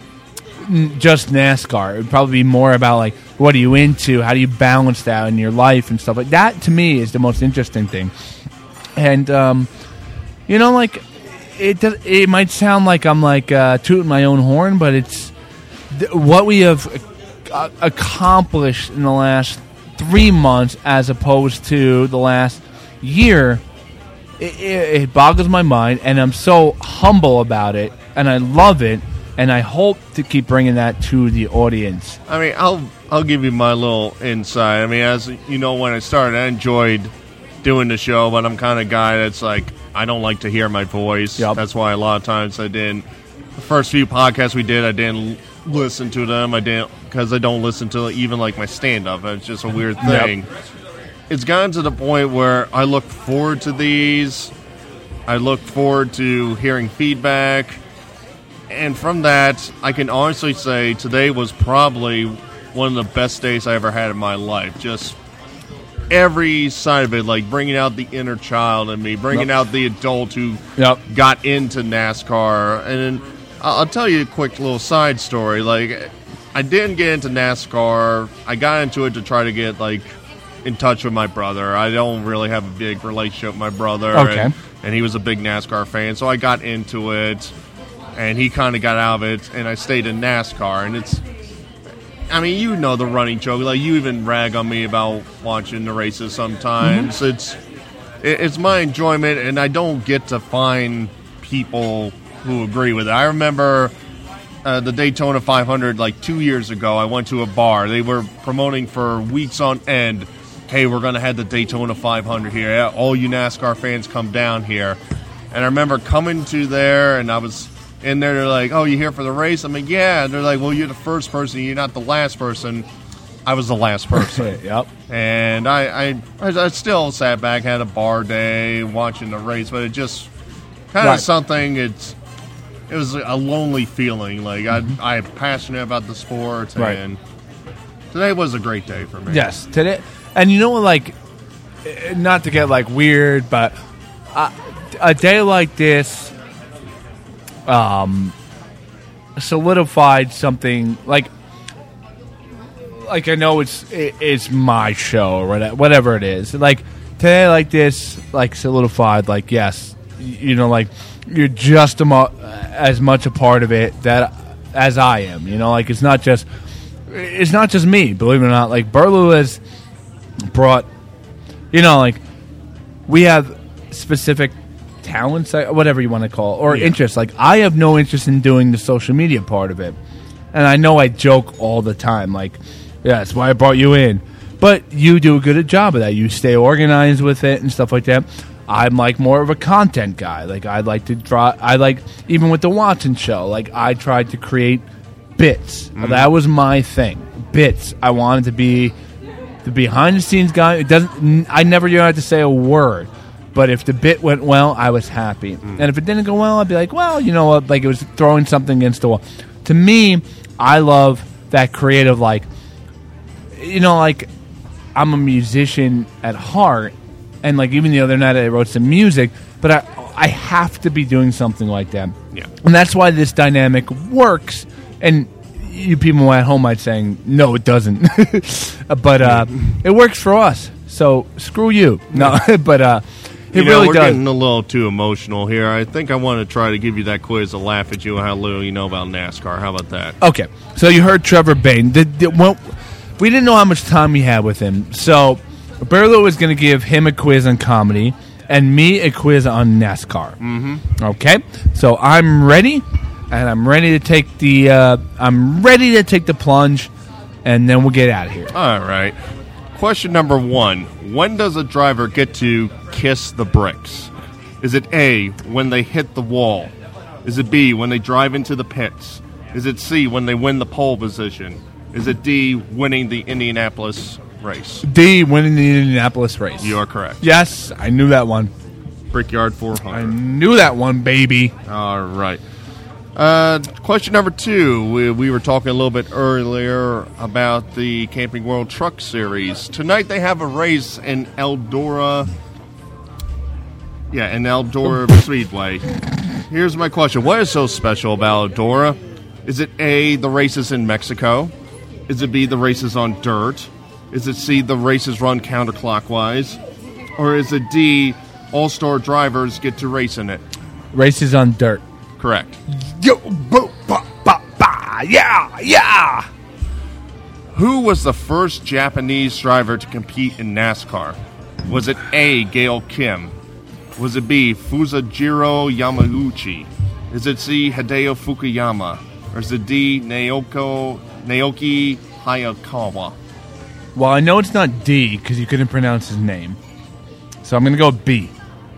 just NASCAR. It would probably be more about like what are you into, how do you balance that in your life and stuff like that. To me is the most interesting thing. And um, you know, like it does, it might sound like I'm like uh, tooting my own horn, but it's th- what we have uh, accomplished in the last three months as opposed to the last year. It, it, it boggles my mind, and I'm so humble about it, and I love it. And I hope to keep bringing that to the audience. I mean, I'll I'll give you my little insight. I mean, as you know, when I started, I enjoyed doing the show, but I'm kind of guy that's like, I don't like to hear my voice. Yep. That's why a lot of times I didn't. The first few podcasts we did, I didn't listen to them. I didn't, because I don't listen to even like my stand-up. It's just a weird thing. Yep. It's gotten to the point where I look forward to these. I look forward to hearing feedback. And from that, I can honestly say today was probably one of the best days I ever had in my life. Just every side of it, like bringing out the inner child in me, bringing yep. out the adult who yep. got into NASCAR. And then I'll tell you a quick little side story. Like, I didn't get into NASCAR. I got into it to try to get, like, in touch with my brother. I don't really have a big relationship with my brother. Okay. And, and he was a big NASCAR fan, so I got into it. And he kind of got out of it, and I stayed in NASCAR. And it's, I mean, you know the running joke. Like, you even rag on me about watching the races sometimes. Mm-hmm. It's it's my enjoyment, and I don't get to find people who agree with it. I remember uh, the Daytona five hundred, like, two years ago. I went to a bar. They were promoting for weeks on end, hey, we're going to have the Daytona five hundred here. All you NASCAR fans come down here. And I remember coming to there, and I was in there. They're like, oh, you here for the race? I'm like, yeah. And they're like, well, you're the first person. You're not the last person. I was the last person. Yep. And I, I, I still sat back, had a bar day, watching the race. But it just kind of right. something. It's it was a lonely feeling. Like Mm-hmm. I, I'm passionate about the sport, Right. and today was a great day for me. Yes, today, and you know what? Like, eh, not to get like weird, but uh, a day like this, um, solidified something. Like, like I know it's it, it's my show or whatever, whatever it is. Like today, like this, like solidified. Like yes, y- you know, like you're just amo- as much a part of it that as I am. You know, like it's not just it's not just me. Believe it or not, like Burlew has brought. You know, like we have specific talents, uh, whatever you want to call it, or Yeah. interests. Like I have no interest in doing the social media part of it, and I know I joke all the time. Like, yeah, that's why I brought you in. But you do a good job of that. You stay organized with it and stuff like that. I'm like more of a content guy. Like I like to draw. I like even with the Watson show. Like I tried to create bits. That was my thing. Bits. I wanted to be the behind the scenes guy. It doesn't. I never even had to say a word. But if the bit went well, I was happy. And if it didn't go well, I'd be like, well, you know what? Like it was throwing something against the wall. To me, I love that creative. Like, you know, like I'm a musician at heart, and like even the other night I wrote some music, but I I have to be doing something like that. Yeah. And that's why this dynamic works. And you people at home might saying, no, it doesn't. but uh, it works for us. So screw you. No, but uh, it You know, really we're does. getting a little too emotional here. I think I want to try to give you that quiz to laugh at you and how little you know about NASCAR. How about that? Okay, so you heard Trevor Bain. The, the, well, we didn't know how much time we had with him, so Burlew was going to give him a quiz on comedy and me a quiz on NASCAR. Mm-hmm. Okay, so I'm ready, and I'm ready to take the uh, I'm ready to take the plunge, and then we'll get out of here. All right. Question number one. When does a driver get to kiss the bricks? Is it A, when they hit the wall? Is it B, when they drive into the pits? Is it C, when they win the pole position? Is it D, winning the Indianapolis race? D, winning the Indianapolis race. You are correct. Yes, I knew that one. Brickyard four I hundred. knew that one, baby. All right. Uh, question number two. We, we were talking a little bit earlier about the Camping World Truck Series. Tonight they have a race in Eldora. Yeah, in Eldora Speedway. Here's my question. What is so special about Eldora? Is it A, the races in Mexico? Is it B, the races on dirt? Is it C, the races run counterclockwise? Or is it D, all-star drivers get to race in it? Races on dirt. Correct. Yo, bo, ba, ba, ba, yeah, yeah. Who was the first Japanese driver to compete in NASCAR? Was it A, Gail Kim? Was it B, Fusajiro Yamauchi? Is it C, Hideo Fukuyama? Or is it D, Naoko, Naoki Hayakawa? Well, I know it's not D because you couldn't pronounce his name. So I'm going to go B.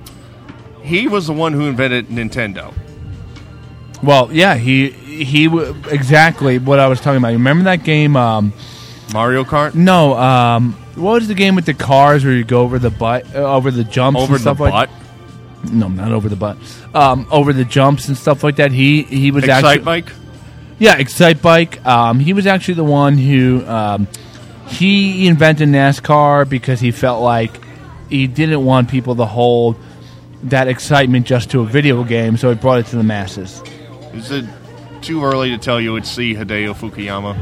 He was the one who invented Nintendo. Well, yeah, he he w- exactly what I was talking about. You remember that game? Um, Mario Kart? no, um, what was the game with the cars where you go over the butt, uh, over the jumps, Over and the stuff like? butt? No, not over the butt. Um, over the jumps and stuff like that. He he was Excite actually Bike? yeah, Excite Bike. Um, he was actually the one who um, he invented NASCAR because he felt like he didn't want people to hold that excitement just to a video game, so he brought it to the masses. Is it too early to tell you it's C, Hideo Fukuyama?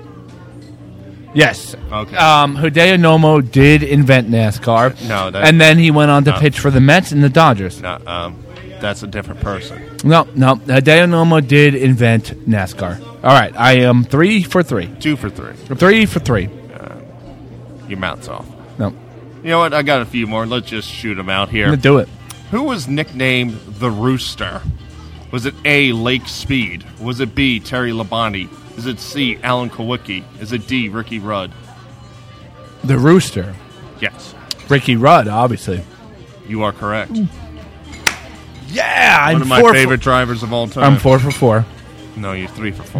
Yes. Okay. Um, Hideo Nomo did invent NASCAR. No, that- and then he went on to no. pitch for the Mets and the Dodgers. No, um, that's a different person. No, no. Hideo Nomo did invent NASCAR. All right, I am three for three. Two for three. Three for three. Your mouth's off. No, You know what? I got a few more. Let's just shoot them out I'm here. gonna do it. Who was nicknamed the Rooster? Was it A, Lake Speed? Was it B, Terry Labonte? Is it C, Alan Kowicki? Is it D, Ricky Rudd? The Rooster, Yes, Ricky Rudd, obviously. you are correct. Yeah, I'm One of my four favorite For, drivers of all time. I'm four for four. No, you're three for four.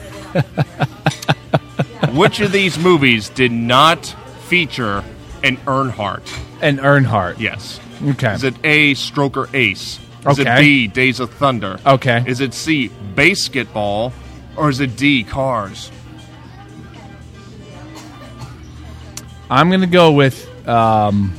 Which of these movies did not feature an Earnhardt? And Earnhardt. Yes. Okay. Is it A, Stroker Ace? Is Okay. it B, Days of Thunder? Okay. Is it C, Basketball? Or is it D, Cars? I'm going to go with um,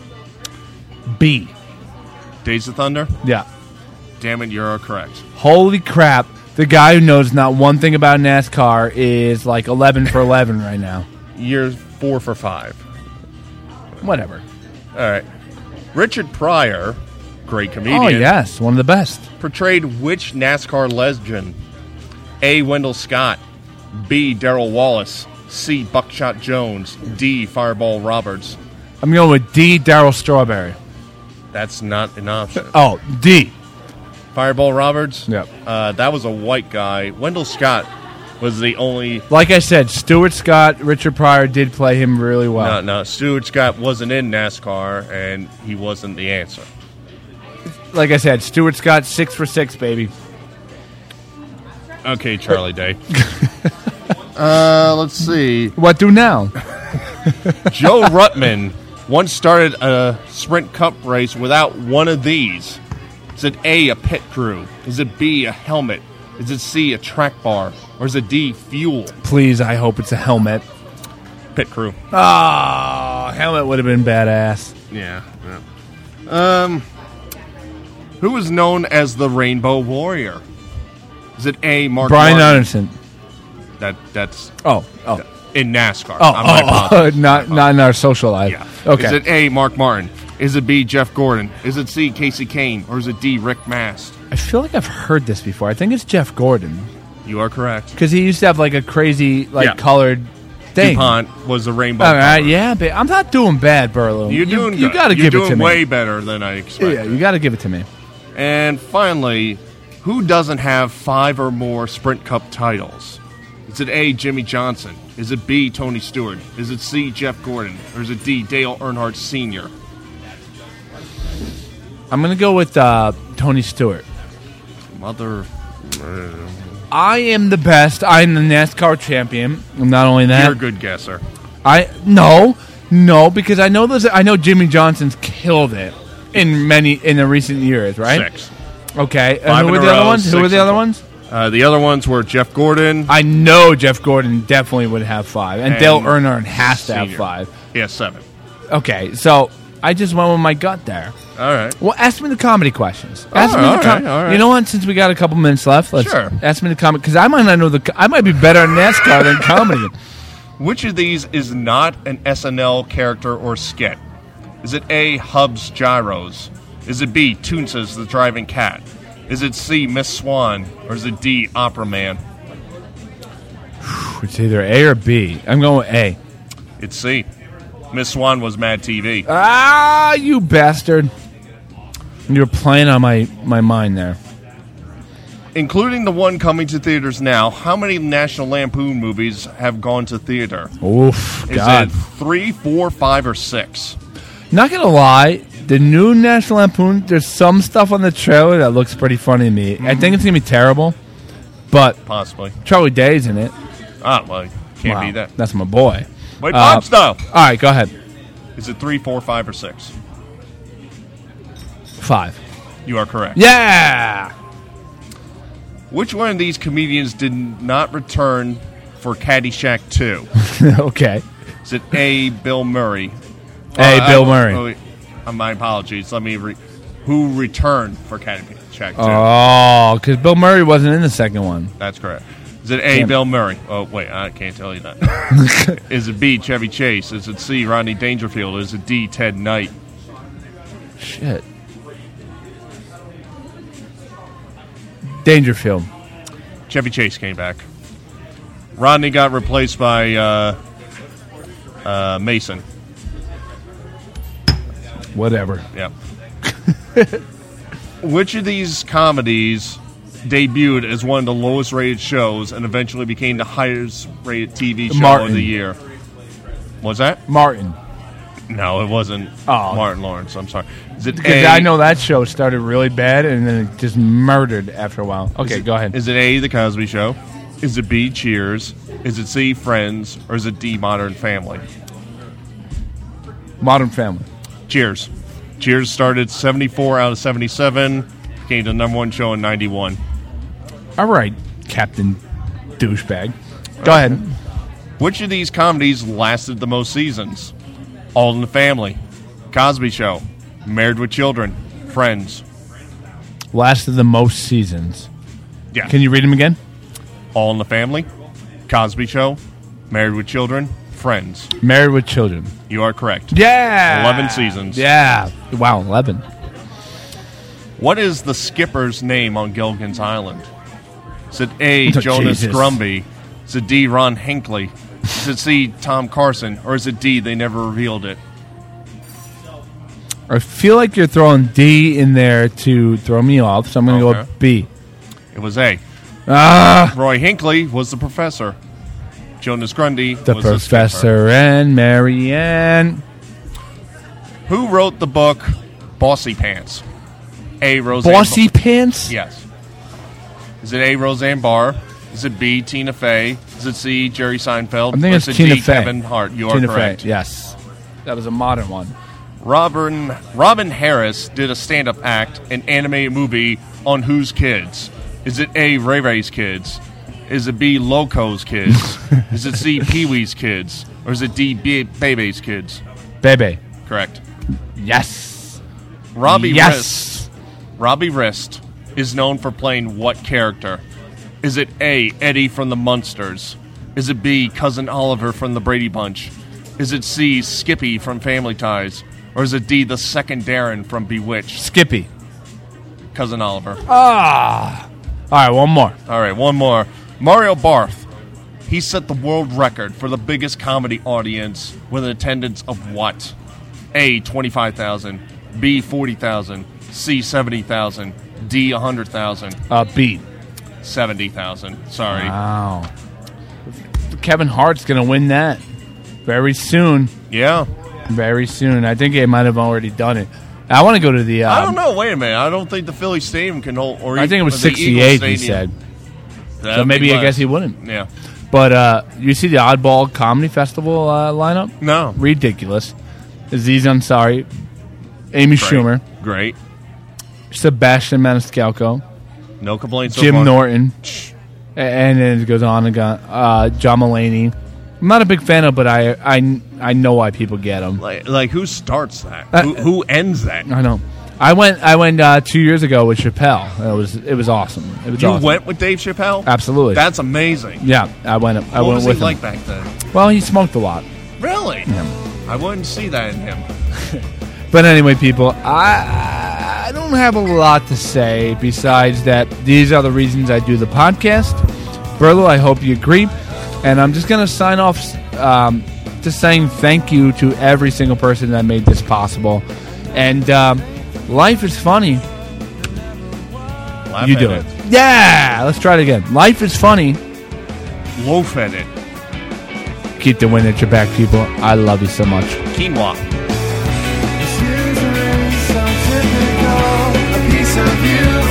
B. Days of Thunder? Yeah. Damn it, you're correct. Holy crap. The guy who knows not one thing about NASCAR is like eleven for eleven right now. You're four for five. Whatever. All right. Richard Pryor, great comedian. Oh, yes. One of the best. Portrayed which NASCAR legend? A, Wendell Scott. B, Darrell Wallace. C, Buckshot Jones. D, Fireball Roberts. I'm going with D, Darryl Strawberry. That's not an option. Oh, D. Fireball Roberts? Yep. Uh, that was a white guy. Wendell Scott was the only... Like I said, Stuart Scott, Richard Pryor did play him really well. No, no. Stuart Scott wasn't in NASCAR, and he wasn't the answer. Like I said, Stuart Scott, six for six, baby. Okay, Charlie Day. uh, let's see. What do now? Joe Ruttman once started a sprint cup race without one of these. Is it A, a pit crew? Is it B, a helmet? Is it C, a track bar? Or is it D, fuel? Please, I hope it's a helmet. Pit crew. Oh, helmet would have been badass. Yeah. yeah. Um, who is known as the Rainbow Warrior? Is it A, Mark Brian Martin? Anderson. That that's Oh, oh. in NASCAR. Oh, Uh, my oh, oh, apologies. not, not in our social life. Yeah. Okay. Is it A, Mark Martin? Is it B, Jeff Gordon? Is it C, Casey Kane? Or is it D, Rick Mast? I feel like I've heard this before. I think it's Jeff Gordon. You are correct. Because he used to have like a crazy, like, Yeah. colored thing. DuPont was the rainbow. All right, color. yeah, but I'm not doing bad, Burlow. You're doing You, you good. got to You're give doing it to me. way better than I expected. Yeah, you got to give it to me. And finally, who doesn't have five or more Sprint Cup titles? Is it A, Jimmy Johnson? Is it B, Tony Stewart? Is it C, Jeff Gordon? Or is it D, Dale Earnhardt Senior? I'm going to go with uh, Tony Stewart. Mother... I am the best. I am the NASCAR champion. And not only that, You're a good guesser. I no, no, because I know those. I know Jimmy Johnson's killed it in many in the recent years, right? Six. Okay, and Five who in were a the other row, ones? Who six were the in other a row. ones? Uh, the other ones were Jeff Gordon. I know Jeff Gordon definitely would have five, and, And Dale Earnhardt has to have Senior. five. Yeah, seven. Okay, so I just went with my gut there. All right. Well, ask me the comedy questions. Ask All me right, the com- all right, all right. You know what? Since we got a couple minutes left, let's Sure. ask me the comedy because I might not know the. co- I might be better at NASCAR than comedy. Which of these is not an S N L character or skit? Is it A, Hub's Gyros? Is it B, Toonces the Driving Cat? Is it C, Miss Swan? Or is it D, Opera Man? It's either A or B. I'm going with A. It's C. Miss Swan was Mad T V. Ah, you bastard! You're playing on my, my mind there. Including the one coming to theaters now, how many National Lampoon movies have gone to theater? Oof, Is God. it three, four, five, or six? Not gonna lie, the new National Lampoon. There's some stuff on the trailer that looks pretty funny to me. I think it's gonna be terrible, but Possibly. Charlie Day's in it. Ah, well, can't Wow, be that. That's my boy. Wait, Uh, Bob style. All right, go ahead. Is it three, four, five, or six? Five. You are correct. Yeah. Which one of these comedians did not return for Caddyshack two? Okay. Is it A, Bill Murray? A, Uh, Bill I- Murray. oh, wait. Uh, my apologies. Let me. Re- who returned for Caddyshack two? Oh, because Bill Murray wasn't in the second one. That's correct. Is it A, Damn. Bill Murray? Oh, wait, I can't tell you that. Is it B, Chevy Chase? Is it C, Rodney Dangerfield? Is it D, Ted Knight? Shit. Dangerfield. Chevy Chase came back. Rodney got replaced by uh, uh, Mason. Whatever. Yep. Which of these comedies debuted as one of the lowest rated shows and eventually became the highest rated T V show Martin. of the year? Was that? Martin. No, it wasn't Oh. Martin Lawrence. I'm sorry. Is it Because A, I know that show started really bad and then it just murdered after a while. is Okay, it- go ahead. Is it A, The Cosby Show? Is it B, Cheers? Is it C, Friends? Or is it D, Modern Family? Modern Family. Cheers. Cheers started seventy-four out of seventy-seven. became the number one show in ninety-one. All right, Captain Douchebag. Go ahead. Which of these comedies lasted the most seasons? All in the Family, Cosby Show, Married with Children, Friends. Lasted the most seasons. Yeah. Can you read them again? All in the Family, Cosby Show, Married with Children, Friends. Married with Children. You are correct. Yeah. eleven seasons. Yeah. Wow, eleven. What is the skipper's name on Gilligan's Island? Is it A, Oh, Jonas Jesus. Grumby? Is it D, Ron Hinckley? Is it C, Tom Carson? Or is it D, they never revealed it? I feel like you're throwing D in there to throw me off, so I'm going to Okay. go with B. It was A. Ah, Roy Hinckley was the professor. Jonas Grundy the was the skipper. professor and Marianne. Who wrote the book Bossy Pants? A, Roseanne Bossy Pants? Yes. Is it A, Roseanne Barr? Is it B, Tina Fey? Is it C, Jerry Seinfeld? I think or it's is it Tina D, Fey. Kevin Hart? You Tina are correct. Fey, yes. That was a modern one. Robin, Robin Harris did a stand-up act, an animated movie on whose kids? Is it A, Ray Ray's kids? Is it B, Loco's kids? Is it C, Pee-wee's kids? Or is it D, B- Bebe's kids? Bebe. Correct. Yes. Robbie yes. Wrist. Robbie Wrist is known for playing what character? Is it A, Eddie from the Munsters? Is it B, Cousin Oliver from the Brady Bunch? Is it C, Skippy from Family Ties? Or is it D, the second Darren from Bewitched? Skippy. Cousin Oliver. Ah. All right, one more. All right, one more. Mario Barth. He set the world record for the biggest comedy audience with an attendance of what? A, twenty-five thousand. B, forty thousand. C, seventy thousand. D, one hundred thousand. Uh, B. seventy thousand. Sorry. Wow. Kevin Hart's going to win that very soon. Yeah. Very soon. I think they might have already done it. I want to go to the... Um, I don't know. Wait a minute. I don't think the Philly Stadium can hold... Or I think it was or the Eagles sixty-eight, he Stadium. said. That'd So maybe be I less. guess he wouldn't. Yeah. But uh, you see the Oddball Comedy Festival uh, lineup? No. Ridiculous. Aziz Ansari, Amy Great. Schumer, Great. Sebastian Maniscalco, No complaints so Jim far. Norton, a- and then it goes on and on. Uh, John Mulaney. I'm not a big fan of, but I I, I know why people get them. Like, like, who starts that? Uh, who, who ends that? I know. I went I went uh, two years ago with Chappelle. It was it was awesome. It was You awesome. went with Dave Chappelle? Absolutely. That's amazing. Yeah, I went. I what went was with he him. like back then? Well, he smoked a lot. Really? I wouldn't see that in him. But anyway, people, I I don't have a lot to say besides that these are the reasons I do the podcast. Berlo, I hope you agree. And I'm just going to sign off um, just saying thank you to every single person that made this possible. And um, life is funny. Laugh You at do it. Yeah, let's try it again. Life is funny. Loaf at it. Keep the wind at your back, people. I love you so much. Quinoa. A piece of you